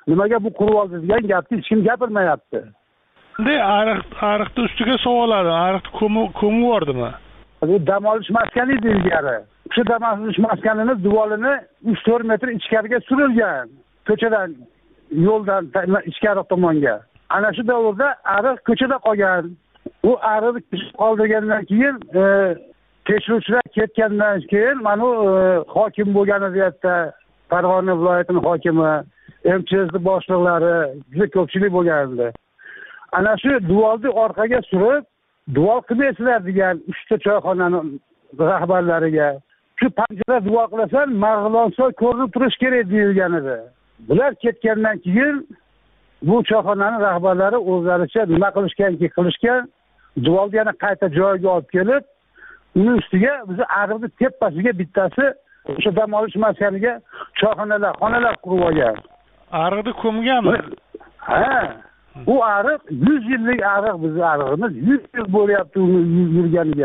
nimaga bu qurib oldi degan gapni hech kim gapirmayapti. Bunday ariq ariqni ustiga sovoladi, ariqni ko'mi ko'mi bordimi? Bu dam olish maskani edi ilgari. Shu dam olish maskanini divolini uch to'rt metr ichkariga surilgan. Ko'chadan, yo'ldan ichkari tomonga. Ana shu davrda ariq ko'chada qolgan. U ariq qoldirgandan keyin tekshiruvchilar ketgandan keyin mana hokim bo'lgan edi yerda, Farg'ona viloyatining hokimi, M Ch S boshliqlari, juda ko'pchilik bo'lgan edi. Ana shu divolni orqaga surib, divol qilmaysizlar degan uchta choyxonaning rahbarlariga. Shu panjara divol qilasan, Marg'ilonsoy ko'rinib turish kerak deyilgan edi. Bular ketgandan keyin bu choyxonaning rahbarlari o'zlaricha nima qilishganki qilishgan, divolni yana qayta joyiga olib kelib, uning ustiga bizni ariqni tepasiga bittasi o'sha dam olish maskaniga choyxonalar, xonalar qurib olgan. Ariqni ko'mganmi? Ha. U ariq yuz yillik ariq, bizning ariqimiz yuz yil bo'lyapti uni yurganiga.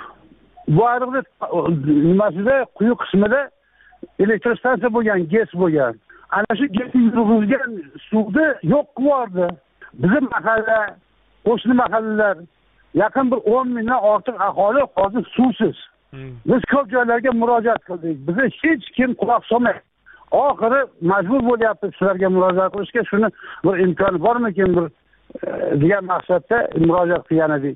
Bu ariqni nimasida, quyi qismida elektr stansiya bo'lgan, gaz bo'lgan. Ana shu gazga yurg'izgan suvni yo'q qilib bizim mahalla, qo'shni mahallalar, yaqin bir o'n mingdan ortiq aholi hozir suvsiz. Biz ko'p joylarga murojaat qildik. Bizni hech kim quloq solmaydi. Oxiri majbur bo'lyapmiz sizlarga murojaat qilishga. Shuni bir imkoni bormikin bir degan maqsadda murojaat qilgan edik.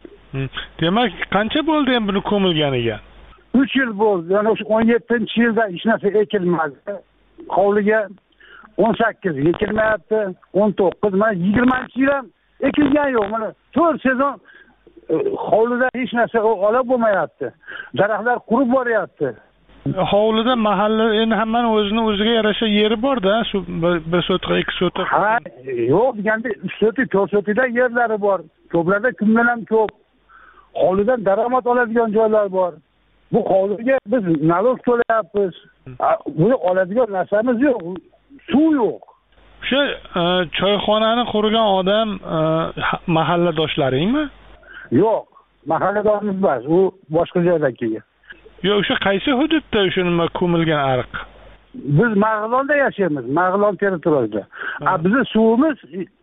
Demak, qancha bo'ldi ham buni ko'milganiga? uch yil bo'ldi. Ya'ni o'sha o'n yettinchi yilda hech narsa ekilmadi. Hovliga o'n sakkiz ekilmayapti, o'n to'qqiz, mana yigirmanchi yil ham ekilgan yo'q. Mana to'rt sezon hovlida hech narsa ola bo'lmayapti. Daraxtlar qurib boryapti. Hovlida mahalla endi hammani o'zini o'ziga yarasha yeri bor-da, shu bir sotiq, ikki sotiq. Ha, yo'q, deganda uch sotiq, to'rt sotiqda yerlari bor. Ko'plarda kundan ham ko'p. Hovlidan daromad oladigan joylar bor. Bu hovliga biz nalog to'layapmiz. Buni oladigan narsamiz yo'q. Suv yo'q. O'sha choyxonani qurgan odam mahalladoshlaringmi? Yo'q, mahalladorimiz emas, u boshqa joydan kelgan. Yo'q, o'sha qaysi hududda o'sha nima ko'milgan ariq? Biz Marg'ilonda yashaymiz, Marg'ilon territoriyasida. A bizning suvimiz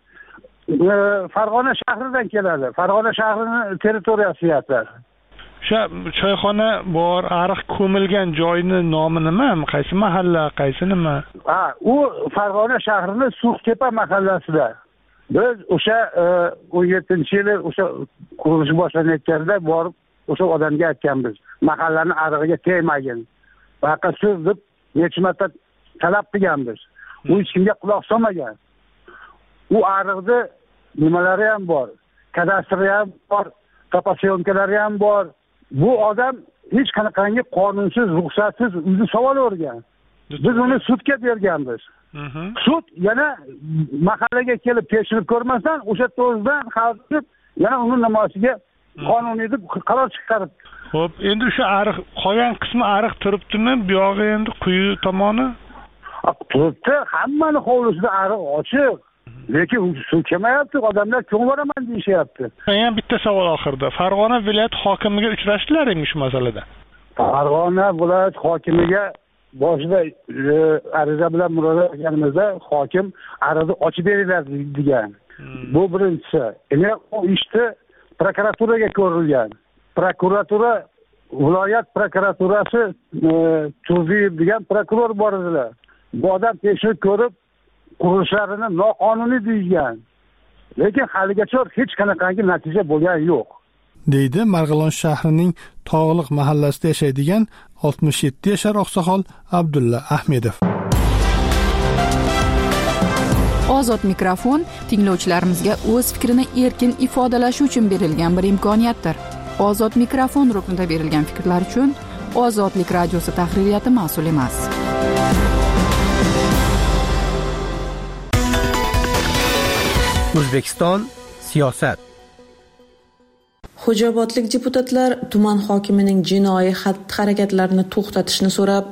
Farg'ona shahridan keladi. Farg'ona shahrining territoriyasi yatar. O'sha choyxona bor, ariq ko'milgan joyning nomi nima? Qaysi mahalla, qaysi nima? Ha, u Farg'ona shahrining Suvtepa mahallasida. Biz o'sha o'n yettinchi yili o'sha qurilish boshlanayotganda borib o'sha odamga aytganmiz. Mahallani arig'iga tegmagin. Baqa suv deb necha marta talab qilganmiz. U hech kimga quloq solmagan. U ariqda nimalari ham bor, kadastri ham bor, toposyomkalari ham bor. Bu odam hech qanaqangi qonunsiz, ruxsatsiz uyni sog'alavergan. Biz uni sudga berganmiz. Sud yana mahallaga kelib tekshirib ko'rmasdan o'sha o'zidan xalqib yana uni nimasiga qonuniy deb qaror chiqarib. Xo'p, endi o'sha ariq qolgan qismi ariq turibdimi? Bu yog'i endi quyi tomoni? Turibdi, hammani hovlisida ariq ochiq. Lekin suv kelmayapti, odamlar ko'ng boraman deyishyapti. Yana bitta savol oxirida. Farg'ona viloyat hokimiga uchrashdilaringmi shu masalada? Farg'ona viloyat hokimiga boshida ariza bilan murojaat qilganimizda hokim ariqni ochib beringlar degan. Bu birinchisi. Endi u ishni prokuraturaga ko'rilgan. Prokuratura, viloyat prokuraturasi Turdiyev degan prokuror bor edilar. Bu odam tekshirib ko'rib qurilishlarini noqonuniy degan. Lekin haligacha hech qanaqangi natija bo'lgan yo'q. deydi Marg'ilon shahrining Tog'liq mahallasida yashaydigan oltmish yetti yashar oqsoqol Abdulla Ahmedov. Ozod mikrofon tinglovchilarimizga o'z fikrini erkin ifodalashi uchun berilgan bir imkoniyatdir. Ozod mikrofon ruknida berilgan fikrlar uchun Ozodlik radiosi tahririyati mas'ul emas. O'zbekiston siyosat. Xo'jaobodlik deputatlar tuman hokimining jinoiy xatti-harakatlarini to'xtatishni so'rab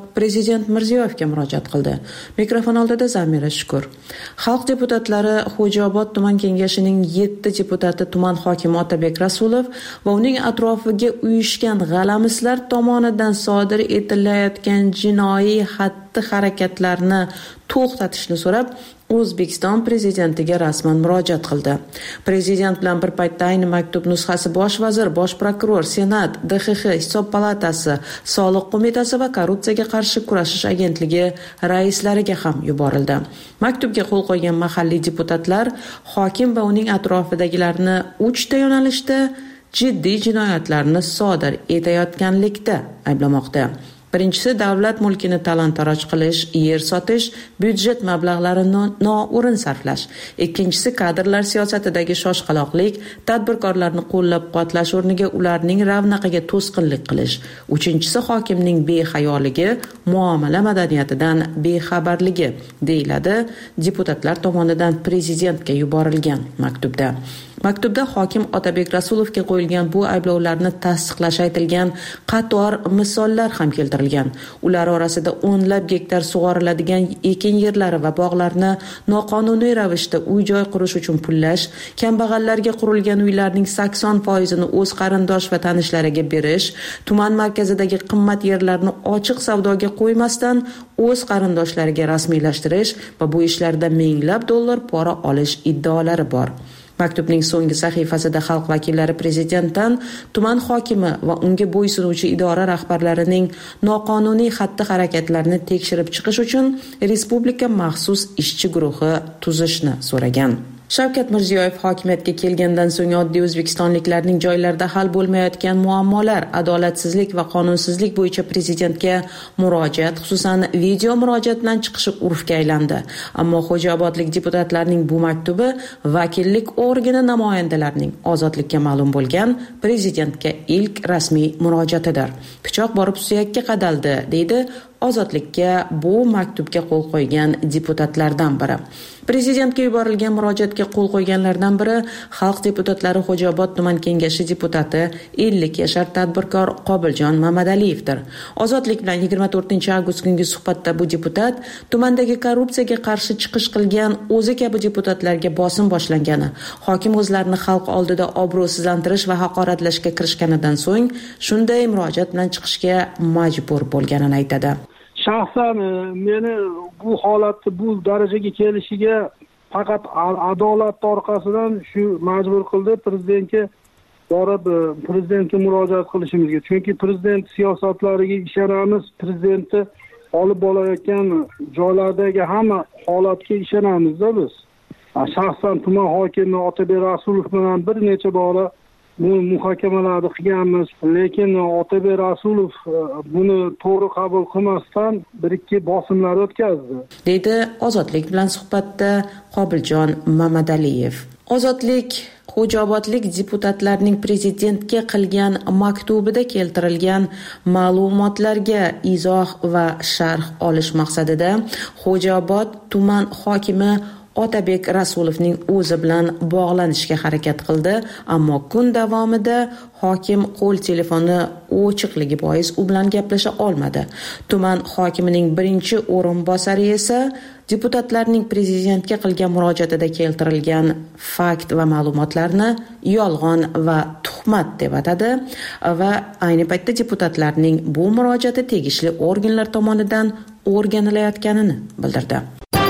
Prezident Mirziyoyevga murojaat qildi. Mikrofon oldida Zamira Shukur. Xalq deputatlari Xo'jaobod tuman kengashining yetti deputati tuman hokimi Otabek Rasulov va uning atrofiga uyushgan g'alamislar tomonidan sodir etilayotgan jinoiy xatti-harakatlarni to'xtatishni so'rab O'zbekiston prezidentiga rasman murojaat qildi. Prezident bilan bir paytda ayni maktub nusxasi Bosh vazir, Bosh prokuror, Senat, D X X, Hisob palatasi, Soliq qo'mitasi va Korrupsiyaga qarshi kurashish agentligi raislariga ham yuborildi. Maktubga qo'l qo'ygan mahalliy deputatlar hokim va uning atrofidagilarni uchta yo'nalishda jiddiy jinoyatlarni sodir etayotganlikda ayblamoqda. Birinchisi, davlat mulkini talon-taroj qilish, yer sotish, byudjet mablag'larini noo'rin sarflash. Ikkinchisi, kadrlar siyosatidagi shoshqaloqlik, tadbirkorlarni qo'llab-quvvatlash o'rniga ularning ravnaqiga to'sqinlik qilish. Uchinchisi, hokimning behayoligi, muomala madaniyatidan bexabarligi, deyiladi deputatlar tomonidan prezidentga yuborilgan maktubda. Maktubda hokim Otabek Rasulovga qo'yilgan bu ayblovlarni tasdiqlash aytilgan qator misollar ham keltirilgan. Ular orasida o'nlab gektar sug'oriladigan ekin yerlari va bog'larni noqonuniy ravishda uy-joy qurish uchun pullash, kambag'allarga qurilgan uylarning sakson foizini o'z qarindosh va tanishlariga berish, tuman markazidagi qimmat yerlarni ochiq savdoga qo'ymasdan o'z qarindoshlariga rasmiylashtirish va bu ishlarda minglab dollar pora olish iddaolari bor. Maktubning so'nggi sahifasida xalq vakillari prezidentdan tuman hokimi va unga bo'ysunuvchi idora rahbarlarining noqonuniy xatti-harakatlarini tekshirib chiqish uchun respublika maxsus ishchi guruhi tuzishni so'ragan. Shavkat Mirziyoyev hokimiyatga kelgandan so'ng oddiy o'zbekistonliklarning joylarda hal bo'lmayotgan muammolar, adolatsizlik va qonunsizlik bo'yicha prezidentga murojaat, xususan video murojaat bilan chiqishi urfga aylandi. Ammo Xo'jaobodlik deputatlarning bu maktubi vakillik organi namoyandalarining ozodlikka ma'lum bo'lgan prezidentga ilk rasmiy murojaatidir. Pichoq borib suyakka qadaldi, deydi Ozodlikka bu maktubga qo'l qo'ygan deputatlardan biri. Prezidentga yuborilgan murojaatga qo'l qo'yganlardan biri xalq deputatlari Xo'jaobod tuman kengashi deputati ellik yashar tadbirkor Qobiljon Mamadaliyevdir. Ozodlik bilan yigirma to'rtinchi avgust kungi suhbatda bu deputat tumandagi korrupsiyaga qarshi chiqish qilgan o'zi kabi deputatlarga bosim boshlangani, hokim o'zlarini xalq oldida obro'sizlantirish va haqoratlashga kirishganidan so'ng shunday murojaat bilan chiqishga majbur bo'lganini aytadi. Shaxsan meni bu holatni bu darajaga kelishiga faqat adolat orqasidan shu majbur qildi prezidentga borib prezidentga murojaat qilishimizga. Chunki prezident siyosatlariga ishonamiz, prezidentni olib bolayotgan joylardagi hamma holatga ishonamizda biz. Shaxsan tuman hokimi Otabek Rasulov bilan bir necha bora bu muhokamalarni qilganmiz, lekin Otabek Rasulov buni to'g'ri qabul qilmasdan bir ikki bosimlar o'tkazdi, deydi Ozodlik bilan suhbatda Qobiljon Mamadaliyev. Ozodlik Xo'jaobodlik deputatlarning prezidentga qilgan maktubida keltirilgan ma'lumotlarga izoh va sharh olish maqsadida Xo'jaobod tuman hokimi Otabek Rasulovning o'zi bilan bog'lanishga harakat qildi, ammo kun davomida hokim qo'l telefoni o'chiqligi bois u bilan gaplasha olmadi. Tuman hokimining birinchi o'rinbosari esa deputatlarning prezidentga qilgan murojaatida keltirilgan fakt va ma'lumotlarni yolg'on va tuhmat deb atadi va ayni paytda deputatlarning bu murojaati tegishli organlar tomonidan o'rganilayotganini bildirdi.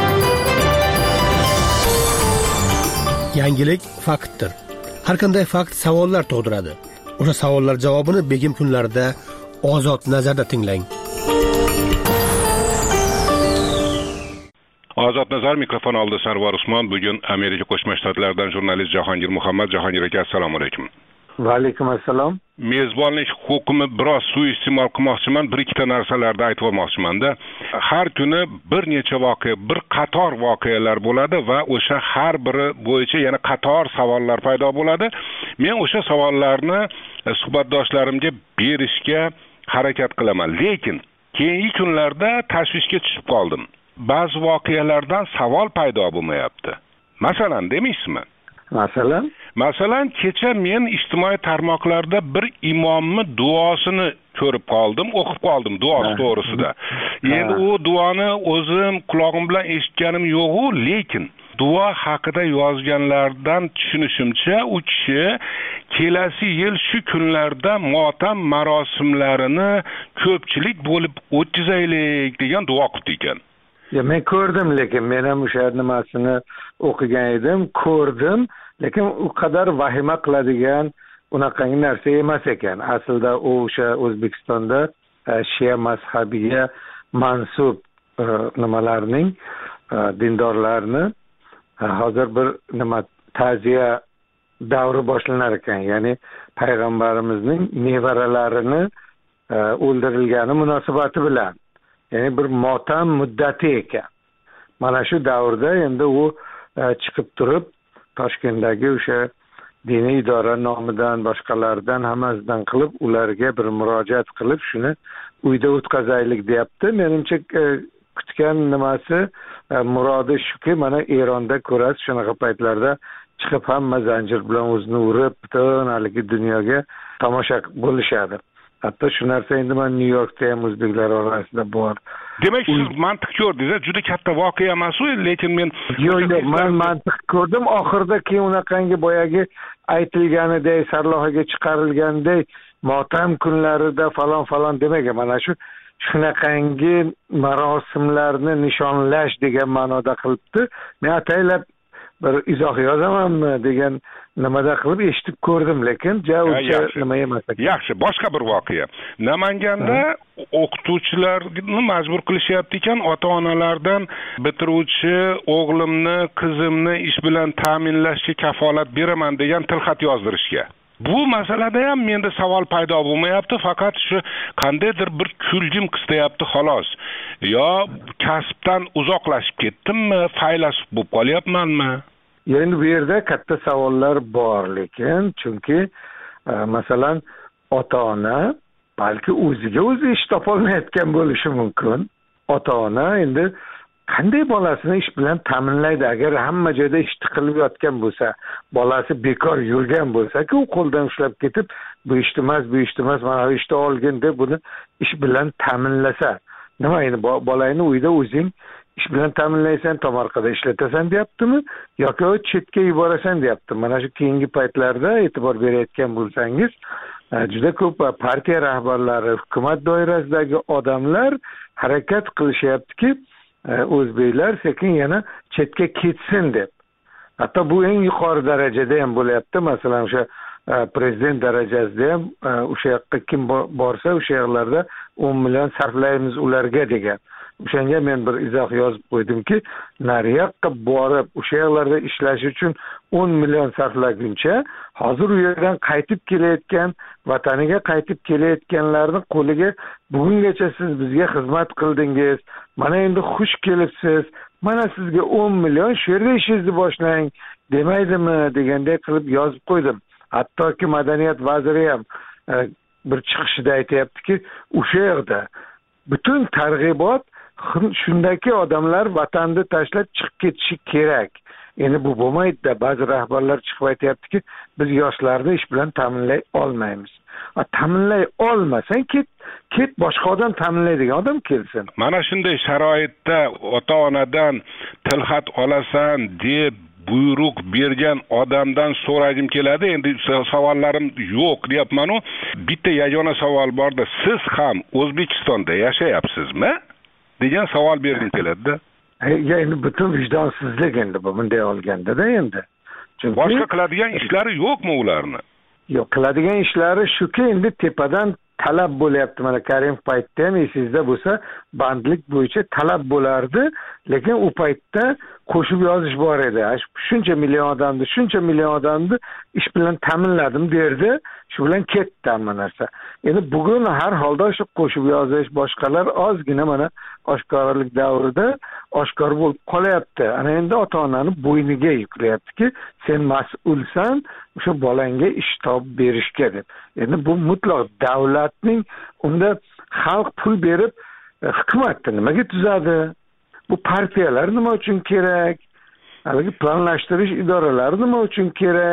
Yangilik faktdir. Har qanday fakt savollar tug'diradi. O'sha savollar javobini begim kunlarda ozod nazarda tinglang. Ozod nazar mikrofon oldi Sarvar Usmon. Bugun Amerika Qo'shma Shtatlaridan jurnalist Jahongir Muhammad. Jahongir aka, assalomu alaykum. Va alaykum assalom. Mezbonlik huquqini biroz suiiste'mol qilmoqchiman, bir ikkita narsalarni aytib o'tmoqchiman-da. Har kuni bir necha voqea, bir qator voqealar bo'ladi va o'sha har biri bo'yicha yana qator savollar paydo bo'ladi. Men o'sha savollarni suhbatdoshlarimga berishga harakat qilaman, lekin keyingi kunlarda tashvishga tushib qoldim. Ba'zi voqealardan savol paydo bo'lmayapti. Masalan, deysizmi? Masalan, Masalan, kecha men ijtimoiy tarmoqlarda bir imomni duosini ko'rib qoldim, o'qib qoldim duosi to'g'risida. Endi u duoni o'zim quloqim bilan eshitganim yo'q-u, lekin duo haqida yozganlardan tushunishimcha, u kishi kelasi yil shu kunlarda motam marosimlarini ko'pchilik bo'lib o'tkazaylik degan duo qildi ekan. Ya men ko'rdim, lekin men ham o'sha nimasini o'qigan edim, ko'rdim, lekin u qadar vahima qiladigan unaqangi narsa emas ekan. Aslida u o'sha O'zbekistonda Shia mazhabiga mansub nimalarning dindorlarni hozir bir nima ta'ziya davri boshlanar ekan. Ya'ni payg'ambarimizning nevaralarini o'ldirilgani munosabati bilan, ya'ni bir motam muddati ekan. Mana shu davrda endi u chiqib turib Toshkentdagi o'sha diniy idora nomidan boshqalardan hammasidan qilib ularga bir murojaat qilib shuni uyda o'tkazaylik deyapti. Menimcha kutgan nimasi murodi shuki, mana Eronda ko'rasiz, shunaqa paytlarda chiqib hamma zanjir bilan o'zini urib butun haligi dunyoga tomosha bo'lishadi. Hatto shu narsa endi men New Yorkda ham o'zbeklar orasida bor. Demak, siz mantiq ko'rdingiz, juda katta voqea emas-u, lekin men yo'q, yo'q, men mantiq ko'rdim. Oxirida keyin unaqangi boyagi aytilganidek, sarlavhaga chiqarilgandek motam kunlarida falon falon demagan. Mana shu shunaqangi marosimlarni nishonlash degan ma'noda qilibdi. Men ataylab bir izoh yozamanmi degan nimada qilib eshitib ko'rdim, lekin ja o'sha nima emas ekan. Yaxshi, boshqa bir voqea. Namanganda o'qituvchilarni majbur qilishyapti ekan, ota-onalardan bitiruvchi o'g'limni, qizimni ish bilan ta'minlashga kafolat beraman degan tilxat yozdirishga. Bu masalada ham menda savol paydo bo'lmayapti, faqat shu qandaydir bir kuljim qistayapti xolos. Yo kasbdan uzoqlashib ketdimmi, faylasuf bo'lib qolyapmanmi? Endi bu yerda katta savollar bor, lekin chunki masalan ota-ona balki o'ziga o'zi ish topolmayotgan bo'lishi mumkin. Ota-ona endi qanday bolasini ish bilan ta'minlaydi? Agar hamma joyda ish tiqilib yotgan bo'lsa, bolasi bekor yurgan bo'lsa-ku, u qo'ldan ushlab ketib, bu ishtimas, bu ishtimas, mana bu ishni olgin deb buni ish bilan ta'minlasa, nima endi bolangni uyda o'zing ish bilan ta'minlaysan, tomorqada ishlatasan deyaptimi, yoki chetga yuborasan deyapti. Mana shu keyingi paytlarda e'tibor berayotgan bo'lsangiz, juda ko'p partiya rahbarlari, hukumat doirasidagi odamlar harakat qilishyaptiki, o'zbeklar sekin yana chetga ketsin deb. Hatto bu eng yuqori darajada ham bo'lyapti. Masalan, o'sha prezident darajasida ham o'sha yoqqa kim borsa, o'sha yerlarda o'n million sarflaymiz ularga degan. O'shanga men bir izoh yozib qo'ydimki, nariyoqqa borib o'sha yerlarda ishlash uchun o'n million sarflaguncha, hozir u yerdan qaytib kelayotgan, vataniga qaytib kelayotganlarning qo'liga bugungacha siz bizga xizmat qildingiz, mana endi xush kelibsiz, mana sizga o'n million, shu yerda ishingizni boshlang demaydimi degandek qilib yozib qo'ydim. Hattoki madaniyat vaziri ham bir chiqishida aytayaptiki, o'sha yerda butun targ'ibot shundaki odamlar vatanni tashlab chiqib ketishi kerak. Endi bu bo'lmaydi-da. Ba'zi rahbarlar chiqib aytayaptiki, biz yoshlarni ish bilan ta'minlay olmaymiz. A ta'minlay olmasang ket, ket boshqa odam ta'minlaydigan odam kelsin. Mana shunday sharoitda ota-onadan tilxat olasan deb buyruq bergan odamdan so'ragim keladi. Endi savollarim yo'q deyapman-u. Bitta yagona savol borda, siz ham O'zbekistonda yashayapsizmi? degan savol bergim keladi-da. Endi butun vijdonsizlik endi bu bunday olganda-da endi. Chunki boshqa qiladigan ishlari yo'qmi ularni? Yo'q, qiladigan ishlari shuki, endi tepadan talab bo'lyapti. Mana Karimov paytda ham esingizda bo'lsa, bandlik bo'yicha talab bo'lardi, lekin u paytda qo'shib yozish bor edi. Shuncha million odamni, shuncha million odamni ish bilan ta'minladim derdi, shu bilan ketdi hamma narsa. Endi bugun har holda shu qo'shib yozish, boshqalar ozgina mana oshkoralik davrida oshkor bo'lib qolyapti. Ana endi ota-onani bo'yniga yuklayaptiki, sen mas'ulsan o'sha bolangga ish topib berishga deb. Endi bu mutlaq davlatning, unda xalq pul berib hukumatni nimaga tuzadi? Bu partiyalar nima uchun kerak? Haligi planlashtirish idoralari nima uchun kerak?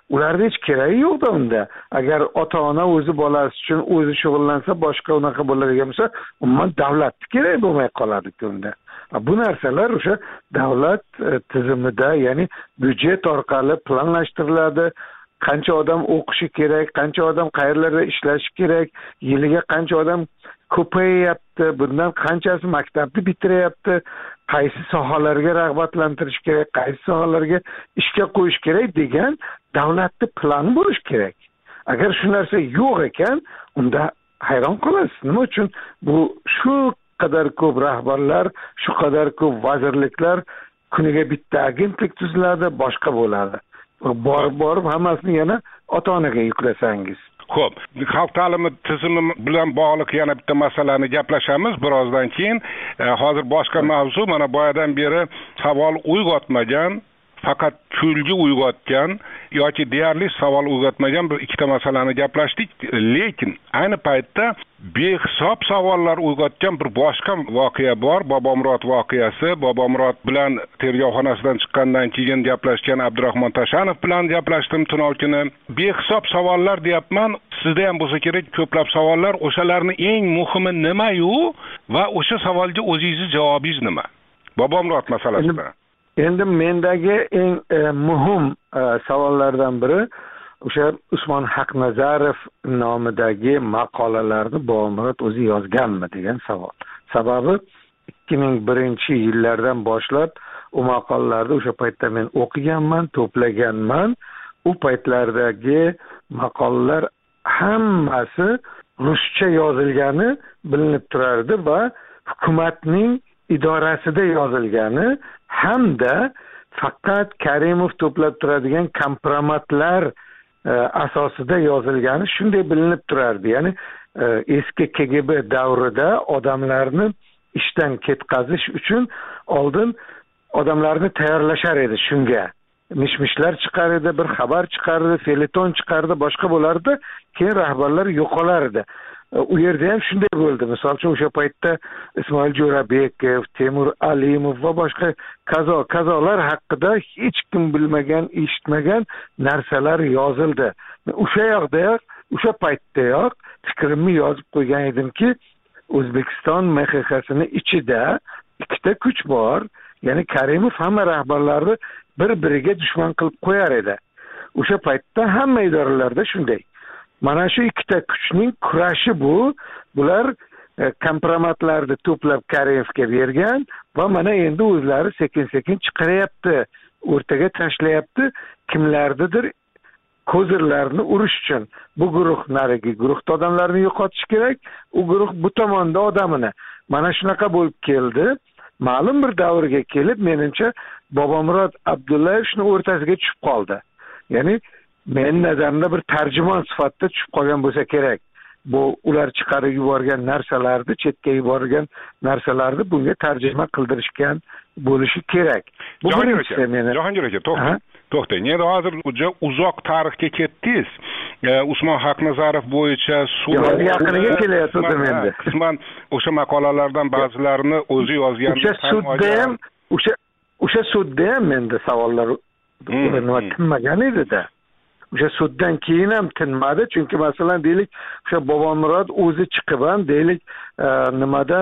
ularda hech keragi yo'qda unda. Agar ota-ona o'zi bolasi uchun o'zi shug'ullansa, boshqa unaqa bo'ladigan bo'lsa, umuman davlatni kerak bo'lmay qoladi unda. Bu narsalar o'sha davlat tizimida, ya'ni byudjet orqali planlashtiriladi. Qancha odam o'qishi kerak, qancha odam qayerlarda ishlashi kerak, yiliga qancha odam ko'payyapti, bundan qanchasi maktabni bitiryapti, qaysi sohalarga rag'batlantirish kerak, qaysi sohalarga ishga qo'yish kerak degan davlatning plani bo'lishi kerak. Agar shu narsa yo'q ekan, unda hayron qolasiz. Nima uchun bu shu qadar ko'p rahbarlar, shu qadar ko'p vazirliklar kuniga bitta agentlik tuziladi, boshqa bo'ladi. Borib borib hammasini yana ota-onaga yuklasangiz. Xo'p, xalq ta'limi tizimi bilan bog'liq yana bitta masalani gaplashamiz birozdan keyin. Hozir boshqa mavzu, mana boyadan beri savol uyg'otmagan, faqat kulgi uyg'otgan yoki deyarli savol uyg'otmagan bir ikkita masalani gaplashdik, lekin ayni paytda behisob savollar uyg'otgan bir boshqa voqea bor. Bobomurod voqeasi. Bobomurod bilan tergovxonasidan chiqqandan keyin gaplashgan Abdurahmon Tashanov bilan gaplashdim tunov kuni. Behisob savollar deyapman. Sizda ham bo'lsa kerak ko'plab savollar. O'shalarning eng muhimi nima-yu va o'sha savolga o'zingiz javobingiz nima? Bobomurod masalasida. Endi mendagi eng e, muhim e, savollardan biri o'sha Usmon Haqnazarov nomidagi maqolalarni Bobomurod o'zi yozganmi degan savol. Sababi ikki ming birinchi yillardan boshlab u maqolalarni o'sha paytda men o'qiganman, to'plaganman. U paytlardagi maqolalar hammasi ruscha yozilgani bilinib turardi va hukumatning idorasida yozilgani hamda faqat Karimov to'plab turadigan kompromatlar e, asosida yozilgani shunday bilinib turardi. Ya'ni e, eski K G B davrida odamlarni ishdan ketkazish uchun oldin odamlarni tayyorlashar edi shunga. Mishmishlar chiqar edi, bir xabar chiqardi, feleton chiqardi, boshqa bo'lardi, keyin rahbarlar yo'qolardi. U yerda ham shunday bo'ldi. Misol uchun o'sha paytda Ismoil Jo'rabekov, Temur Alimov va boshqa kazo kazolar haqida hech kim bilmagan, eshitmagan narsalar yozildi. O'sha yoqdayoq, o'sha paytdayoq fikrimni yozib qo'ygan edimki, O'zbekiston M X X'ning ichida ikkita kuch bor. Ya'ni Karimov hamma rahbarlarni bir-biriga dushman qilib qo'yar edi. O'sha paytda hamma idoralarda shunday. Mana shu ikkita kuchning kurashi bu. Bular e, kompromatlarni to'plab Karimovga bergan va mana endi o'zlari sekin-sekin chiqaryapti, o'rtaga tashlayapti, kimlarnidir kozirlarni urish uchun. Bu guruh narigi guruhda odamlarni yo'qotish kerak, u guruh bu tomonda odamini. Mana shunaqa bo'lib keldi. Ma'lum bir davrga kelib, menimcha Bobomurod Abdullayev shuni o'rtasiga tushib qoldi. Ya'ni men nazarimda bir tarjimon sifatida tushib qolgan bo'lsa kerak. Bu ular chiqarib yuborgan narsalarni, chetga yuborgan narsalarni bunga tarjima qildirishgan bo'lishi kerak. Bu birinchisi meni. Jahongir aka, to'xtang. To'xtang. Endi hozir uzoq tarixga ketdingiz. Usmon Haqnazarov bo'yicha sud yaqiniga kelyapti endi. Qisman o'sha maqolalardan ba'zilarini o'zi yozgan. O'sha sudda ham, o'sha o'sha sudda ham menda savollar nima tinmagan edi-da. O'sha suddan keyin ham tinmadi, chunki masalan deylik, o'sha Bobomurod o'zi chiqib ham deylik nimada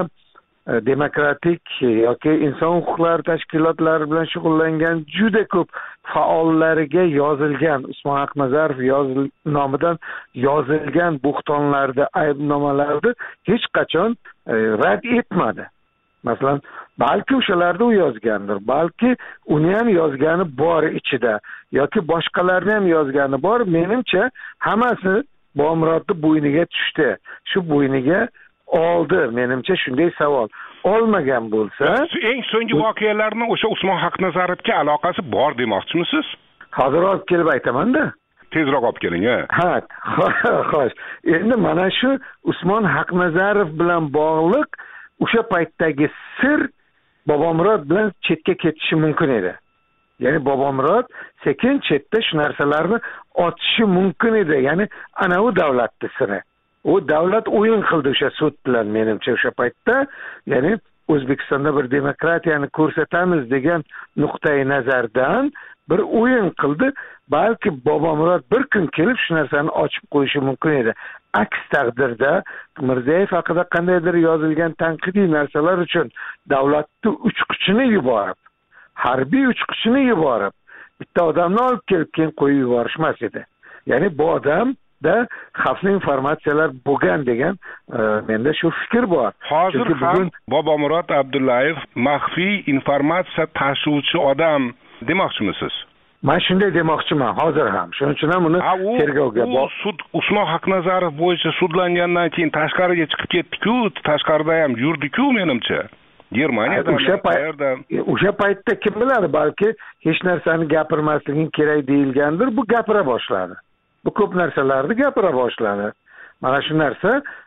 demokratik yoki inson huquqlari tashkilotlari bilan shug'ullangan juda ko'p faollariga yozilgan, Usmon Haqnazarov yozil nomidan yozilgan bo'xtonlarda, aybnomalarda hech qachon e, rad etmadi. Masalan, balki o'shalarda u yozgandir, balki uni ham yozgani bor ichida yoki boshqalarni ham yozgani bor. Menimcha hammasi Bobomurodning bo'yniga tushdi. Shu bo'yniga oldi. Menimcha shunday savol. Olmagan bo'lsa, eng so'nggi voqealarning o'sha Usmon Haqnazarovga aloqasi bor demoqchimisiz? Hozir olib kelib aytaman-da. Tezroq olib keling, ha. Ha, xo'sh. Endi mana shu Usmon Haqnazarov bilan bog'liq o'sha paytdagi sir Bobomurod bilan chetga ketishi mumkin edi. Ya'ni Bobomurod sekin chetda shu narsalarni otishi mumkin edi. Ya'ni ana u davlatning siri. U davlat o'yin qildi o'sha sud bilan, menimcha o'sha paytda. Ya'ni O'zbekistonda bir demokratiyani ko'rsatamiz degan nuqtai nazardan bir o'yin qildi. balki Bobomurod bir kun kelib shu narsani ochib qo'yishi mumkin edi. Aks taqdirda Mirziyoyev haqida qandaydir yozilgan tanqidiy narsalar uchun davlatning uchquchini yuborib, harbiy uchquchini yuborib, bitta odamni olib kelib keyin qo'yib yuborishmas edi. Ya'ni bu odamda xavfli informatsiyalar bo'lgan degan menda shu fikr bor. Hozir ham Bobomurod Abdullayev maxfiy informatsiya tashuvchi odam demoqchimisiz? Men shunday demoqchiman hozir ham. Shuning uchun ham uni tergovga bor. Sud Usmon Haqnazarov bo'yicha sudlangandan keyin tashqariga chiqib ketdi-ku, tashqarida ham yurdi-ku menimcha. Germaniyada o'sha paytda o'sha paytda kim biladi, balki hech narsani gapirmasliging kerak deyilgandir, bu gapira boshladi. Bu ko'p narsalarni gapira boshladi. Mana shu narsa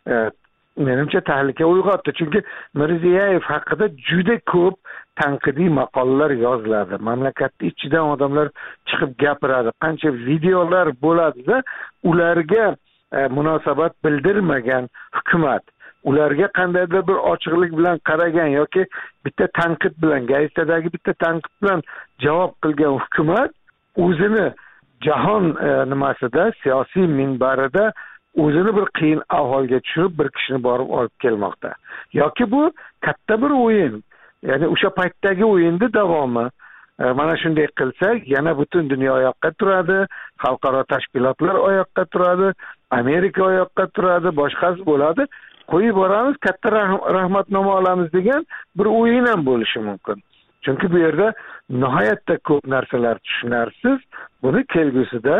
menimcha tahlika uyg'otdi. Chunki Mirziyoyev haqida juda ko'p tanqidiy maqolalar yoziladi. Mamlakatning ichidan odamlar chiqib gapiradi. Qancha videolar bo'ladi-da, ularga munosabat bildirmagan hukumat, ularga qandaydir bir ochiqlik bilan qaragan yoki bitta tanqid bilan, gazetadagi bitta tanqid bilan javob qilgan hukumat o'zini jahon nimasida, siyosiy minbarida o'zini bir qiyin ahvolga tushirib, bir kishini borib olib kelmoqda. Yoki bu katta bir o'yin. Ya'ni o'sha paytdagi o'yinning davomi. Mana shunday qilsak, yana butun dunyo oyoqqa turadi, xalqaro tashkilotlar oyoqqa turadi, Amerika oyoqqa turadi, boshqasi bo'ladi. Qo'yib boramiz, katta rahmatnoma olamiz degan bir o'yin ham bo'lishi mumkin. Chunki bu yerda nihoyatda ko'p narsalar tushunarsiz. Buni kelgusida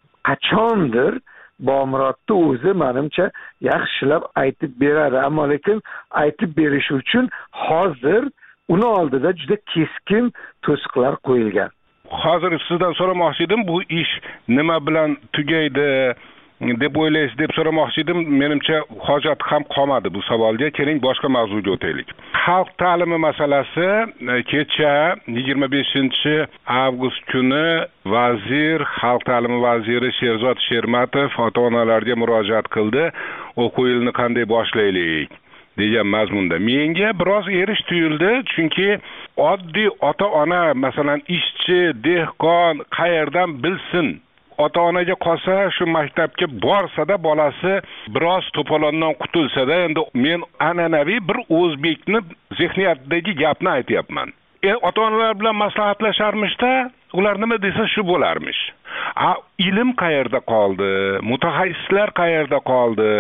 qachondir Bomurodni o'zi menimcha yaxshilab aytib beradi, ammo lekin aytib berish uchun hozir uni oldida juda keskin to'siqlar qo'yilgan. Hozir sizdan so'ramoqchi edim, bu ish nima bilan tugaydi deb o'ylaysiz deb so'ramoqchi edim. Menimcha hojat ham qolmadi bu savolga. Keling boshqa mavzuga o'taylik. Xalq ta'limi masalasi kecha yigirma beshinchi avgust kuni vazir, xalq ta'limi vaziri Sherzod Shermatov ota-onalarga murojaat qildi. O'quv yilini qanday boshlaylik degan mazmunda. Menga biroz erish tuyuldi, chunki oddiy ota-ona, masalan, ishchi, dehqon qayerdan bilsin? Ota-onaga qolsa, shu maktabga borsa-da bolasi biroz to'polondan qutulsa-da, endi men an'anaviy bir o'zbekni zehniyatidagi gapni aytyapman. E, ota-onalar bilan maslahatlasharmish-da, ular nima desa shu bo'larmish. A, ilm qayerda qoldi? Mutaxassislar qayerda qoldi?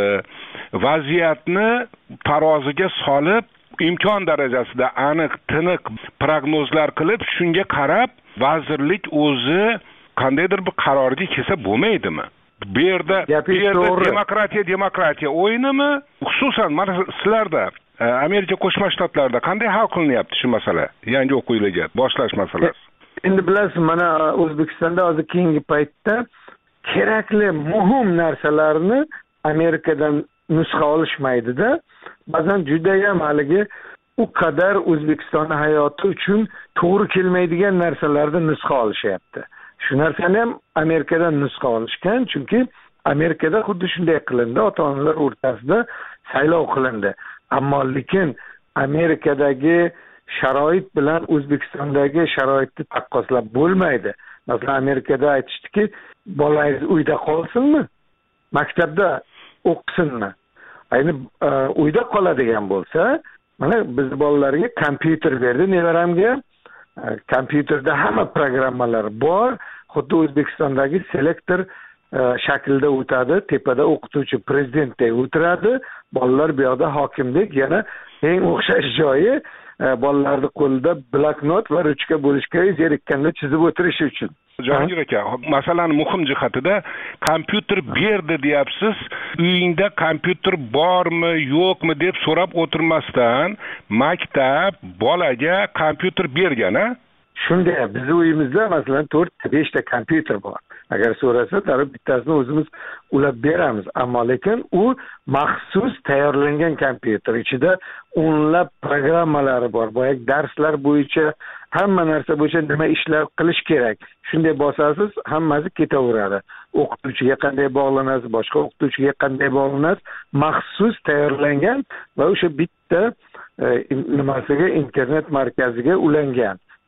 Vaziyatni taroziga solib, imkon darajasida aniq, tiniq prognozlar qilib, shunga qarab vazirlik o'zi qandaydir bir qarorga kelsa bo'lmaydimi? Bu yerda bu yerda demokratiya demokratiya o'yinimi? Xususan mana sizlarda Amerika Qo'shma Shtatlarida qanday hal qilinyapti shu masala? Yangi o'quv yiliga boshlash masalasi. Endi bilasiz, mana O'zbekistonda hozir keyingi paytda kerakli muhim narsalarni Amerikadan nusxa olishmaydi-da. Ba'zan juda ham haligi u qadar O'zbekiston hayoti uchun to'g'ri kelmaydigan narsalarni nusxa olishyapti. Shu narsani ham Amerikadan nusxa olishgan, chunki Amerikada xuddi shunday qilindi, ota-onalar o'rtasida saylov qilindi. Ammo lekin Amerikadagi sharoit bilan O'zbekistondagi sharoitni taqqoslab bo'lmaydi. Masalan, Amerikada aytishdiki, bolangiz uyda qolsinmi? Maktabda o'qisinmi? Ayni uyda qoladigan bo'lsa, mana biz bolalarga kompyuter berdi, nevaramga. Kompyuterda hamma programmalar bor, xuddi O'zbekistondagi selektor shaklda o'tadi, tepada o'qituvchi prezidentdek o'tiradi, bolalar bu yoqda hokimdek, yana eng o'xshash joyi bolalarning qo'lida bloknot va ruchka bo'lishga zerikkanda chizib o'tirish uchun. Jahongir aka, masalan muhim jihatida kompyuter berdi deyapsiz, uyingda kompyuter bormi, yo'qmi deb so'rab o'tirmasdan maktab bolaga kompyuter bergan-a? Shunday, bizning uyimizda masalan to'rt besh ta kompyuter bor. Agar so'rasa, darrov bittasini o'zimiz ulab beramiz. Ammo lekin u maxsus tayyorlangan kompyuter. Ichida o'nlab programmalari bor. Boyagi darslar bo'yicha, hamma narsa bo'yicha nima ishlar qilish kerak. Shunday bosasiz, hammasi ketaveradi. O'qituvchiga qanday bog'lanasiz, boshqa o'qituvchiga qanday bog'lanasiz, maxsus tayyorlangan va o'sha bitta nimasiga, internet markaziga ulangan.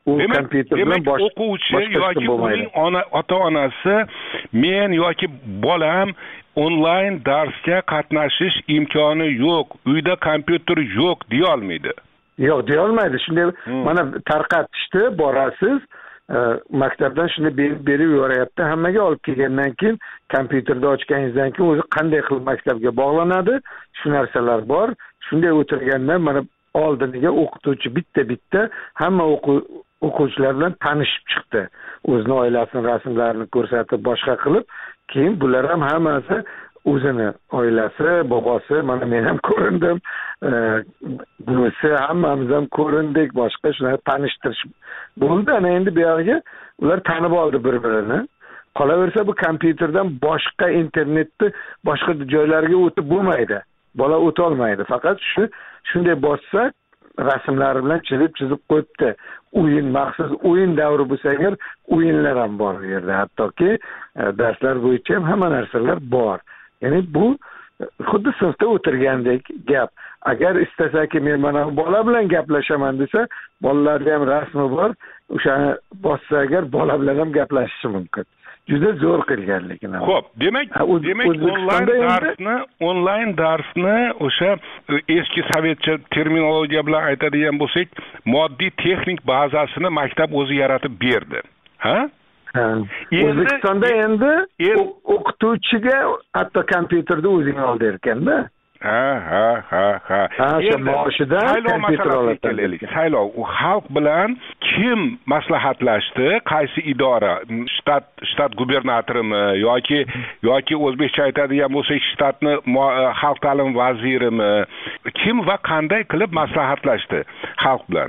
u kompyuter bilan boshqa o'quvchi yoki uning ona ota-onasi men yoki bolam onlayn darsga qatnashish imkoni yo'q, uyda kompyuter yo'q deya olmaydi. Yo'q, deya olmaydi. Shunday mana tarqatishdi, borasiz, maktabdan shuni berib yuboryapti. Hammaga olib kelgandan keyin kompyuterda ochganingizdan keyin o'zi qanday qilib maktabga bog'lanadi, shu narsalar bor. Shunday o'tirganda mana oldiniga o'qituvchi bitta-bitta hamma o'quvchilar bilan tanishib chiqdi. O'zining oilasining rasmlarini ko'rsatib, boshqa qilib, keyin bular ham hammasi o'zini oilasi, bobosi, mana men ham ko'rindim, buvisi, hammamiz ham ko'rindik, boshqa shuni tanishtirish bo'ldi. Ana endi bu yerga ular tanib oldi bir-birini. Qolaversa bu kompyuterdan boshqa internetni boshqa joylarga o'tib bo'lmaydi. Bola o'ta olmaydi. Faqat shu shunday bossa rasmlar bilan chizib-chizib qo'yibdi. O'yin, maxsus o'yin davri bo'lsa agar o'yinlar ham bor bu yerda. Hattoki darslar bo'yicha ham hamma narsalar bor. Ya'ni bu xuddi sinfda o'tirgandek gap. Agar istasaki men mana bola bilan gaplashaman desa, bolalarda ham rasmi bor. O'shani bossa agar bola bilan ham gaplashishi mumkin. Juda zo'r qilgan lekin. Xo'p, demak, demak onlayn darsni, onlayn darsni o'sha eski sovetcha terminologiya bilan aytadigan bo'lsak, moddiy texnik bazasini maktab o'zi yaratib berdi. Ha? O'zbekistonda endi o'qituvchiga hatto kompyuterda o'zing ol derkanda. Ha, ha, ha, ha. Maoshidan kompyuter oladi. Saylov xalq bilan kim maslahatlashdi? Qaysi idora? Shtat shtat gubernatorimi yoki yoki o'zbekcha aytadigan bo'lsak, shtatni xalq ta'limi vazirimi? Kim va qanday qilib maslahatlashdi xalq bilan?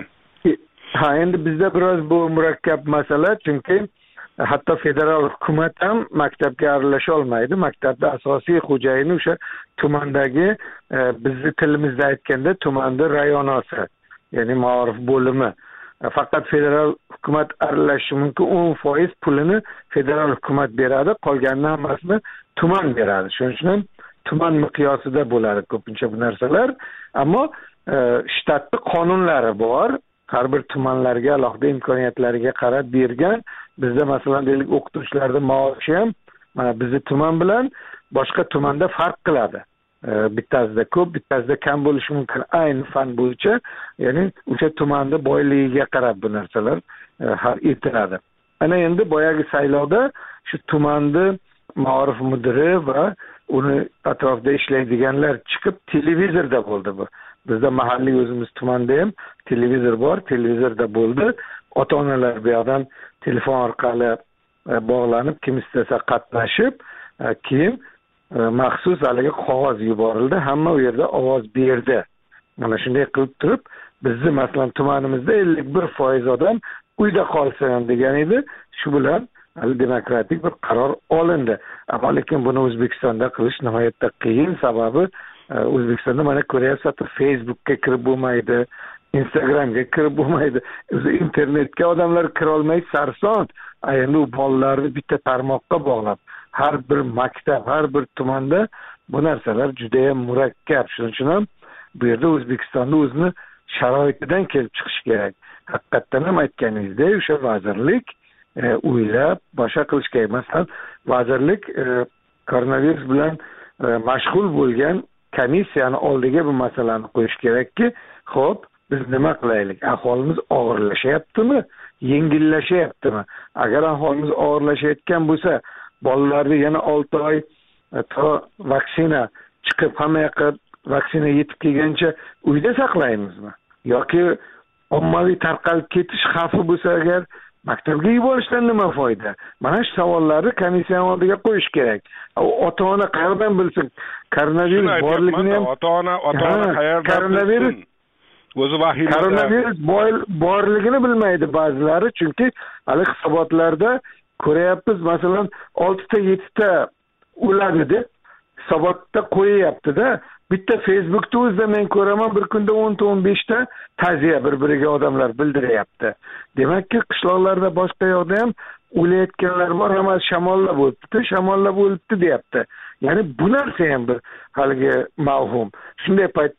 Ha, endi bizda biroz bu murakkab masala, chunki hatto federal hukumat ham maktabga aralasha olmaydi. Maktabda asosiy xo'jayini o'sha tumandagi, bizni tilimizda aytganda tumanda rayonosi, ya'ni ma'rif bo'limi. Faqat federal hukumat aralashishi mumkin. o'n foiz pulini federal hukumat beradi, qolganini hammasini tuman beradi. Shuning uchun ham tuman miqyosida bo'ladi ko'pincha bu narsalar. Ammo shtatning qonunlari bor. Har bir tumanlarga alohida imkoniyatlariga qarab bergan. Bizda masalan deylik o'qituvchilarning maoshi ham mana bizni tuman bilan boshqa tumanda farq qiladi. Bittasida ko'p, bittasida kam bo'lishi mumkin ayni fan bo'yicha, ya'ni o'sha tumanda boyligiga qarab bu narsalar hal etiladi. Ana endi boyagi saylovda shu tumanni ma'rif mudiri va uni atrofida ishlaydiganlar chiqib televizorda bo'ldi bu. Bizda mahalliy o'zimiz tumanda ham televizor bor, televizorda bo'ldi. Ota-onalar bu yerdan telefon orqali bog'lanib, kim istasa qatnashib, keyin maxsus haligi qog'oz yuborildi, hamma u yerda ovoz berdi. Mana shunday qilib turib, bizni masalan tumanimizda ellik bir foiz odam uyda qolsa ham degan edi. Shu bilan hali demokratik bir qaror olindi. Ammo lekin buni O'zbekistonda qilish nihoyatda qiyin, sababi O'zbekistonda mana ko'ryapsiz, Facebookga kirib bo'lmaydi, Instagramga kirib bo'lmaydi. O'zi internetga odamlar kira olmaydi, sarson. Endi u bolalarni bitta tarmoqqa bog'lab, har bir maktab, har bir tumanda bu narsalar juda ham murakkab. Shuning uchun ham bu yerda O'zbekistonda o'zini sharoitidan kelib chiqish kerak. Haqiqatdan ham aytganingizdek, o'sha vazirlik o'ylab boshqa qilish kerak. Masalan, vazirlik koronavirus bilan mashg'ul bo'lgan komissiyani oldiga bu masalani qo'yish kerakki, xo'p, biz nima qilaylik? Aholimiz og'irlashyaptimi, yengillashyaptimi? Agar aholimiz og'irlashayotgan bo'lsa, bolalarni yana olti oy to vaksina chiqib, hamma yoqqa vaksina yetib kelguncha uyda saqlaymizmi? Yoki ommaviy tarqalib ketish xavfi bo'lsa agar maktabga yuborishdan nima foyda? Mana shu savollarni komissiya oldiga qo'yish kerak. Ota-ona qayerdan bilsin? Koronavirus borligini ham ota-ona ota-ona qayerdan bilsin? O'zi vahima. Koronavirus borligini bilmaydi ba'zilari, chunki hali hisobotlarda ko'ryapmiz, masalan, olti ta yetti ta o'ladi deb hisobotda qo'yayapti-da. Bitta Facebookda o'zida men ko'raman, bir kunda o'n ta o'n besh ta ta'ziya bir-biriga odamlar bildiryapti. Demakki, qishloqlarda boshqa yoqda ham o'layotganlar bor, hamma shamollab o'tdi, shamollab o'libdi deyapti. Ya'ni bu narsa ham bir haligi mavhum. Shunday paytda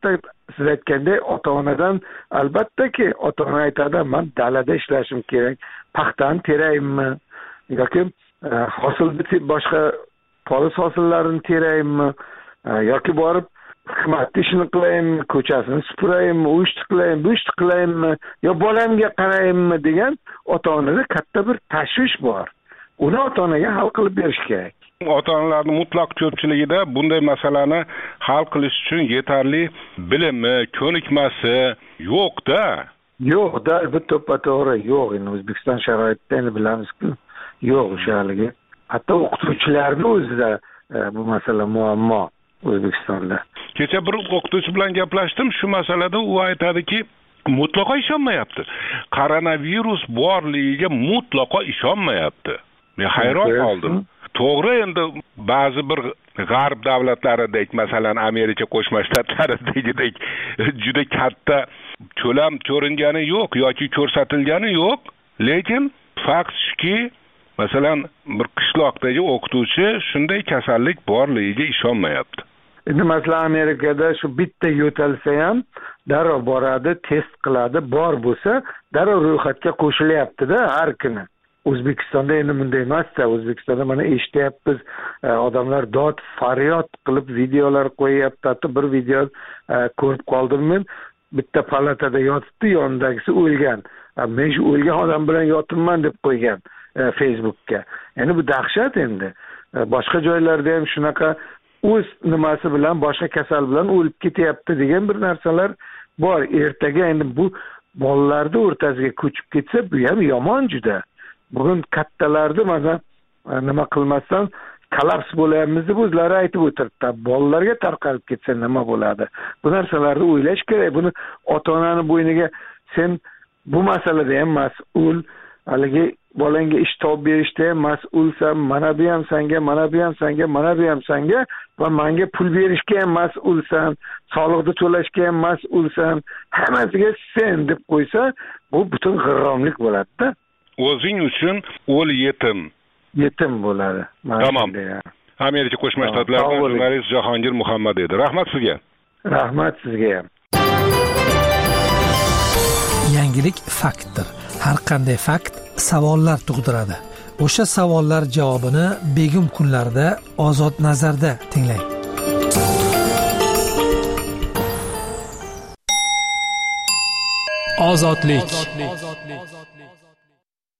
siz aytgandek ota-onadan albattaki ota-ona aytadi, men dalada ishlashim kerak, paxtani teraymi yoki hosil boshqa poliz hosillarini teraymi yoki borib xizmat ishini qilaymi, ko'chasini supuraymi, u ishni qilaymi, bu ishni qilaymi yo bolamga qaraymi degan ota-onada katta bir tashvish bor. Uni ota-onaga hal qilib berish kerak. Ota-onalarning mutlaq ko'pchiligida bunday masalani hal qilish uchun yetarli bilimi, ko'nikmasi yo'q-da. Yo'q-da, bu to'ppa-to'g'ri yo'q. Endi O'zbekiston sharoitida bilamiz-ku, yo'q o'shaligi. Hatto o'qituvchilarning o'zida bu masala muammo O'zbekistonda. Kecha bir o'qituvchi bilan gaplashdim shu masalada, u aytadiki, mutlaqo ishonmayapti. Koronavirus borligiga mutlaqo ishonmayapti. Men hayron qoldim. To'g'ri, endi ba'zi bir g'arb davlatlaridek, masalan Amerika Qo'shma Shtatlaridagidek juda katta ko'lam ko'ringani yo'q yoki ko'rsatilgani yo'q, lekin fakt shuki, masalan bir qishloqdagi o'qituvchi shunday kasallik borligiga ishonmayapti. Endi masalan Amerikada shu bitta yo'talsa ham darrov boradi, test qiladi, bor bo'lsa darrov ro'yxatga qo'shilyapti-da har kuni. O'zbekistonda endi bunday emas-da. O'zbekistonda mana eshityapmiz, odamlar dod faryod qilib videolar qo'yyapti. Hatto bir video ko'rib qoldim men. Bitta palatada yotibdi, yonidagisi o'lgan. Men shu o'lgan odam bilan yotibman deb qo'ygan Facebookka. Ya'ni bu dahshat endi. Boshqa joylarda ham shunaqa o'z nimasi bilan boshqa kasal bilan o'lib ketyapti degan bir narsalar bor. Ertaga endi bu bolalarning o'rtasiga ko'chib ketsa, bu ham yomon juda. Bugun kattalarni mana nima qilmasdan kollaps bo'layapmiz deb o'zlari aytib o'tiribdi. Bolalarga tarqalib ketsa nima bo'ladi? Bu narsalarni o'ylash kerak. Buni ota-onaning bo'yniga sen bu masalada ham mas'ul, haligi bolangga ish topib berishda ham mas'ulsan, mana bu ham senga, mana bu ham senga, mana bu ham senga va menga pul berishga ham mas'ulsan, soliqni to'lashga ham mas'ulsan, hammasiga sen deb qo'ysa, bu butun g'irromlik bo'ladi-da. O'zing uchun o'l yetim. Yetim bo'ladi. Tamam. Amerika Qo'shma Shtatlaridan jurnalist Jahongir Muhammad edi. Rahmat sizga. Rahmat sizga ham. Yangilik faktdir. Har qanday fakt savollar tug'diradi. O'sha savollar javobini begim kunlarda Ozod nazarda tinglang. Ozodlik.